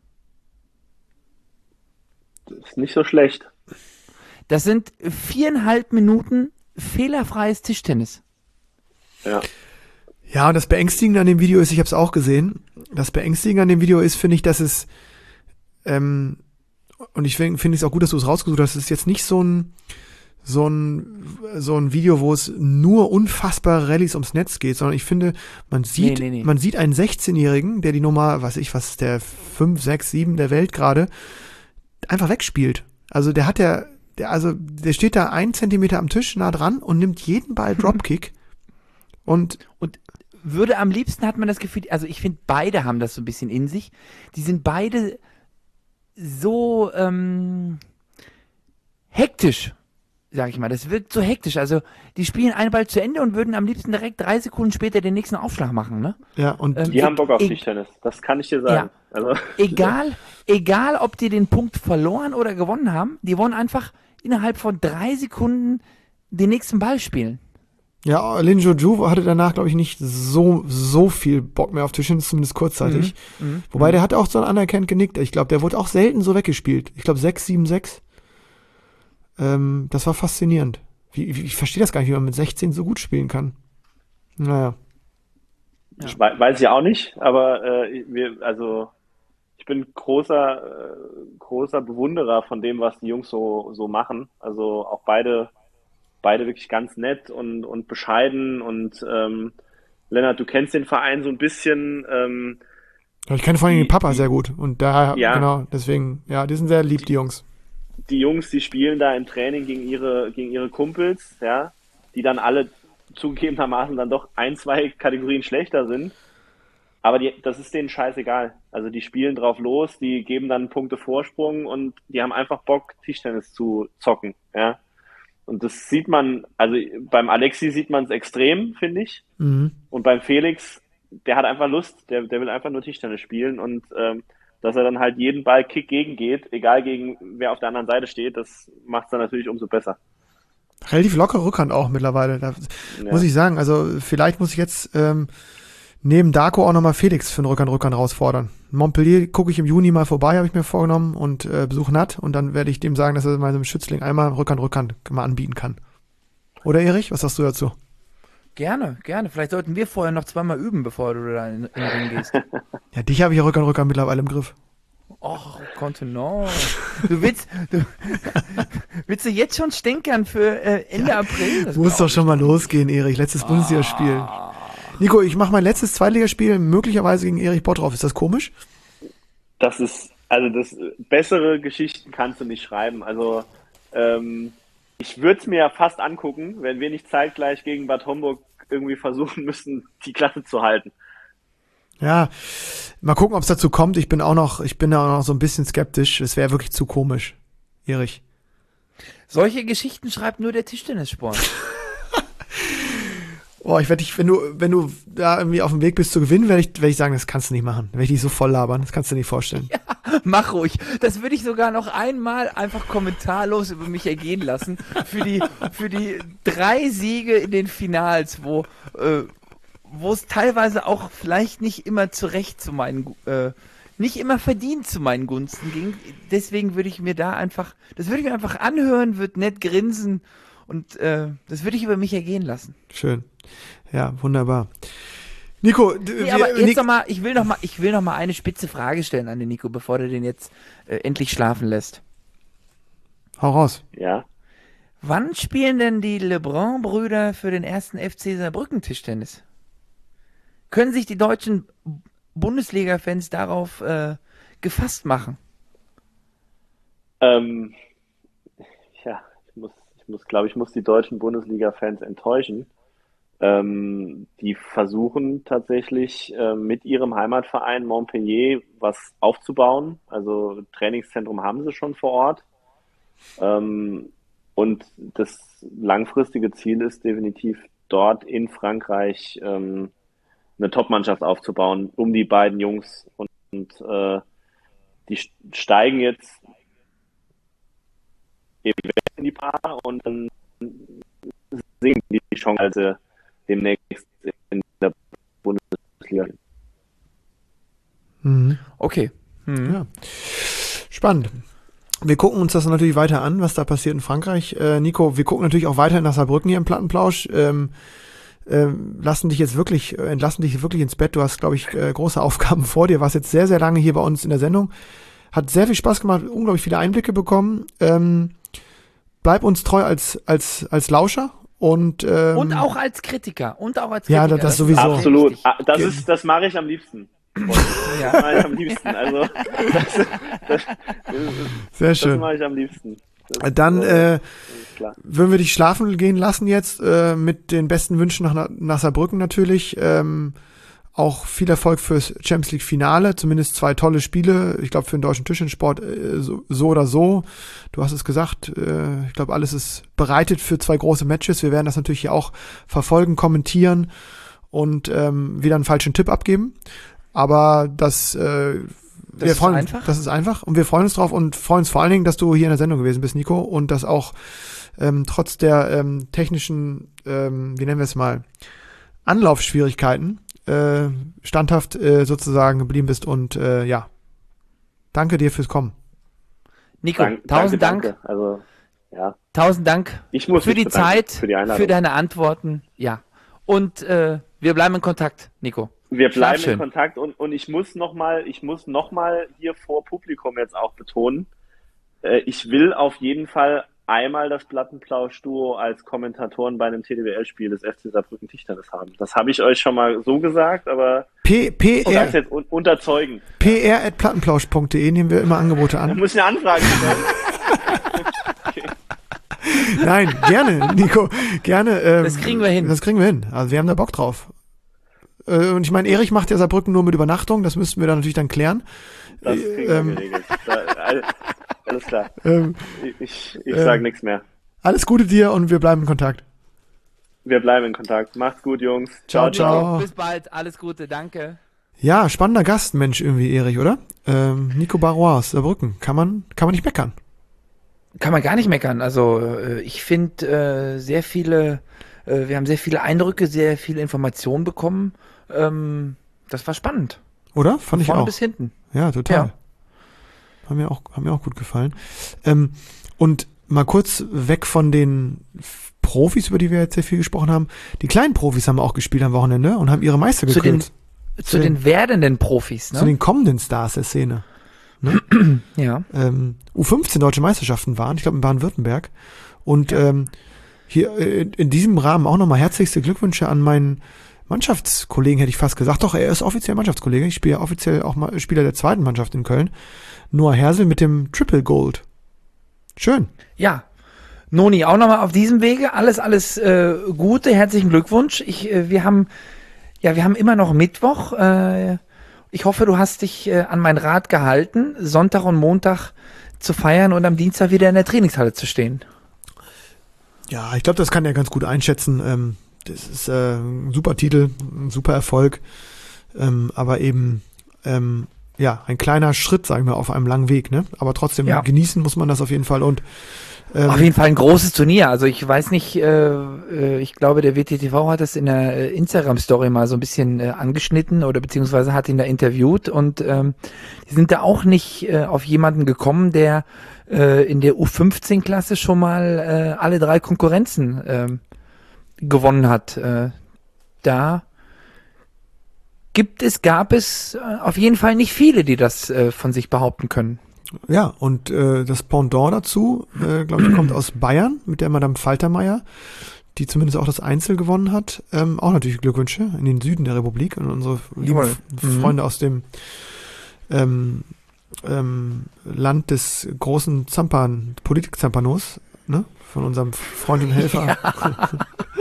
Das ist nicht so schlecht. Das sind viereinhalb Minuten fehlerfreies Tischtennis. Ja. Ja, und das Beängstigende an dem Video ist, ich habe es auch gesehen, das Beängstigende an dem Video ist, finde ich, dass es, ähm, und ich finde find es auch gut, dass du es rausgesucht hast, es ist jetzt nicht so ein, so ein, so ein Video, wo es nur unfassbare Rallyes ums Netz geht, sondern ich finde, man sieht, Nee, nee, nee. man sieht einen sechzehnjährigen, der die Nummer, weiß ich, was ist der fünf, sechs, sieben der Welt gerade, einfach wegspielt. Also der hat ja, der, also der steht da einen Zentimeter am Tisch nah dran und nimmt jeden Ball Dropkick und Und würde am liebsten, hat man das Gefühl, also ich finde, beide haben das so ein bisschen in sich. Die sind beide so ähm, hektisch, sag ich mal. Das wirkt so hektisch. Also die spielen einen Ball zu Ende und würden am liebsten direkt drei Sekunden später den nächsten Aufschlag machen, ne? ja, und Ähm, Die haben Bock auf ich- Tischtennis. Das kann ich dir sagen. Also, Egal, egal, ob die den Punkt verloren oder gewonnen haben, die wollen einfach innerhalb von drei Sekunden den nächsten Ball spielen. ja, Lin Joju hatte danach, glaube ich, nicht so, so viel Bock mehr auf Tischtennis, zumindest kurzzeitig. Mhm. Wobei, der hat auch so anerkannt genickt. Ich glaube, der wurde auch selten so weggespielt. Ich glaube, sechs, sieben, sechs. Ähm, das war faszinierend. Wie, wie, ich verstehe das gar nicht, wie man mit sechzehn so gut spielen kann. Naja. ich wei- weiß ich auch nicht, aber äh, wir, also ich bin großer, äh, großer Bewunderer von dem, was die Jungs so, so machen. Also auch beide, beide wirklich ganz nett und, und bescheiden. Und ähm, Lennart, du kennst den Verein so ein bisschen. Ähm, Ich kenne vor allem den Die- Papa die- sehr gut. Und da, Ja. genau, deswegen, ja, die sind sehr lieb, die Jungs. die Jungs, die spielen da im Training gegen ihre, gegen ihre Kumpels, ja, die dann alle zugegebenermaßen dann doch ein, zwei Kategorien schlechter sind. Aber die, das ist denen scheißegal. Also die spielen drauf los, die geben dann Punkte Vorsprung und die haben einfach Bock, Tischtennis zu zocken, ja. Und das sieht man, also beim Alexi sieht man es extrem, finde ich. Mhm. Und beim Felix, der hat einfach Lust, der, der will einfach nur Tischtennis spielen und ähm, dass er dann halt jeden Ball Kick gegen geht, egal gegen wer auf der anderen Seite steht, das macht es dann natürlich umso besser. Relativ lockere Rückhand auch mittlerweile. Da Ja. muss ich sagen, also vielleicht muss ich jetzt ähm, neben Darko auch nochmal Felix für den Rückhand-Rückhand herausfordern. Montpellier gucke ich im Juni mal vorbei, habe ich mir vorgenommen, und äh, besuche Nat, und dann werde ich dem sagen, dass er mal so einem Schützling einmal Rückhand-Rückhand mal anbieten kann. Oder Erich, was sagst du dazu? Gerne, gerne. Vielleicht sollten wir vorher noch zweimal üben, bevor du da in, in den Ring gehst. Ja, dich habe ich ja Rückhand-Rückhand mittlerweile im Griff. Och, Kontenance. Du willst, du, willst du jetzt schon stänkern für äh, Ende April? Das Muss glaub doch schon mal losgehen, Erich. Letztes Bundesligaspiel. Nico, ich mache mein letztes Zweitligaspiel möglicherweise gegen Erich Bottroff. Ist das komisch? Das ist, also das bessere Geschichten kannst du nicht schreiben. Also ähm, ich würde es mir ja fast angucken, wenn wir nicht zeitgleich gegen Bad Homburg irgendwie versuchen müssen, die Klasse zu halten. Ja, mal gucken, ob es dazu kommt. Ich bin auch noch, ich bin da auch noch so ein bisschen skeptisch. Es wäre wirklich zu komisch, Erich. Solche Geschichten schreibt nur der Tischtennissport. Boah, ich werde dich, wenn du, wenn du da irgendwie auf dem Weg bist zu gewinnen, werde ich, werde ich sagen, das kannst du nicht machen. Werde ich dich so voll labern. Das kannst du dir nicht vorstellen. Mach ruhig. Das würde ich sogar noch einmal einfach kommentarlos über mich ergehen lassen. Für die, für die drei Siege in den Finals, wo, äh, wo es teilweise auch vielleicht nicht immer zurecht zu meinen, Gu- äh, nicht immer verdient zu meinen Gunsten ging. Deswegen würde ich mir da einfach, das würde ich mir einfach anhören, würde nett grinsen und äh, das würde ich über mich ergehen lassen. Schön. Ja, wunderbar. Nico, d- Nee, wir- aber jetzt Nick- noch mal, ich will noch mal, ich will noch mal eine spitze Frage stellen an den Nico, bevor der den jetzt äh, endlich schlafen lässt. hau raus. Ja. Wann spielen denn die Lebrun-Brüder für den ersten F C Saarbrücken Tischtennis? Können sich die deutschen Bundesliga-Fans darauf äh, gefasst machen? Ähm, ja, ich muss, ich muss, glaube ich, muss die deutschen Bundesliga-Fans enttäuschen. Ähm, die versuchen tatsächlich äh, mit ihrem Heimatverein Montpellier was aufzubauen. Also Trainingszentrum haben sie schon vor Ort. Ähm, und das langfristige Ziel ist definitiv dort in Frankreich ähm, eine Top-Mannschaft aufzubauen, um die beiden Jungs. Und, und äh, die steigen jetzt in die Paar und dann sehen die Chance also demnächst in der Bundesliga. Mhm. Okay. Mhm. Ja. Spannend. Wir gucken uns das natürlich weiter an, was da passiert in Frankreich. Äh, Nico, wir gucken natürlich auch weiter nach Saarbrücken hier im Plattenplausch. Ähm, ähm, lassen dich jetzt wirklich, äh, entlassen dich wirklich ins Bett. Du hast, glaube ich, äh, große Aufgaben vor dir. Warst jetzt sehr, sehr lange hier bei uns in der Sendung. Hat sehr viel Spaß gemacht, unglaublich viele Einblicke bekommen. Ähm, bleib uns treu als, als, als Lauscher. Und, ähm, und auch als Kritiker. Und auch als Ja, Kritiker. das- das sowieso. Absolut. wichtig. Ah, Das ist, das mache ich am liebsten. Ja. Das mache ich am liebsten. Also das, das, Sehr das schön. mache ich am liebsten. Das, Dann äh, das ist klar. würden wir dich schlafen gehen lassen jetzt, äh, mit den besten Wünschen nach, nach Saarbrücken natürlich. Ähm, auch viel Erfolg fürs Champions League Finale, zumindest zwei tolle Spiele. Ich glaube, für den deutschen Tischtennissport äh, so, so oder so. Du hast es gesagt, äh, ich glaube, alles ist bereitet für zwei große Matches. Wir werden das natürlich hier auch verfolgen, kommentieren und ähm, wieder einen falschen Tipp abgeben. Aber das, äh, Das wir ist freuen, einfach? Das ist einfach und wir freuen uns drauf und freuen uns vor allen Dingen, dass du hier in der Sendung gewesen bist, Nico, und dass auch ähm, trotz der ähm, technischen, ähm, wie nennen wir es mal, Anlaufschwierigkeiten äh, standhaft äh, sozusagen geblieben bist und äh, ja, danke dir fürs Kommen. Nico, Dank, tausend danke, Dank. danke. Also, ja. Tausend Dank Ich muss für mich die bedanken, Zeit, für die Einladung. für deine Antworten. Ja. Und äh, wir bleiben in Kontakt, Nico. Wir Schlaf bleiben schön. in Kontakt und, und ich muss nochmal, ich muss noch mal hier vor Publikum jetzt auch betonen, äh, ich will auf jeden Fall einmal das Plattenplausch-Duo als Kommentatoren bei einem T D W L-Spiel des F C Saarbrücken Tischtennis haben. Das habe ich euch schon mal so gesagt, aber P, ich kann es PR, jetzt un unterzeugen. P R at plattenplausch punkt de nehmen wir immer Angebote Da an. muss ich eine Anfrage stellen. Okay. Nein, gerne, Nico, gerne. Ähm, Das kriegen wir hin. Das kriegen wir hin. Also wir haben da Bock drauf. Äh, und ich meine, Erich macht ja Saarbrücken nur mit Übernachtung, das müssten wir dann natürlich dann klären. Das kriegen Ähm, wir geregelt. Da, all- alles klar. Ähm, Ich, ich ähm, sage nichts mehr. alles Gute dir und wir bleiben in Kontakt. Wir bleiben in Kontakt. Macht's gut, Jungs. Ciao, ciao. Bis bald. Alles Gute. Danke. Ja, spannender Gast, Mensch, irgendwie, Erich, oder? Ähm, Nico Barrois aus Saarbrücken. Kann man, kann man nicht meckern. Kann man gar nicht meckern. Also äh, ich finde äh, sehr viele, äh, wir haben sehr viele Eindrücke, sehr viele Informationen bekommen. Ähm, das war spannend. Oder? Fand ich Vorne auch. bis hinten. Ja, total. Ja. Haben mir auch, haben mir auch gut gefallen. Ähm, und mal kurz weg von den F- Profis, über die wir jetzt sehr viel gesprochen haben. Die kleinen Profis haben auch gespielt am Wochenende und haben ihre Meister Zu den, gekürt. zu den werdenden Profis, Zu ne? den kommenden Stars der Szene. Ja. Ähm, U fünfzehn deutsche Meisterschaften waren, ich glaube in Baden-Württemberg. Und ähm, hier äh, in diesem Rahmen auch nochmal herzlichste Glückwünsche an meinen Mannschaftskollegen, hätte ich fast gesagt. Doch, er ist offiziell Mannschaftskollege. Ich spiele ja offiziell auch mal Spieler der zweiten Mannschaft in Köln. Noah Hersel mit dem Triple Gold. Schön. Ja. Noni, auch nochmal auf diesem Wege. Alles, alles äh, Gute. Herzlichen Glückwunsch. Ich, äh, wir haben, ja, wir haben immer noch Mittwoch. Äh, ich hoffe, du hast dich äh, an meinen Rat gehalten, Sonntag und Montag zu feiern und am Dienstag wieder in der Trainingshalle zu stehen. Ja, ich glaube, das kann er ganz gut einschätzen. Ähm, das ist äh, ein super Titel, ein super Erfolg. Ähm, aber eben, ähm, ja, ein kleiner Schritt, sagen wir, auf einem langen Weg, ne? Aber trotzdem Ja. genießen muss man das auf jeden Fall und ähm, Auf jeden Fall ein großes Turnier. Also ich weiß nicht, äh, äh, ich glaube, der W T T V hat das in der äh, Instagram-Story mal so ein bisschen äh, angeschnitten oder beziehungsweise hat ihn da interviewt und ähm, die sind da auch nicht äh, auf jemanden gekommen, der äh, in der U fünfzehn Klasse schon mal äh, alle drei Konkurrenzen ähm, gewonnen hat. Äh, da gibt es, gab es äh, auf jeden Fall nicht viele, die das äh, von sich behaupten können. ja, und äh, das Pendant dazu, äh, glaube ich, kommt aus Bayern mit der Madame Faltermeier, die zumindest auch das Einzel gewonnen hat. Ähm, auch natürlich Glückwünsche in den Süden der Republik und unsere lieben Jawohl. F- Freunde aus dem ähm, ähm, Land des großen Zampan, Politik-Zampanos, ne? Von unserem Freund und Helfer. Ja,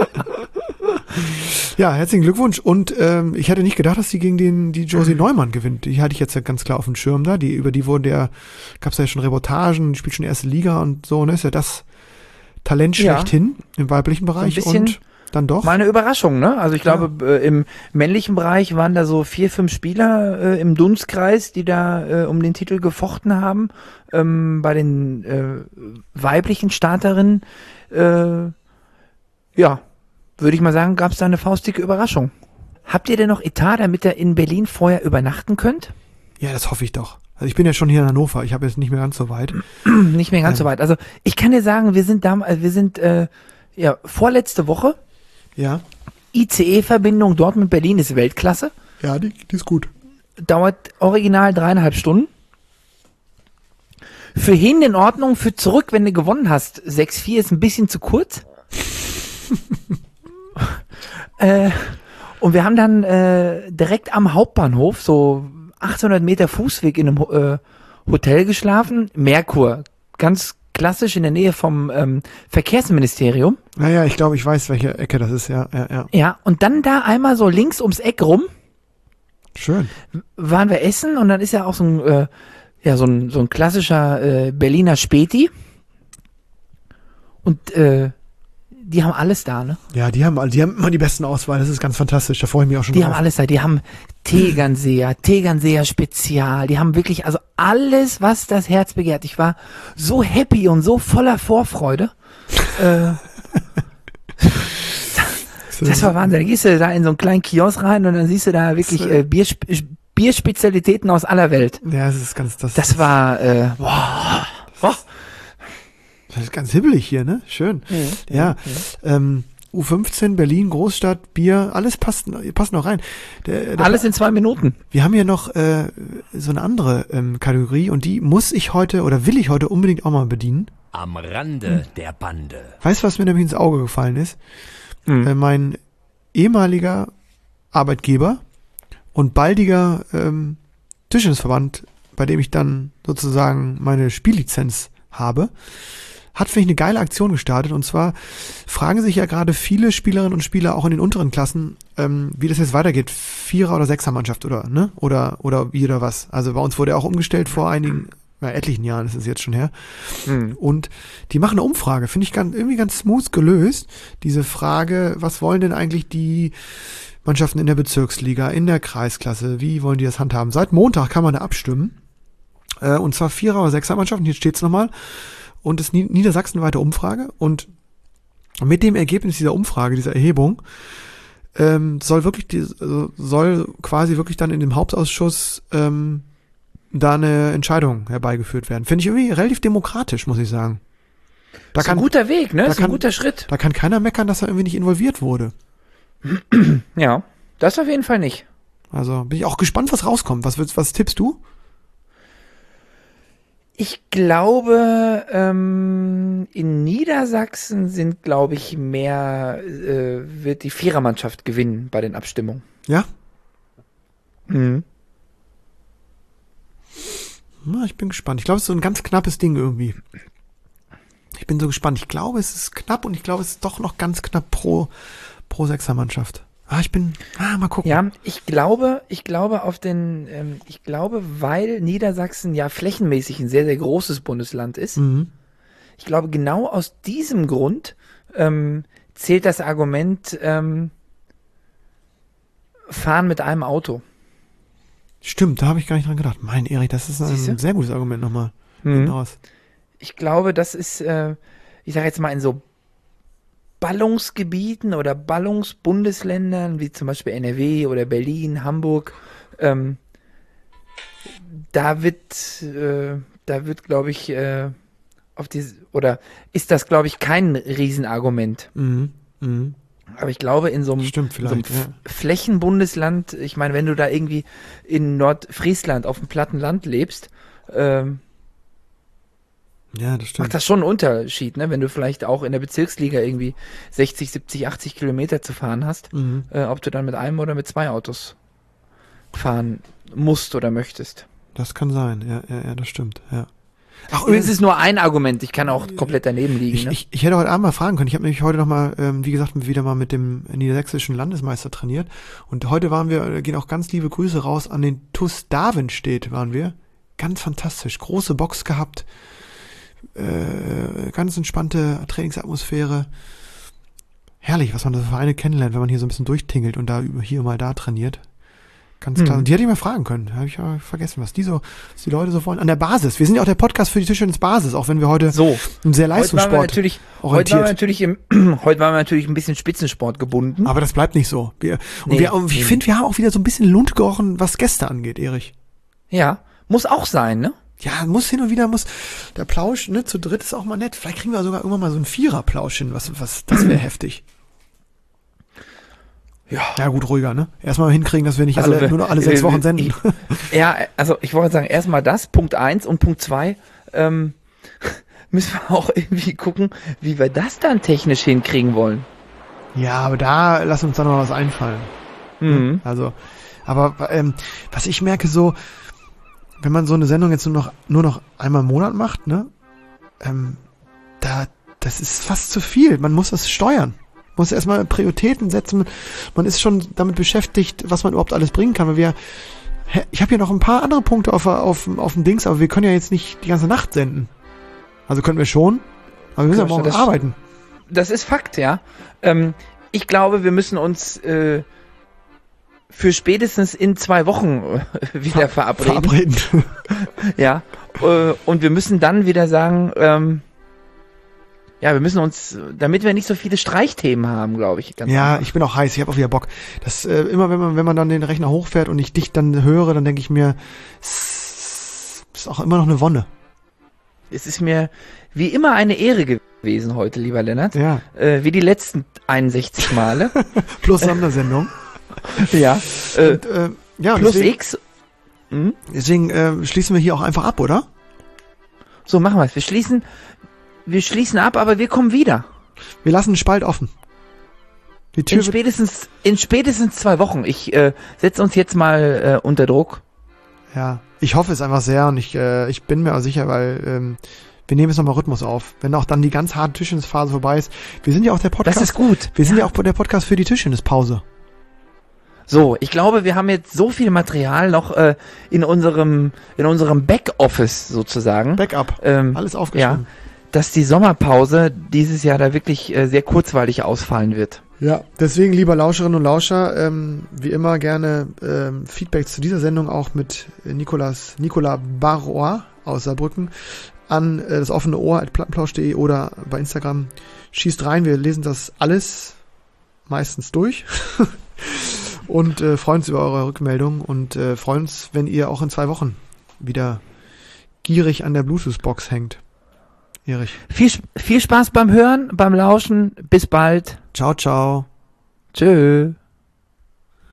ja, herzlichen Glückwunsch. Und ähm, ich hätte nicht gedacht, dass sie gegen den die Josie Neumann gewinnt. Die hatte ich jetzt ja ganz klar auf dem Schirm da. Die, über die wurden ja, gab es ja schon Reportagen, die spielt schon erste Liga und so, ne? Ist ja das Talent Ja. schlechthin im weiblichen Bereich. bisschen und dann doch. Mal eine Überraschung, ne? Also ich glaube, äh, im männlichen Bereich waren da so vier, fünf Spieler äh, im Dunstkreis, die da äh, um den Titel gefochten haben. Ähm, bei den äh, weiblichen Starterinnen, äh, ja, würde ich mal sagen, gab es da eine faustdicke Überraschung. Habt ihr denn noch Etat, damit ihr in Berlin vorher übernachten könnt? Ja, das hoffe ich doch. Also ich bin ja schon hier in Hannover. Ich habe jetzt nicht mehr ganz so weit. Nicht mehr ganz Ähm. so weit. Also ich kann dir sagen, wir sind da, wir sind äh, ja vorletzte Woche. Ja, I C E-Verbindung Dortmund-Berlin ist Weltklasse. ja, die, die ist gut. Dauert original dreieinhalb Stunden. Für hin in Ordnung, für zurück, wenn du gewonnen hast, sechs vier ist ein bisschen zu kurz. äh, und wir haben dann äh, direkt am Hauptbahnhof, so achthundert Meter Fußweg in einem äh, Hotel geschlafen. Merkur, ganz klassisch in der Nähe vom ähm, Verkehrsministerium. Naja, ich glaube, ich weiß, welche Ecke das ist. Ja, ja, ja. Ja, und dann da einmal so links ums Eck rum Schön. waren wir essen und dann ist ja auch so ein, äh, ja, so ein, so ein klassischer äh, Berliner Späti. Und äh, die haben alles da, ne? Ja, die haben, die haben immer die besten Auswahl. Das ist ganz fantastisch. Da freue ich mich auch schon Die drauf. haben alles da. Die haben Tegernseher, Tegernseher Spezial. Die haben wirklich, also alles, was das Herz begehrt. Ich war so happy und so voller Vorfreude. äh, das war Wahnsinn. Da gehst du da in so einen kleinen Kiosk rein und dann siehst du da wirklich äh, Biersp Bierspezialitäten aus aller Welt. Ja, das ist ganz, das, Das war, äh, wow. wow. das ist ganz hibbelig hier, ne? Schön. Mhm. Ja. Ähm, U fünfzehn, Berlin, Großstadt, Bier, alles passt, passt noch rein. Der, der, Alles in zwei Minuten. Wir haben hier noch äh, so eine andere ähm, Kategorie und die muss ich heute oder will ich heute unbedingt auch mal bedienen. Am Rande der Bande. Weißt du, was mir nämlich ins Auge gefallen ist? Mhm. Äh, mein ehemaliger Arbeitgeber und baldiger ähm, Tischtennisverband, bei dem ich dann sozusagen meine Spiellizenz habe, hat, finde ich, eine geile Aktion gestartet. Und zwar fragen sich ja gerade viele Spielerinnen und Spieler auch in den unteren Klassen, ähm, wie das jetzt weitergeht. Vierer- oder Sechser-Mannschaft oder, ne? Oder, oder wie oder was. Also bei uns wurde ja auch umgestellt vor einigen, ja, etlichen Jahren ist es jetzt schon her. Mhm. Und die machen eine Umfrage, finde ich ganz, irgendwie ganz smooth gelöst. Diese Frage, was wollen denn eigentlich die Mannschaften in der Bezirksliga, in der Kreisklasse, wie wollen die das handhaben? Seit Montag kann man da abstimmen. Äh, und zwar Vierer- oder Sechser-Mannschaften, hier steht's nochmal. Und das ist Nied- niedersachsenweite Umfrage. Und mit dem Ergebnis dieser Umfrage, dieser Erhebung, ähm, soll wirklich, die, also soll quasi wirklich dann in dem Hauptausschuss ähm, da eine Entscheidung herbeigeführt werden. Finde ich irgendwie relativ demokratisch, muss ich sagen. Da Das ist kann, ein guter Weg, ne? da Das ist ein kann- guter Schritt. da kann keiner meckern, dass er irgendwie nicht involviert wurde. Ja, das auf jeden Fall nicht. Also bin ich auch gespannt, was rauskommt. Was, willst- was tippst du? Ich glaube, ähm, in Niedersachsen sind, glaube ich, mehr, äh, wird die Vierermannschaft gewinnen bei den Abstimmungen. Ja? Mhm. Na, ich bin gespannt. Ich glaube, es ist so ein ganz knappes Ding irgendwie. Ich bin so gespannt. Ich glaube, es ist knapp und ich glaube, es ist doch noch ganz knapp pro, pro Sechsermannschaft. Ah, ich bin, ah, mal gucken. Ja, ich glaube, ich glaube auf den, ähm, ich glaube, weil Niedersachsen ja flächenmäßig ein sehr, sehr großes Bundesland ist, Mhm. ich glaube, genau aus diesem Grund ähm, zählt das Argument ähm, Fahren mit einem Auto. Stimmt, da habe ich gar nicht dran gedacht. Mein Erik, das ist ein Siehste? sehr gutes Argument nochmal. Mhm. Hinten raus. Ich glaube, das ist, äh, ich sage jetzt mal, in so Ballungsgebieten oder Ballungsbundesländern, wie zum Beispiel N R W oder Berlin, Hamburg, ähm, da wird, äh, da wird, glaube ich, äh, auf die, oder ist das, glaube ich, kein Riesenargument. Mhm. Mhm. Aber ich glaube, in so einem, Stimmt in so einem vielleicht, F- Flächenbundesland, ich meine, wenn du da irgendwie in Nordfriesland auf dem platten Land lebst, ähm, Ja, das Macht stimmt. das schon einen Unterschied, ne? Wenn du vielleicht auch in der Bezirksliga irgendwie sechzig, siebzig, achtzig Kilometer zu fahren hast, Mhm. äh, ob du dann mit einem oder mit zwei Autos fahren musst oder möchtest. Das kann sein, ja, ja, ja, das stimmt, ja. Ach, Das ist nur ein Argument, ich kann auch komplett daneben liegen. Ich, Ne? ich, ich hätte heute Abend mal fragen können. Ich habe nämlich heute noch mal, ähm, wie gesagt, wieder mal mit dem niedersächsischen Landesmeister trainiert. Und heute waren wir, da gehen auch ganz liebe Grüße raus an den T U S Davenstedt waren wir. Ganz fantastisch. Große Box gehabt. Äh, ganz entspannte Trainingsatmosphäre. Herrlich, was man da für Vereine kennenlernt, wenn man hier so ein bisschen durchtingelt und da über hier mal da trainiert. Ganz klar. Mhm. Und die hätte ich mal fragen können. Habe ich ja vergessen, was die so, was die Leute so wollen. An der Basis. Wir sind ja auch der Podcast für die Tischtennis-Basis, auch wenn wir heute So, einen sehr heute waren wir Leistungssport natürlich, heute waren orientiert. wir natürlich im, heute waren wir natürlich ein bisschen Spitzensport gebunden. Aber das bleibt nicht so. Wir, und Nee, wir, und ich nee. finde, wir haben auch wieder so ein bisschen Lund gerochen, was Gäste angeht, Erich. Ja, muss auch sein, ne? Ja, muss hin und wieder, muss der Plausch, ne, zu dritt ist auch mal nett. Vielleicht kriegen wir sogar irgendwann mal so einen Vierer-Plausch hin, was, was, das wäre heftig. Ja. Ja, gut, ruhiger, ne? Erstmal hinkriegen, dass wir nicht Also alle, wir- nur noch alle sechs wir- Wochen wir- senden. Ja, also ich wollte sagen, erstmal das, Punkt eins und Punkt zwei, ähm, müssen wir auch irgendwie gucken, wie wir das dann technisch hinkriegen wollen. Ja, aber da, lass uns dann noch was einfallen. Mhm. Also, aber ähm, was ich merke so, wenn man so eine Sendung jetzt nur noch nur noch einmal im Monat macht, ne, ähm, da das ist fast zu viel. Man muss das steuern. Man muss erstmal Prioritäten setzen. Man ist schon damit beschäftigt, was man überhaupt alles bringen kann. Weil wir, hä, ich habe hier noch ein paar andere Punkte auf auf auf dem Dings, aber wir können ja jetzt nicht die ganze Nacht senden. Also können wir schon, aber wir müssen ja Klar, morgen das- arbeiten. Das ist Fakt, ja. Ähm, ich glaube, wir müssen uns äh, für spätestens in zwei Wochen äh, wieder verabreden. Verabreden. Ja. Äh, und wir müssen dann wieder sagen, ähm, ja, wir müssen uns, damit wir nicht so viele Streichthemen haben, glaube ich. Ganz Ja, einfach. ich bin auch heiß, ich habe auch wieder Bock. Das äh, immer wenn man wenn man dann den Rechner hochfährt und ich dich dann höre, dann denke ich mir, es ist auch immer noch eine Wonne. Es ist mir wie immer eine Ehre gewesen heute, lieber Lennart. Ja, Äh, wie die letzten einundsechzig Male. plus Sondersendung. ja. Äh, Und, äh, ja, plus deswegen, X. Hm? deswegen äh, schließen wir hier auch einfach ab, oder? So, machen wir es. Wir schließen, wir schließen ab, aber wir kommen wieder. Wir lassen den Spalt offen. Die Tür In wird, spätestens, in spätestens zwei Wochen. Ich äh, setze uns jetzt mal äh, unter Druck. ja, ich hoffe es einfach sehr und ich äh, ich bin mir auch sicher, weil ähm, wir nehmen jetzt nochmal Rhythmus auf. Wenn auch dann die ganz harte Tischtennisphase vorbei ist. Wir sind ja auch der Podcast. Das ist gut. Wir sind ja auch der Podcast für die Tischtennispause. So, ich glaube, wir haben jetzt so viel Material noch äh, in unserem in unserem Backoffice sozusagen, Backup. ähm, Alles aufgeschrieben. dass die Sommerpause dieses Jahr da wirklich äh, sehr kurzweilig ausfallen wird. Ja, deswegen, lieber Lauscherinnen und Lauscher, ähm, wie immer gerne ähm, Feedback zu dieser Sendung auch mit Nicolas, Nicolas Barrois aus Saarbrücken an äh, das offene Ohr at plattenplausch punkt de oder bei Instagram. Schießt rein, wir lesen das alles meistens durch und äh, freuen uns über eure Rückmeldung und äh, freuen uns, wenn ihr auch in zwei Wochen wieder gierig an der Bluetooth-Box hängt. Erich. Viel, viel Spaß beim Hören, beim Lauschen. Bis bald. Ciao, ciao. Tschö.